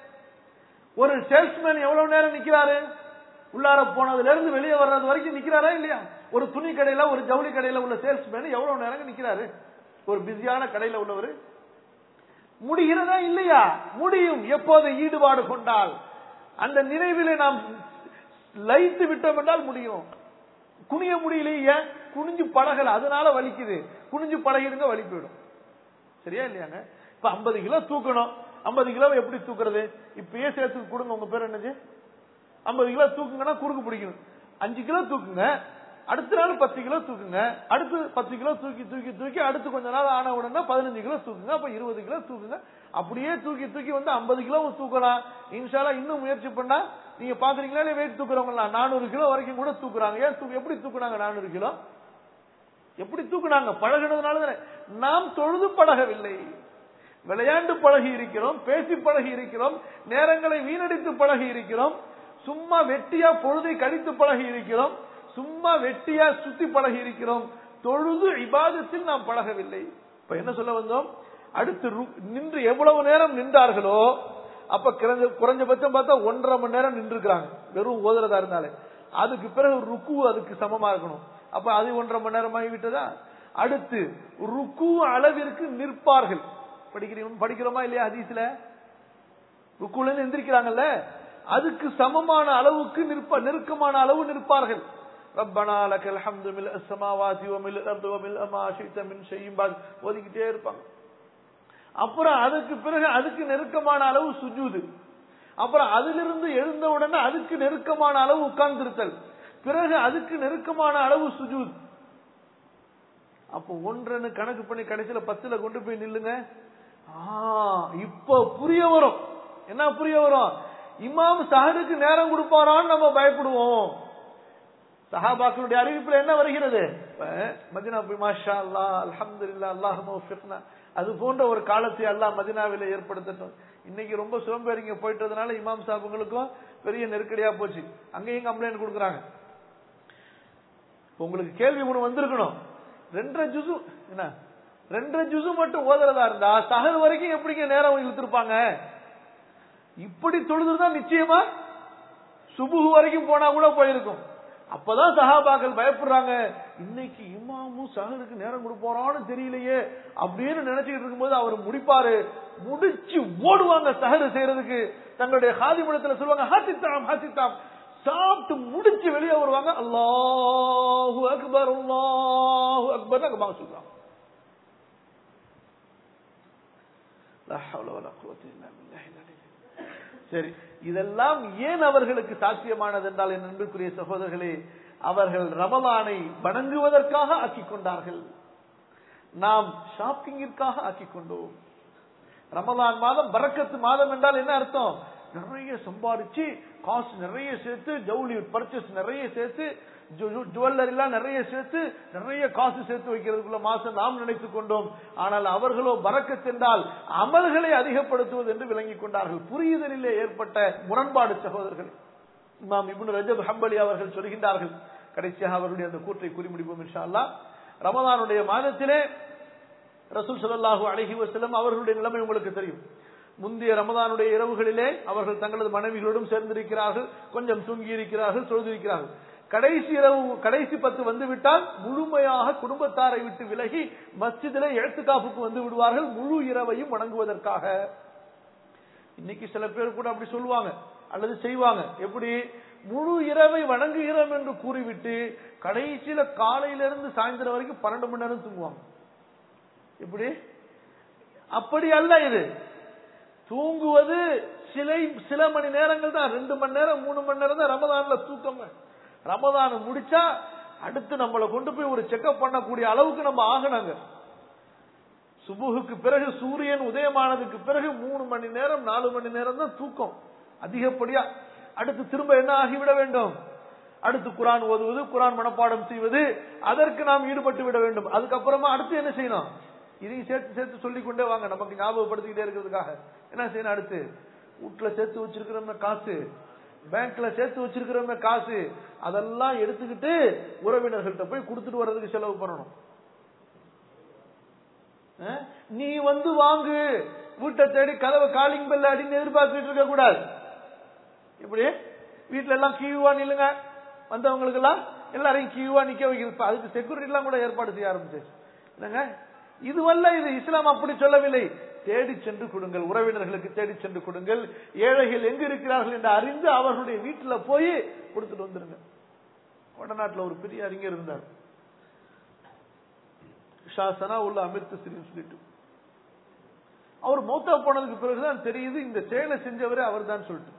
ஒரு சேல்ஸ்மேன் எவ்வளவு நேரம் நிக்கிறாரு, உள்ளார போனதுல இருந்து வெளியே வர்றது வரைக்கும் நிக்கிறாரா இல்லையா? ஒரு துணி கடையில ஒரு ஜவுளி கடையில உள்ள சேல்ஸ்மேன் எவ்வளவு நேரம் நிக்கிறாரு? ஒரு பிஸியான கடையில உள்ளவர் முடிகிறதா இல்லையா? முடியும், எப்போது ஈடுபாடு கொண்டால், அந்த நினைவிலே நாம் லயித்து விட்டோம் என்றால் முடியும். குனிய முடியலையே, குனிஞ்சு பழகல, அதனால வலிக்குது. குனிஞ்சு பழகிடுங்க, வலி போயிடும். சரியா இல்லையாங்க? இப்ப 50 கிலோ தூக்கணும். 50 கிலோ எப்படி தூக்குறது? இப்பயே சேர்த்து கொடுங்க. உங்க பேர் என்னது? 50 கிலோ தூக்குங்கன்னா குறுக்கு பிடிக்கணும். 5 கிலோ தூக்குங்க, அடுத்த நாள் 10 கிலோ தூக்குங்க, அடுத்து 10 கிலோ தூக்கி தூக்கி தூக்கி அடுத்து கொஞ்ச நாள் ஆன உடனே 15 கிலோ தூக்குங்க, அப்ப 20 கிலோ தூக்குங்க. அப்படியே தூக்கி தூக்கி வந்து 50 கிலோ தூக்கலாம். இன்ஷால்லா இன்னும் முயற்சி பண்ணா நீங்க பாக்குறீங்களா, வெயிட் தூக்குறவங்களா 400 கிலோ வரைக்கும் கூட தூக்குறாங்க. ஏன் எப்படி தூக்குனாங்க? 400 கிலோ எப்படி தூக்குனாங்க? பழகினதுனால. நாம் தொழுது பழகவில்லை, விளையாண்டு பழகி இருக்கிறோம், பேசி பழகி இருக்கிறோம், நேரங்களை வீணடித்து பழகி இருக்கிறோம், சும்மா வெட்டியா பொழுதை கழித்து பழகி இருக்கிறோம், சும்மா வெட்டியா சுத்தி பழகி இருக்கிறோம். தொழுது இபாதத்தில் நாம் பழகவில்லை. இப்ப என்ன சொல்ல வந்தோம்? அடுத்து நின்று எவ்வளவு நேரம் நின்றார்களோ, அப்ப குறைஞ்சபட்சம் பார்த்தா 1.5 மணி நேரம் நின்று இருக்காங்க, வெறும் ஓதுறதா இருந்தாலே. அதுக்கு பிறகு ருக்கு அதுக்கு சமமா இருக்கணும். அப்ப அது 1.5 மணி நேரம் ஆகிவிட்டதா? அடுத்து ருக்கு அளவிற்கு நிற்பார்கள். படிக்கிறோமா இல்லையா? ஹதீஸ்ல ருக்குல இருந்து எந்திரிக்கிறாங்கல்ல, அதுக்கு சமமான அளவுக்கு நெருக்கமான அளவு நிற்பார்கள். ரப்பனா லக்கல் ஹம்து மில் அஸ்ஸமாவாதி வ மில் அர்தி வ மில் மா ஷி'த மின் ஷைஇன் பஅத் ஓதிக்கிட்டே இருப்பாங்க. அப்புறம் அதுக்கு பிறகு அதுக்கு நெருக்கமான அளவு சுஜூது, அப்புறம் அதிலிருந்து எழுந்த உடனே அதுக்கு நெருக்கமான அளவு உட்கார்ந்திருத்தல், பிறகு அதுக்கு நெருக்கமான அளவு சுஜூத். அப்போ 1 கணக்கு பண்ணி கடைசியில 10ல கொண்டு போய் நில்லுங்க. இப்ப புரிய வரும். என்ன புரிய வரும்? இமாம் சஹருக்கு நேரம் கொடுப்பாரான்னு நம்ம பயப்படுவோம். சஹாபாக்களுடைய அறிவிப்புல என்ன வருகிறது? மதீனா மாஷா அல்லாஹ் அல்ஹம்துலில்லாஹ் அல்லாஹும்ம வஃபிக்னா, அது போன்ற ஒரு காலத்தை அல்லாஹ் மதீனாவில ஏற்படுத்தட்டும். இன்னைக்கு ரொம்ப சோம்பேறிங்க போயிட்டதுனால இமாம் சாஹிபுங்களுக்கும் பெரிய நெருக்கடியா போச்சு. அங்கேயும் கம்ப்ளைண்ட் கொடுக்குறாங்க. உங்களுக்கு கேள்வி ஒண்ணு வந்திருக்கணும், 2.5 ஜுசு என்ன 2.5 ஜுசு மட்டும் ஓதுறதா இருந்தா சஹர் வரைக்கும் எப்படிங்க நேரம் இழுத்திருப்பாங்க? இப்படி தொழுதுதான் நிச்சயமா சுபுஹ் வரைக்கும் போனா கூட போயிருக்கும். அப்பதான் சஹாபாக்கள் பயப்படுறாங்க, இன்னைக்கு இமாமும் சஹருக்கு நேரம் கொடுப்பாரான்னு தெரியலையே அப்படின்னு நினைச்சுக்கிட்டு இருக்கும்போது அவர் முடிப்பாரு. முடிச்சு ஓடுவாங்க சஹர் செய்யறதுக்கு. தங்களுடைய ஹாதிமுடத்துல சொல்லுவாங்க, ஹாசித்தாம் ஹாசித்தாம். சாப்பிட்டு முடிச்சு வெளியே வருவாங்க, அல்லாஹு அக்பர் அல்லாஹு அக்பர் சொல்றாங்க. சரி, இதெல்லாம் ஏன் அவர்களுக்கு சாத்தியமானது என்றால், என் அன்புக்குரிய சகோதரர்களே, அவர்கள் ரமலானை வணங்குவதற்காக ஆக்கிக் கொண்டார்கள். நாம் ஷாப்பிங்கிற்காக ஆக்கிக் கொண்டோம். ரமலான் மாதம் பரக்கத்து மாதம் என்றால் என்ன அர்த்தம்? நிறைய சம்பாதிச்சு காசு நிறைய சேர்த்து, ஜவுளி பர்ச்சேஸ் நிறைய சேர்த்து, ஜுவல்லரி எல்லாம் நிறைய சேர்த்து, நிறைய காசு சேர்த்து வைக்கிறதுக்குள்ள மாசம் நாம் நினைத்துக் கொண்டோம். ஆனால் அவர்களோ பரக்கத் என்றால் அமல்களை அதிகப்படுத்துவது என்று விளங்கிக் கொண்டார்கள். புரியுதலிலே ஏற்பட்ட முரண்பாடு சகோதரர்கள். இமாம் இப்னு ரஜப் ஹம்பலி அவர்கள் சொல்கின்றார்கள், கடைசியாக அவருடைய அந்த கூற்றை குறிமுடிப்போம் இன்ஷா அல்லாஹ். ரமலானுடைய மாதத்திலே ரசூல் ஸல்லல்லாஹு அலைஹி வஸல்லம் அவர்களுடைய நிலைமை உங்களுக்கு தெரியும். முந்தைய ரமலானுடைய இரவுகளிலே அவர்கள் தங்களது மனைவிகளோடும் சேர்ந்திருக்கிறார்கள், கொஞ்சம் தூங்கி இருக்கிறார்கள், தொழுதிருக்கிறார்கள். கடைசி இரவு, கடைசி 10 வந்துவிட்டால் முழுமையாக குடும்பத்தாரை விட்டு விலகி மஸ்ஜிதிலே இஅ்திகாஃபுக்கு வந்து விடுவார்கள், முழு இரவையும் வணங்குவதற்காக. இன்னைக்கு சில பேர் கூட அப்படி சொல்லுவாங்க அல்லது செய்வாங்க. எப்படி? முழு இரவை வணங்குகிறோம் என்று கூறிவிட்டு கடைசியில காலையிலிருந்து சாயந்தரம் வரைக்கும் 12 மணி நேரம் தூங்குவாங்க. எப்படி? அப்படி அல்ல. இது தூங்குவது சில மணி நேரங்கள் தான், 2 மணி நேரம் 3 மணி நேரம் தான் ரமதான்ல தூக்கம். ரமதான் முடிச்சா அடுத்து நம்மளை கொண்டு போய் ஒரு செக்அப் பண்ணக்கூடிய அளவுக்கு நம்ம ஆகணுங்க. சுபுகுக்கு பிறகு, சூரியன் உதயமானதுக்கு பிறகு 3 மணி நேரம் 4 மணி நேரம் தான் தூக்கம் அதிகப்படியா. அடுத்து திரும்ப என்ன ஆகிவிட வேண்டும்? அடுத்து குர்ஆன் ஓதுவது, குர்ஆன் மனப்பாடம் செய்வது, அதற்கு நாம் ஈடுபட்டு விட வேண்டும். அதுக்கப்புறமா அடுத்து என்ன செய்யணும்? இதையும் சேர்த்து சேர்த்து சொல்லிக் கொண்டே வாங்க, நமக்கு ஞாபகப்படுத்திக்கிட்டே இருக்கிறதுக்காக. என்ன செய்யணும்? அடுத்து வீட்டுல சேர்த்து வச்சிருக்கிறோம் காசு, பேங்க்ல சேர்த்து வச்சிருக்கிறோம் காசு, அதெல்லாம் எடுத்துக்கிட்டு உறவினர்கள்ட்ட போய் கொடுத்துட்டு வர்றதுக்கு செலவு பண்ணணும். நீ வந்து வாங்கு, வீட்டை தேடி கதவை காலிங் பெல் அடின்னு எதிர்பார்த்துட்டு இருக்க கூடாது. இப்படி வீட்டுல எல்லாம் கியூவா நில்லுங்க, வந்தவங்களுக்கு எல்லாம் எல்லாரையும் கியூவா நிக்க வைக்கிறது. அதுக்கு செக்யூரிட்டி எல்லாம் கூட ஏற்பாடு செய்ய ஆரம்பிச்சு. என்னங்க இதுவல்ல, இது இஸ்லாம் அப்படி சொல்லவில்லை. தேடி சென்று கொடுங்கள், உறவினர்களுக்கு தேடி சென்று கொடுங்கள். ஏழைகள் எங்க இருக்கிறார்கள் என்று அறிந்து அவர்களுடைய வீட்டுல போய் கொடுத்துட்டு வந்துருங்க. வடநாட்டில் ஒரு பெரிய அறிஞர் இருந்தார், ஷாசனா உள்ள அமிர்த சிறின்னு சொல்லிட்டு. அவர் மௌத்தா போனதுக்கு பிறகுதான் தெரியுது இந்த செயலை செஞ்சவரே அவர் தான் சொல்லிட்டு.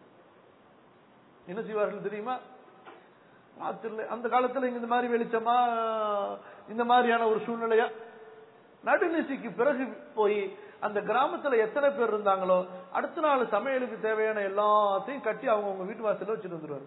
என்ன செய்வார்கள் தெரியுமா? அந்த காலத்துல இந்த மாதிரி வெளிச்சமா, இந்த மாதிரியான ஒரு சூழ்நிலையா, நடுநிசிக்கு பிறகு போய் அந்த கிராமத்துல எத்தனை பேர் இருந்தாங்களோ அடுத்த நாள் சமையலுக்கு தேவையான எல்லாத்தையும் கட்டி அவங்க வீட்டு வாசல்ல வச்சுட்டு வந்துருவாரு.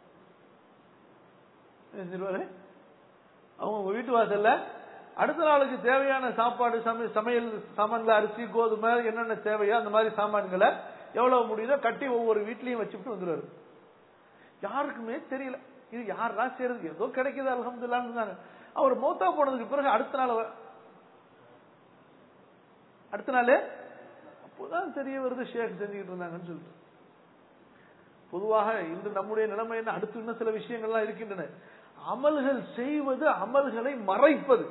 அவங்க வீட்டு வாசல்ல அடுத்த நாளுக்கு தேவையான சாப்பாடு, சமையல் சாமான்ல அரிசி, கோதுமை, என்னென்ன தேவையோ அந்த மாதிரி சாமான்களை எவ்வளவு முடியுதோ கட்டி ஒவ்வொரு வீட்லயும் வச்சுட்டு வந்துருவாரு. யாருக்குமே தெரியல இது யாரா செய்யறது, ஏதோ கிடைக்குது அல்ஹம்துலில்லாஹ். அவர் மௌத்தா போனதுக்கு பிறகு அடுத்த நாள் அப்போதான் தெரிய வருது ஷேக் செஞ்சுக்கிட்டு இருந்தாங்கன்னு சொல்லிட்டு. பொதுவாக இன்று நம்முடைய நிலைமை என்ன, அடுத்து இன்னும் சில விஷயங்கள்லாம் இருக்கின்றன. அமல்கள் செய்வது, அமல்களை மறைப்பது.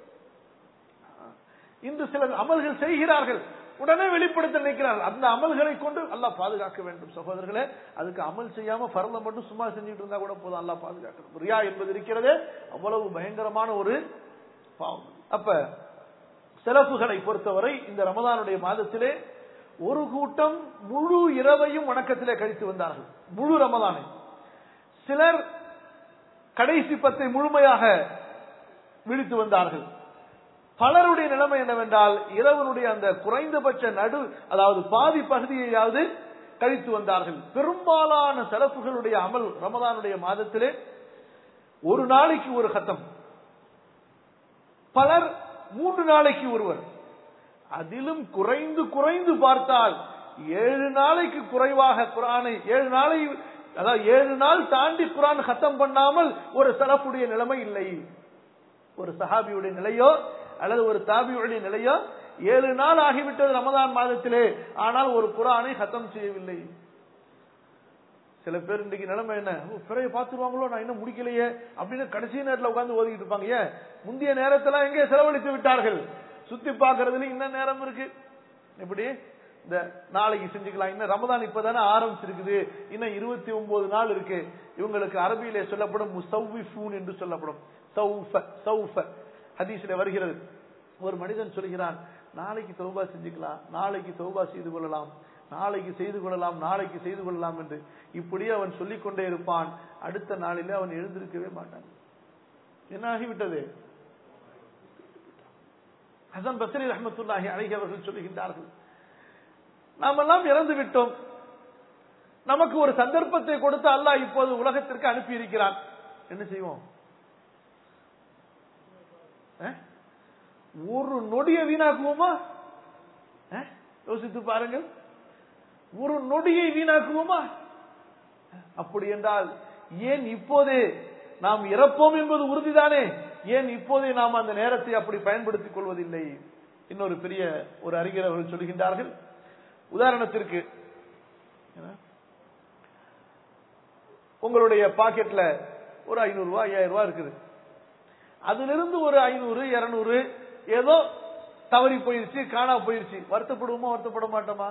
இன்று சில அமல்கள் செய்கிறார்கள், உடனே வெளிப்படுத்த நினைக்கிறார்கள். அந்த அமல்களை கொண்டு அல்லாஹ் பாதுகாக்க வேண்டும் சகோதரர்களே. அதுக்கு அமல் செய்யாம ஃபர்ல மட்டும் சும்மா செஞ்சுட்டு இருந்தா கூட போதும், அல்லாஹ் பாதுகாக்கணும். ரியா என்பது இருக்கிறதே அவ்வளவு பயங்கரமான ஒரு பாவம். அப்ப செலப்புகளை பொறுத்தவரை இந்த ரமதானுடைய மாதத்திலே ஒரு கூட்டம் முழு இரவையும் வணக்கத்திலே கழித்து வந்தார்கள், முழு ரமதானை. சிலர் கடைசி 10 முழுமையாக விழித்து வந்தார்கள். பலருடைய நிலைமை என்னவென்றால் இரவனுடைய அந்த குறைந்தபட்ச அதாவது பாதி பகுதியையாவது கழித்து வந்தார்கள். பெரும்பாலான செலப்புகளுடைய அமல் ரமதானுடைய மாதத்திலே ஒரு நாளைக்கு ஒரு கத்தம், பலர் 3 நாளைக்கு ஒருவர், அதிலும் குறைந்து குறைந்து பார்த்தால் 7 நாளைக்கு குறைவாக குர்ஆனை 7 நாளை அதாவது 7 நாள் தாண்டி குர்ஆன் கத்தம் பண்ணாமல் ஒரு சலஃபுடைய நிலைமை இல்லை. ஒரு சஹாபியுடைய நிலையோ அல்லது ஒரு தாபியுடைய நிலையோ 7 நாள் ஆகிவிட்டது ரமதான் மாதத்திலே, ஆனால் ஒரு குர்ஆனை கத்தம் செய்யவில்லை. சில பேர் இன்றைக்கு நிலைமை என்ன, பிறைய பாத்துருவாங்களோ, நான் இன்னும் முடிக்கலையே அப்படின்னு கடைசி நேரத்தில் உட்கார்ந்து ஓதிக்கிட்டு இருப்பாங்க. ஏன் முந்தைய நேரத்தெல்லாம் எங்கே செலவழித்து விட்டார்கள்? சுத்தி பாக்குறதுல இன்னும் நேரம் இருக்கு. எப்படி இந்த நாளைக்கு செஞ்சுக்கலாம், இன்னும் ரமதான் இப்பதானே ஆரம்பிச்சிருக்குது, இன்னும் 29 நாள் இருக்கு. இவங்களுக்கு அரபியிலே சொல்லப்படும் முஸவ்விஃபூன் என்று சொல்லப்படும். சௌஃப ஹதீஸ்ல வருகிறது. ஒரு மனிதன் சொல்கிறான், நாளைக்கு தௌபா செஞ்சுக்கலாம், நாளைக்கு தௌபா செய்து கொள்ளலாம், நாளைக்கு செய்து கொள்ளலாம், நாளைக்கு செய்து கொள்ளலாம் என்று இப்படியே அவன் சொல்லிக் கொண்டே இருப்பான். அடுத்த நாளிலே அவன் எழுந்திருக்கவே மாட்டான். என்ன ஆகிவிட்டது? ஹசன் பஸ்ரி ரஹ்மத்துல்லாஹி அலைஹி அவர்கள் சொல்லுகின்றார்கள், நாமெல்லாம் இறந்து விட்டோம், நமக்கு ஒரு சந்தர்ப்பத்தை கொடுத்து அல்லாஹ் இப்போது உலகத்திற்கு அனுப்பி இருக்கிறான், என்ன செய்வோம்? ஒரு நொடியை வீணாக்குவோமா? யோசித்து பாருங்கள், ஒரு நொடியை வீணாக்குவோமா? அப்படி என்றால் ஏன் இப்போதே நாம் இறப்போம் என்பது உறுதிதானே, ஏன் இப்போதே நாம் அந்த நேரத்தை அப்படி பயன்படுத்திக் கொள்வதில்லை? இன்னொரு பெரிய ஒரு அறிஞர் அவர்கள் சொல்லுகின்றார்கள், உதாரணத்திற்கு உங்களுடைய பாக்கெட்ல ஒரு 500 ரூபாய் 5000 ரூபாய் இருக்குது, அதிலிருந்து ஒரு 500 200 ஏதோ தவறி போயிருச்சு, காணா போயிருச்சு, வருத்தப்படுவோமா வருத்தப்பட மாட்டோமா?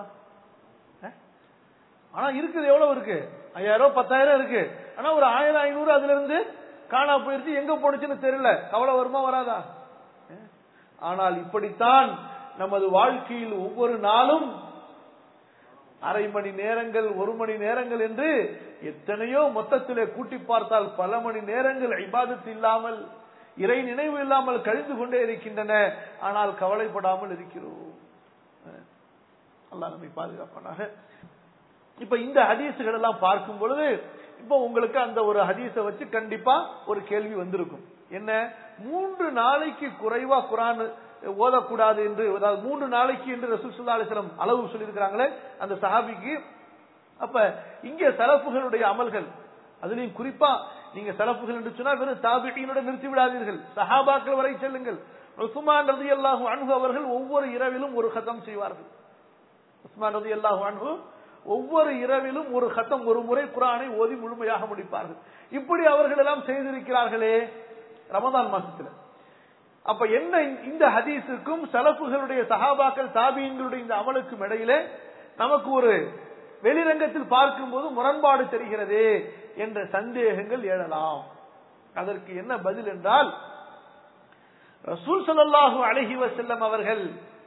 ஆனா இருக்குது, எவ்வளவு இருக்கு? 5000 10,000 இருக்கு. ஆனா ஒரு 1000 500 அதுல இருந்து காணா போயிருச்சு, எங்க போனுச்சுன்னு தெரியல, கவலை வருமா வராதா? ஆனால் இப்படித்தான் நமது வாழ்க்கையில் ஒவ்வொரு நாளும் அரை மணி நேரங்கள் 1 மணி நேரங்கள் என்று எத்தனையோ மொத்தத்திலே கூட்டி பார்த்தால் பல மணி நேரங்கள் இபாதத் இல்லாமல், இறை நினைவு இல்லாமல் கழிந்து கொண்டே இருக்கின்றன. ஆனால் கவலைப்படாமல் இருக்கிறோம். அல்லாஹ் நம்மை பாதுகாப்பானாக. இப்ப இந்த ஹதீசுகள் எல்லாம் பார்க்கும் பொழுது இப்ப உங்களுக்கு அந்த ஒரு ஹதீஸை வச்சு கண்டிப்பா ஒரு கேள்வி வந்திருக்கும். என்ன, 3 நாளைக்கு குறைவா குர்ஆன் ஓதக்கூடாது என்று, அதாவது 3 நாளைக்கு என்று ரசூல் ஸல்லல்லாஹு அலைஹி வஸல்லம் அளவு சொல்லியிருக்கிறாங்களே அந்த சஹாபிக்கு. அப்ப இங்கே சலஃபுகளுடைய அமல்கள், அதுலயும் குறிப்பா நீங்க சலஃபுகள் என்று சொன்னா வெறும் தாபிஈனோட நிறுத்தி விடாதீர்கள், சஹாபாக்கள் வரை செல்லுங்கள். உஸ்மான் ரலியல்லாஹு அன்ஹு அவர்கள் ஒவ்வொரு இரவிலும் ஒரு கதம் செய்வார்கள். உஸ்மான் ரலியல்லாஹு அன்ஹு ஒவ்வொரு இரவிலும் ஒரு கதம், ஒரு முறை குர்ஆனை ஓதி முழுமையாக முடிப்பார்கள். இப்படி அவர்கள் எல்லாம் செய்திருக்கிறார்களே ரமதான் மாசத்துல. அப்ப என்ன, இந்த ஹதீஸுக்கும் சலஃபுகளுடைய சஹாபாக்கள் தாபிஈன்களுடைய இந்த அமலுக்கும் இடையிலே நமக்கு ஒரு வெளிரங்கத்தில் பார்க்கும்போது முரண்பாடு தெரிகிறது என்ற சந்தேகங்கள் எழலாம். அதற்கு என்ன பதில் என்றால், ரசூல் ஸல்லல்லாஹு அலைஹி வஸல்லம் அவர்கள்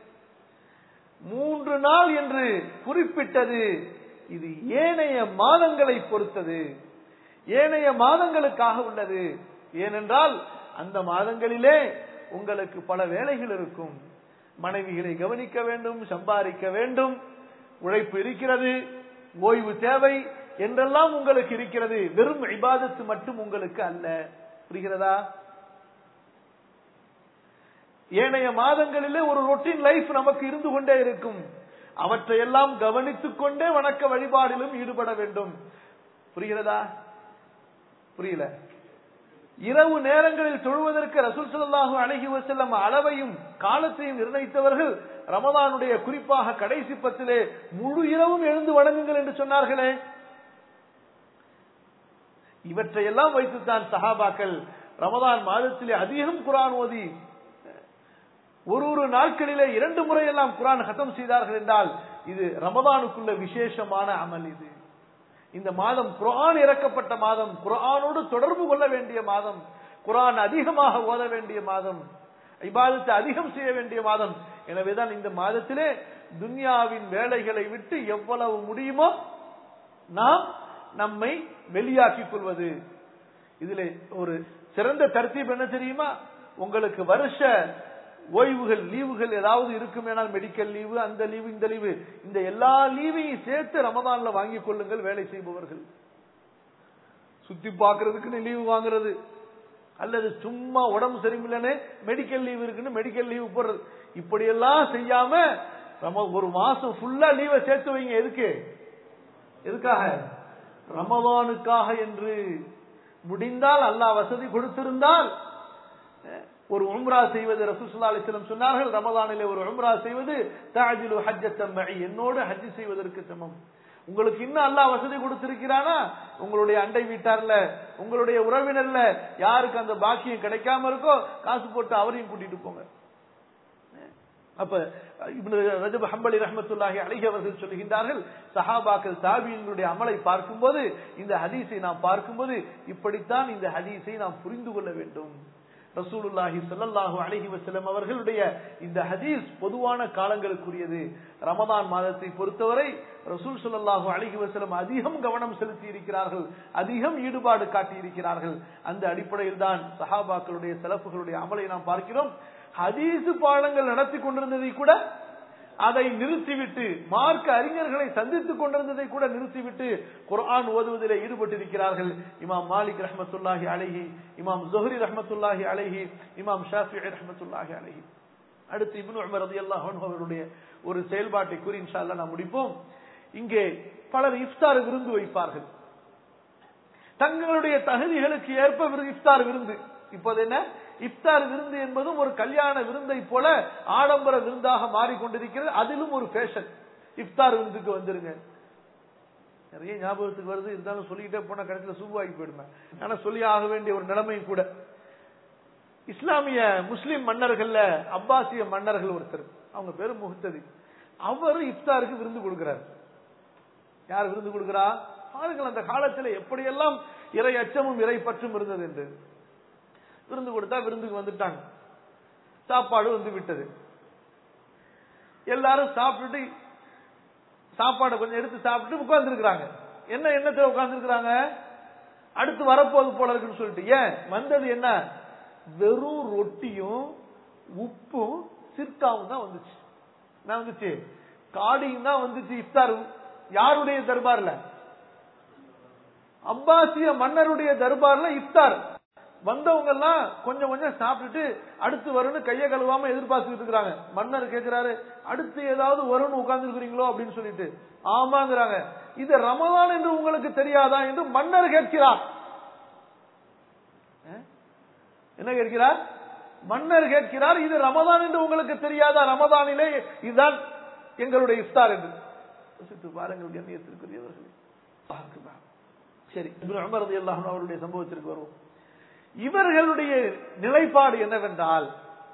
3 நாள் என்று குறிப்பிட்டது இது ஏனைய மாதங்களை பொறுத்தது, ஏனைய மாதங்களுக்காக உள்ளது. ஏனென்றால் அந்த மாதங்களிலே உங்களுக்கு பல வேலைகள் இருக்கும், மனைவிகளை கவனிக்க வேண்டும், சம்பாதிக்க வேண்டும், உழைப்பு இருக்கிறது, ஓய்வு தேவை என்றெல்லாம் உங்களுக்கு இருக்கிறது. வெறும் இபாதத்து மட்டும் உங்களுக்கு அல்ல. புரிகிறதா? ஏனைய மாதங்களிலே ஒரு ரொட்டீன் லைஃப் நமக்கு இருந்து கொண்டே இருக்கும். அவற்றையெல்லாம் கவனித்துக் கொண்டே வணக்க வழிபாடிலும் ஈடுபட வேண்டும். புரிகிறதா? புரியல? இரவு நேரங்களில் தொழுவதற்கு ரசூல் ஸல்லல்லாஹு அலைஹி வஸல்லம் அளவையும் காலத்தையும் நிர்ணயித்தவர்கள் ரமதானுடைய குறிப்பாக கடைசி 10 முழு இரவும் எழுந்து வணங்குங்கள் என்று சொன்னார்களே. இவற்றையெல்லாம் வைத்துத்தான் சஹாபாக்கள் ரமதான் மாதத்திலே அதிகம் குர்ஆன் ஓதி ஒரு நாட்களிலே 2 முறையெல்லாம் குர்ஆன் கதம் செய்தார்கள் என்றால் இது ரமதானுக்குள்ள விசேஷமான அமல். இது இந்த மாதம் குர்ஆன் இறக்கப்பட்ட மாதம், குர்ஆனோடு தொடர்பு கொள்ள வேண்டிய மாதம், குர்ஆன் அதிகமாக ஓத வேண்டிய மாதம், இபாதத்தை அதிகம் செய்ய வேண்டிய மாதம். எனவேதான் இந்த மாதத்திலே துன்யாவின் வேலைகளை விட்டு எவ்வளவு முடியுமோ நாம் நம்மை வெளியாக்கிக் கொள்வது. இதிலே ஒரு சிறந்த தர்த்தீப் என்ன தெரியுமா? உங்களுக்கு வருஷ ஓய்வுகள், லீவுகள் ஏதாவது இருக்குமேனால் மெடிக்கல் லீவு, அந்த லீவு, இந்த லீவு, இந்த எல்லா லீவையும் சேர்த்து ரமதான்ல வாங்கிக் கொள்ளுங்கள். வேலை செய்பவர்கள் சுத்தி பாக்குறதுக்கு லீவு வாங்குறது, அல்லது சும்மா உடம்பு சரியில்லைன்னு மெடிக்கல் லீவ் இருக்குன்னு மெடிக்கல் லீவு போடுறது, இப்படியெல்லாம் செய்யாம ஒரு மாசம் ஃபுல்லா லீவை சேர்த்து வைங்க. எதுக்கு? எதுக்காக? ரமதானுக்காக என்று முடிந்தால் அல்லாஹ் வசதி கொடுத்திருந்தால் ஒரு உம்ரா செய்வது ரசூல் ஸல்லல்லாஹு அலைஹி வஸல்லம் சொன்னார்கள், ரமதானிலே ஒரு உம்ரா செய்வது தஅஜிலு ஹஜ்ஜத்தம் மஇ, என்னோடு ஹஜ் செய்வதற்கு சமம். உங்களுக்கு இன்னும் அல்லாஹ் வசதி கொடுத்திருக்கிறானா, உங்களுடைய அண்டை வீட்டார்ல உங்களுடைய உறவினர்ல யாருக்கு அந்த பாக்கியம் கிடைக்காம இருக்கோ காசு போட்டு அவரையும் கூட்டிட்டு போங்க. அப்ப இப்னு ரஜப் ஹம்பலி ரஹ்மத்துல்லாஹி அலைஹி அவர்கள் சொல்லுகின்றார்கள், சஹாபாக்கள் தாபீன்களுடைய அமலை பார்க்கும்போது இந்த ஹதீஸை நாம் பார்க்கும்போது இப்படித்தான் இந்த ஹதீஸை நாம் புரிந்து கொள்ள வேண்டும். ரசூலுல்லாஹி ஸல்லல்லாஹு அலைஹி வஸல்லம் அவர்களுடைய இந்த ஹதீஸ் பொதுவான காலங்களுக்குரியது. ரமதான் மாதத்தை பொறுத்தவரை ரசூல் ஸல்லல்லாஹு அலைஹி வஸல்லம் அதிகம் கவனம் செலுத்தி இருக்கிறார்கள், அதிகம் ஈடுபாடு காட்டி இருக்கிறார்கள். அந்த அடிப்படையில் தான் சஹாபாக்களுடைய ஸலஃபுகளுடைய அமலை நாம் பார்க்கிறோம். ஹதீஸ் பாடங்கள் நடத்தி கொண்டிருந்ததை கூட அதை நிறுத்திவிட்டு, மார்க்க அறிஞர்களை சந்தித்துக் கொண்டிருந்ததை கூட நிறுத்திவிட்டு குர்ஆன் ஓதுவதிலே ஈடுபட்டிருக்கிறார்கள். இமாம் மாலிக் ரஹ்மத்துல்லாஹி அலைஹி, இமாம் ஸுஹ்ரி ரஹ்மத்துல்லாஹி அலைஹி, இமாம் ஷாஃபிஈ ரஹ்மத்துல்லாஹி அலைஹி. அடுத்து இப்னு உமர் ரலியல்லாஹு அன்ஹு அவருடைய ஒரு செயல்பாட்டை கூறி இன்ஷா அல்லாஹ் நாம் முடிப்போம். இங்கே பலர் இஃப்தார் விருந்து வைப்பார்கள், தங்களுடைய தகுதிகளுக்கு ஏற்ப இஃப்தார் விருந்து. இப்போது என்ன, இஃப்தார் விருந்து என்பதும் ஒரு கல்யாண விருந்தை போல ஆடம்பர விருந்தாக மாறிக்கொண்டிருக்கிறது. அதிலும் ஒரு ஃபேஷன், இஃப்தார் விருந்துக்கு வந்துருங்க. நிறைய ஞாபகத்துக்கு வருது, இருந்தாலும் சொல்லிக்கிட்டே போன கடைசியில் சூவாகி போயிடுமே. ஆனா சொல்லி ஆக வேண்டிய ஒரு நிலைமை கூட. இஸ்லாமிய முஸ்லிம் மன்னர்கள்ல அப்பாசிய மன்னர்கள் ஒருத்தர், அவங்க பேரு முஹ்ததி, அவரு இஃப்தாருக்கு விருந்து கொடுக்கிறார். யார் விருந்து கொடுக்கிறா பாருங்கள், அந்த காலத்தில் எப்படியெல்லாம் இறை அச்சமும் இறை பற்றும் இருந்தது என்று. விருந்து கொடுத்தா விருந்துக்கு வந்துட்டாங்க, சாப்பாடு வந்து விட்டது. எல்லாரும் சாப்பிட்டு சாப்பாடை கொஞ்சம் எடுத்து சாப்பிட்டு உட்கார்ந்து இருக்கிறாங்க. என்ன எண்ணத்துல உட்கார்ந்து இருக்கிறாங்க, அடுத்து வரப்போது போல இருக்குன்னு சொல்லிட்டு. ஏன் வந்தது என்ன, வெறும் ரொட்டியும் உப்பும் சிற்காவும் தான் வந்துச்சு. என்ன வந்துச்சு, காடியும் தான் வந்துச்சு. இஃப்தார் யாருடைய தர்பார்ல, அப்பாசிய மன்னருடைய தர்பார்ல இஃப்தார். வந்தவங்க எல்லாம் கொஞ்சம் கொஞ்சம் சாப்பிட்டுட்டு அடுத்து வரும்னு கையை கழுவாம எதிர்பார்த்துட்டு இருக்கிறாங்க. மன்னர் கேட்கிறாரு, அடுத்து ஏதாவது வரும்னு உட்கார்ந்து இருக்கிறீங்களோ அப்படின்னு சொல்லிட்டு. ஆமாங்கிறாங்க. இது ரமதான் என்று உங்களுக்கு தெரியாதா என்று மன்னர் கேட்கிறார். என்ன கேட்கிறார், மன்னர் கேட்கிறார், இது ரமதான் என்று உங்களுக்கு தெரியாதா, ரமதானிலே இதுதான் எங்களுடைய இஃப்தார் என்று. பாருங்கள் கண்ணியத்திற்குரியவர்களே. சரி, இப்னு உமர் ரலியல்லாஹு அன்ஹு அவருடைய சம்பவத்திற்கு வருவோம். இவர்களுடைய நிலைப்பாடு என்னவென்றால்,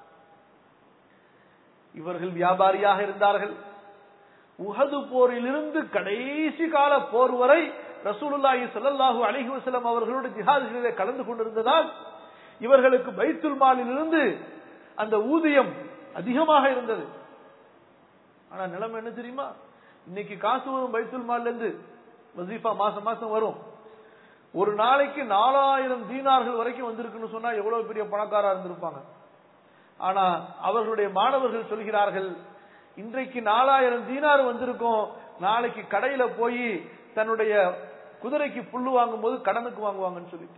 இவர்கள் வியாபாரியாக இருந்தார்கள். உஹது போரிலிருந்து கடைசி கால போர் வரை ரசூலுல்லாஹி ஸல்லல்லாஹு அலைஹி வஸல்லம் அவர்களோடு ஜிஹாதிலே கலந்து கொண்டிருந்ததால் இவர்களுக்கு பைத்துல் மாலில் இருந்து அந்த ஊதியம் அதிகமாக இருந்தது. ஆனா நிலைமை என்ன தெரியுமா, இன்னைக்கு காசு வரும் பைத்துல் மால்ல இருந்து, வசீஃபா மாசம் மாசம் வரும். ஒரு நாளைக்கு 4000 தீனார்கள் வரைக்கும் வந்திருக்குன்னு சொன்னா எவ்வளவு பெரிய பணக்காரா இருந்திருப்பாங்க. ஆனா அவர்களுடைய மாணவர்கள் சொல்கிறார்கள், இன்றைக்கு 4000 தீனார் வந்திருக்கும், நாளைக்கு கடையில போய் தன்னுடைய குதிரைக்கு புல்லு வாங்கும் போது கடனுக்கு வாங்குவாங்கன்னு சொல்லிட்டு.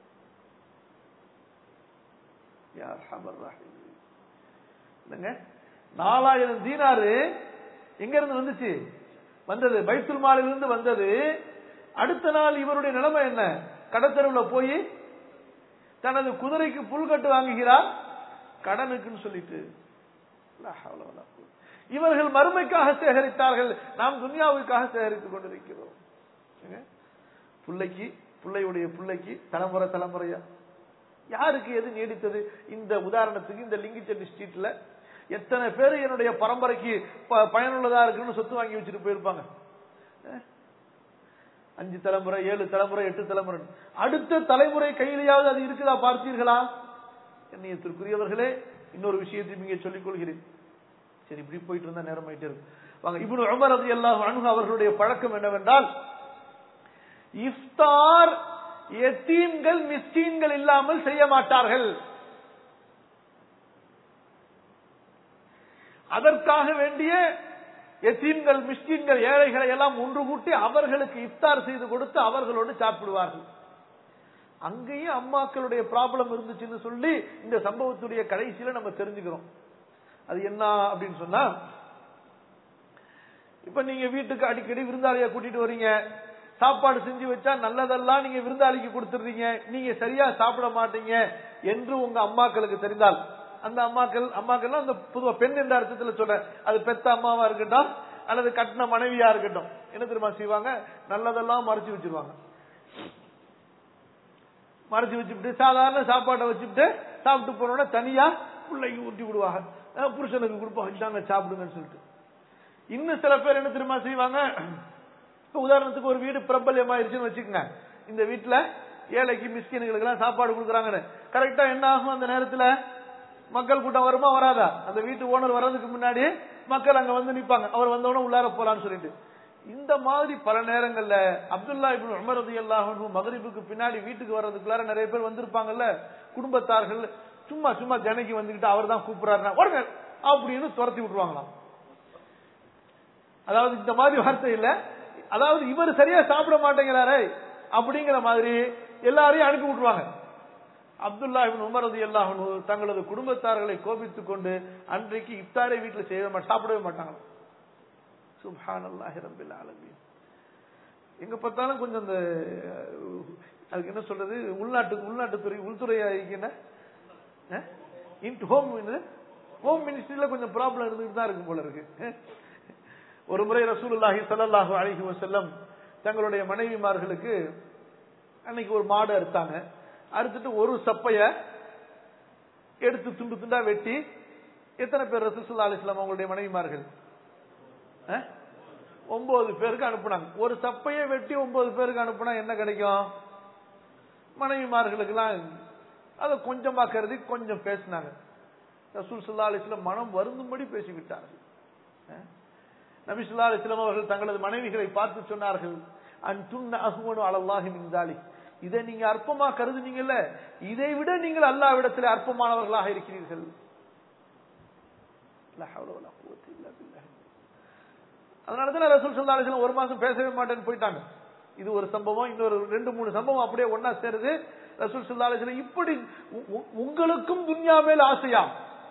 4000 தீனாரு எங்க இருந்து வந்துச்சு, வந்தது பைத்துல் மாலில் இருந்து வந்தது. அடுத்த நாள் இவருடைய நிலைமை என்ன, கடத்தருவில் போய் தனது குதிரைக்கு புல்கட்டு வாங்குகிறார் கடனுக்குன்னு சொல்லிட்டு. இவர்கள் மறுமைக்காக சேகரித்தார்கள், நாம் துன்யாவுக்காக சேகரித்துக் கொண்டிருக்கிறோம். பிள்ளையுடைய பிள்ளைக்கு தலைமுறை தலைமுறையா யாருக்கு எது நீடித்தது. இந்த உதாரணத்துக்கு இந்த லிங்கிச்செட்டி ஸ்ட்ரீட்ல எத்தனை பேர் என்னுடைய பரம்பரைக்கு பயனுள்ளதா இருக்குன்னு சொத்து வாங்கி வச்சுட்டு போயிருப்பாங்க. 5 தலைமுறை 7 தலைமுறை 8 தலைமுறை, அடுத்த தலைமுறை கையிலேயாவது அது இருக்குதா பார்த்தீர்களா? கண்ணியத்திற்குரியவர்களே, இன்னொரு விஷயத்தையும் இங்கே சொல்லிக் கொள்கிறேன். சரி, இப்படி போயிட்டு இருந்தா நேரம் ஆயிட்டே இருக்கு. வாங்க, இப்னு உமர் ரலியல்லாஹு அன்ஹு அவர்களுடைய பழக்கம் என்னவென்றால், இஃப்தார் யதீம்கள் மிஸ்கீன்கள் இல்லாமல் செய்ய மாட்டார்கள். அதற்காக வேண்டிய யதீம்கள் மிஸ்கீன்கள் ஏழைகளை எல்லாம் ஒன்று கூட்டி அவர்களுக்கு இஃப்தார் செய்து கொடுத்து அவர்களோடு சாப்பிடுவார்கள். அங்கேயும் அம்மாக்களுடைய ப்ராப்ளம் இருந்துச்சுன்னு சொல்லி இந்த சம்பவத்துடைய கடைசியில நம்ம தெரிஞ்சுக்கிறோம். அது என்ன அப்படின்னு சொன்னா, இப்ப நீங்க வீட்டுக்கு அடிக்கடி விருந்தாளியா கூட்டிட்டு வரீங்க, சாப்பாடு செஞ்சு வச்சா நல்லதெல்லாம் நீங்க விருந்தாளிக்கு கொடுத்துடுறீங்க, நீங்க சரியா சாப்பிட மாட்டீங்க என்று உங்க அம்மாக்களுக்கு தெரிந்தால், அந்த அம்மாக்கள் அந்த பொதுவா பெண் என்ற அர்த்தத்துல சொல்ற, அது பெத்த அம்மாவா இருக்கட்டும் அல்லது கட்டின மனைவியா இருக்கட்டும், என்ன தெரியுமா செய்வாங்க, நல்லதெல்லாம் மறைச்சு வச்சிருவாங்க. மறைச்சு வச்சுட்டு சாதாரண சாப்பாட்டை வச்சுட்டு சாப்பிட்டு போனோட தனியா பிள்ளைக்கு ஊட்டி விடுவாங்க, புருஷனுக்கு கொடுப்பாங்க, இதாங்க சாப்பிடுங்கன்னு சொல்லிட்டு. இன்னும் சில பேர் என்ன தெரியுமா செய்வாங்க, உதாரணத்துக்கு ஒரு வீடு பிரபல்யமாயிருச்சுன்னு வச்சுக்கோங்க, இந்த வீட்டுல ஏழைக்கு மிஸ்கின்களுக்கு எல்லாம் சாப்பாடு கொடுக்குறாங்கன்னு கரெக்டா என்ன ஆகும், அந்த நேரத்துல மக்கள் கூட்டம் வருமா வராதா, அந்த வீட்டு ஓனர் வர்றதுக்கு முன்னாடி மக்கள் அங்க வந்து நிப்பாங்க, அவர் வந்தவன உள்ளார போலான்னு சொல்லிட்டு. இந்த மாதிரி பல நேரங்கள்ல அப்துல்லா இப்னு உமர் ரலியல்லாஹு அன்ஹு மக்ரிபுக்கு பின்னாடி வீட்டுக்கு வர்றதுக்குள்ளார நிறைய பேர் வந்திருப்பாங்கல்ல, குடும்பத்தார்கள் சும்மா சும்மா ஜனகி வந்துகிட்டு அவர் தான் கூப்பிடுறாருன்னா உடனே அப்படின்னு துரத்தி விட்டுருவாங்களாம். அதாவது இந்த மாதிரி வார்த்தை இல்ல, அதாவது இவர் சரியா சாப்பிட மாட்டேங்கிறாரே அப்படிங்கிற மாதிரி எல்லாரையும் அனுப்பி விட்டுருவாங்க. அப்துல்லா இப்னு உமர் ரலியல்லாஹு அன்ஹு தங்களது குடும்பத்தார்களை கோபித்துக் கொண்டு அன்றைக்கு இஃப்தாரை வீட்டில் சாப்பிடவே மாட்டாங்க. சுப்ஹானல்லாஹி ரப்பில் ஆலமீன். எங்க பார்த்தாலும் கொஞ்சம் அந்த அதுக்கு என்ன சொல்றது, உள்நாட்டுத்துறை உள்துறை ஹோம் மினிஸ்ட்ரியில கொஞ்சம் ப்ராப்ளம் இருந்துட்டு தான் இருக்கும் போல இருக்கு. ஒரு முறை ரசூலுல்லாஹி ஸல்லல்லாஹு அலைஹி வஸல்லம் தங்களுடைய மனைவிமார்களுக்கு அன்னைக்கு ஒரு மாடு அறுத்தாங்க. அறுத்துட்டு ஒரு சப்பைய எடுத்து துண்டு துண்டா வெட்டி, எத்தனை பேர் ரசூல் ஸல்லல்லாஹு அலைஹி வஸல்லம் அவங்களுடைய மனைவிமார்கள் 9 பேருக்கு அனுப்புனாங்க. ஒரு சப்பையை வெட்டி 9 பேருக்கு அனுப்புனா என்ன கிடைக்கும், மனைவிமார்களுக்கு எல்லாம் அதை கொஞ்சமா கருதி கொஞ்சம் பேசினாங்க. ரசூல் ஸல்லல்லாஹு அலைஹி வஸல்லம் மனம் வருந்தும்படி பேசிவிட்டார்கள். நபி ஸல்லல்லாஹு அலைஹி வஸல்லம் அவர்கள் தங்களது மனைவிகளை பார்த்து சொன்னார்கள், அன்துன்ன அஹ்வனு அலல்லாஹி மின் ஸாலிக், இதை நீங்க அற்பமா கருதுனீங்கல்ல, இதை விட நீங்கள் அல்லாஹ்விடத்தில் அற்பமானவர்களாக இருக்கிறீர்கள். லா ஹவ்ல வலா குவத்த இல்லா பில்லாஹ். அதனாலதான் ரசூல் ஸல்லல்லாஹு அலைஹி வஸல்லம் ஒரு மாசம் பேசவே மாட்டேன்னு போயிட்டாங்க. இது ஒரு சம்பவம், இன்னொரு 2-3 சம்பவம் அப்படியே ஒன்னா சேருது. ரசூல் ஸல்லல்லாஹு அலைஹி வஸல்லம் இப்படி உங்களுக்கும் துன்யா மேல் ஆசையா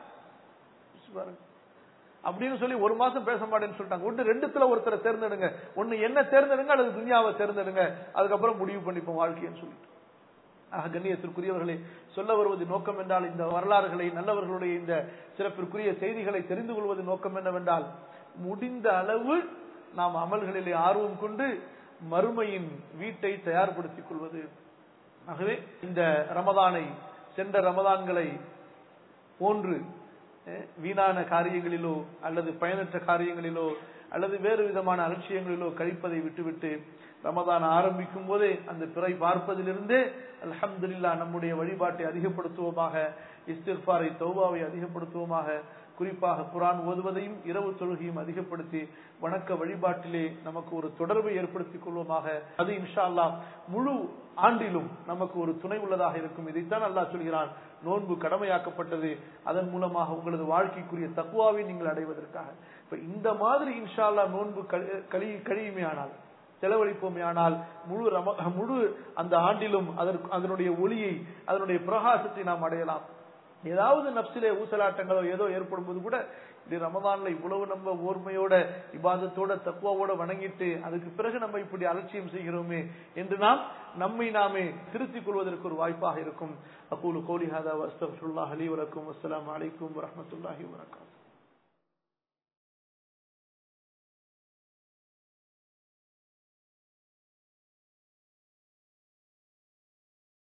அப்படின்னு சொல்லி ஒரு மாசம் பேச மாட்டேன்னு சொல்லிட்டாங்க. ஒன்று ரெண்டுத்துல ஒருத்தரை தேர்ந்தெடுங்க, ஒன்னு என்ன தேர்ந்தெடுங்க அல்லது துன்யாவை தேர்ந்தெடுங்க, அதுக்கப்புறம் முடிவு பண்ணிப்போம் வாழ்க்கைன்னு சொல்லிட்டு. கண்ணியத்திற்குரியவர்களே, சொல்ல வருவது நோக்கம் என்றால், இந்த வரலாறுகளை நல்லவர்களுடைய இந்த சிறப்பிற்குரிய செய்திகளை தெரிந்து கொள்வது நோக்கம் என்னவென்றால், முடிந்த அளவு நாம் அமல்களிலே ஆர்வம் கொண்டு மறுமையின் வீட்டை தயார்படுத்திக் கொள்வது. ஆகவே இந்த ரமதானை சென்ற ரமதான்களை போன்று வீணான காரியங்களிலோ அல்லது பயனற்ற காரியங்களிலோ அல்லது வேறு விதமான அலட்சியங்களிலோ கழிப்பதை விட்டுவிட்டு, ரமதான் ஆரம்பிக்கும் போதே அந்த பிறை பார்ப்பதிலிருந்தே அல்ஹம்துலில்லாஹ் நம்முடைய வழிபாட்டை அதிகப்படுத்துவோமாக, இஸ்திக்ஃபாரை தௌபாவை அதிகப்படுத்துவோமாக, குறிப்பாக குர்ஆன் ஓதுவதையும் இரவு தொழுகையும் அதிகப்படுத்தி வணக்க வழிபாட்டிலே நமக்கு ஒரு தொடர்பை ஏற்படுத்திக் கொள்வோமாக. அது இன்ஷா அல்லாஹ் முழு ஆண்டிலும் நமக்கு ஒரு துணை உள்ளதாக இருக்கும். இதைத்தான் அல்லாஹ் சொல்கிறான், நோன்பு கடமையாக்கப்பட்டது அதன் மூலமாக உங்களது வாழ்க்கைக்குரிய தக்வாவை நீங்கள் அடைவதற்காக. இப்ப இந்த மாதிரி இன்ஷா அல்லாஹ் நோன்பு கழியுமே ஆனால், செலவழிப்போமே ஆனால், முழு அந்த ஆண்டிலும் அதனுடைய ஒளியை, அதனுடைய பிரகாசத்தை நாம் அடையலாம். ஏதாவது நப்சிலே ஊசலாட்டங்களோ ஏதோ ஏற்படும் போது கூட, இது ரமதான்ல இவ்வளவு நம்ம ஓர்மையோட இபாதத்தோட தக்வாவோட வணங்கிட்டு அதுக்கு பிறகு நம்ம இப்படி அலட்சியம் செய்கிறோமே என்று நாம் நம்மை நாமே திருத்திக் கொள்வதற்கு ஒரு வாய்ப்பாக இருக்கும். அகூலு கௌலி ஹாதா வஸ்தக்ஃபிருல்லாஹ் லீ வ லக்கும். அஸ்ஸலாமு அலைக்கும் வரஹ்மத்துல்லாஹி வபரகாத்துஹு.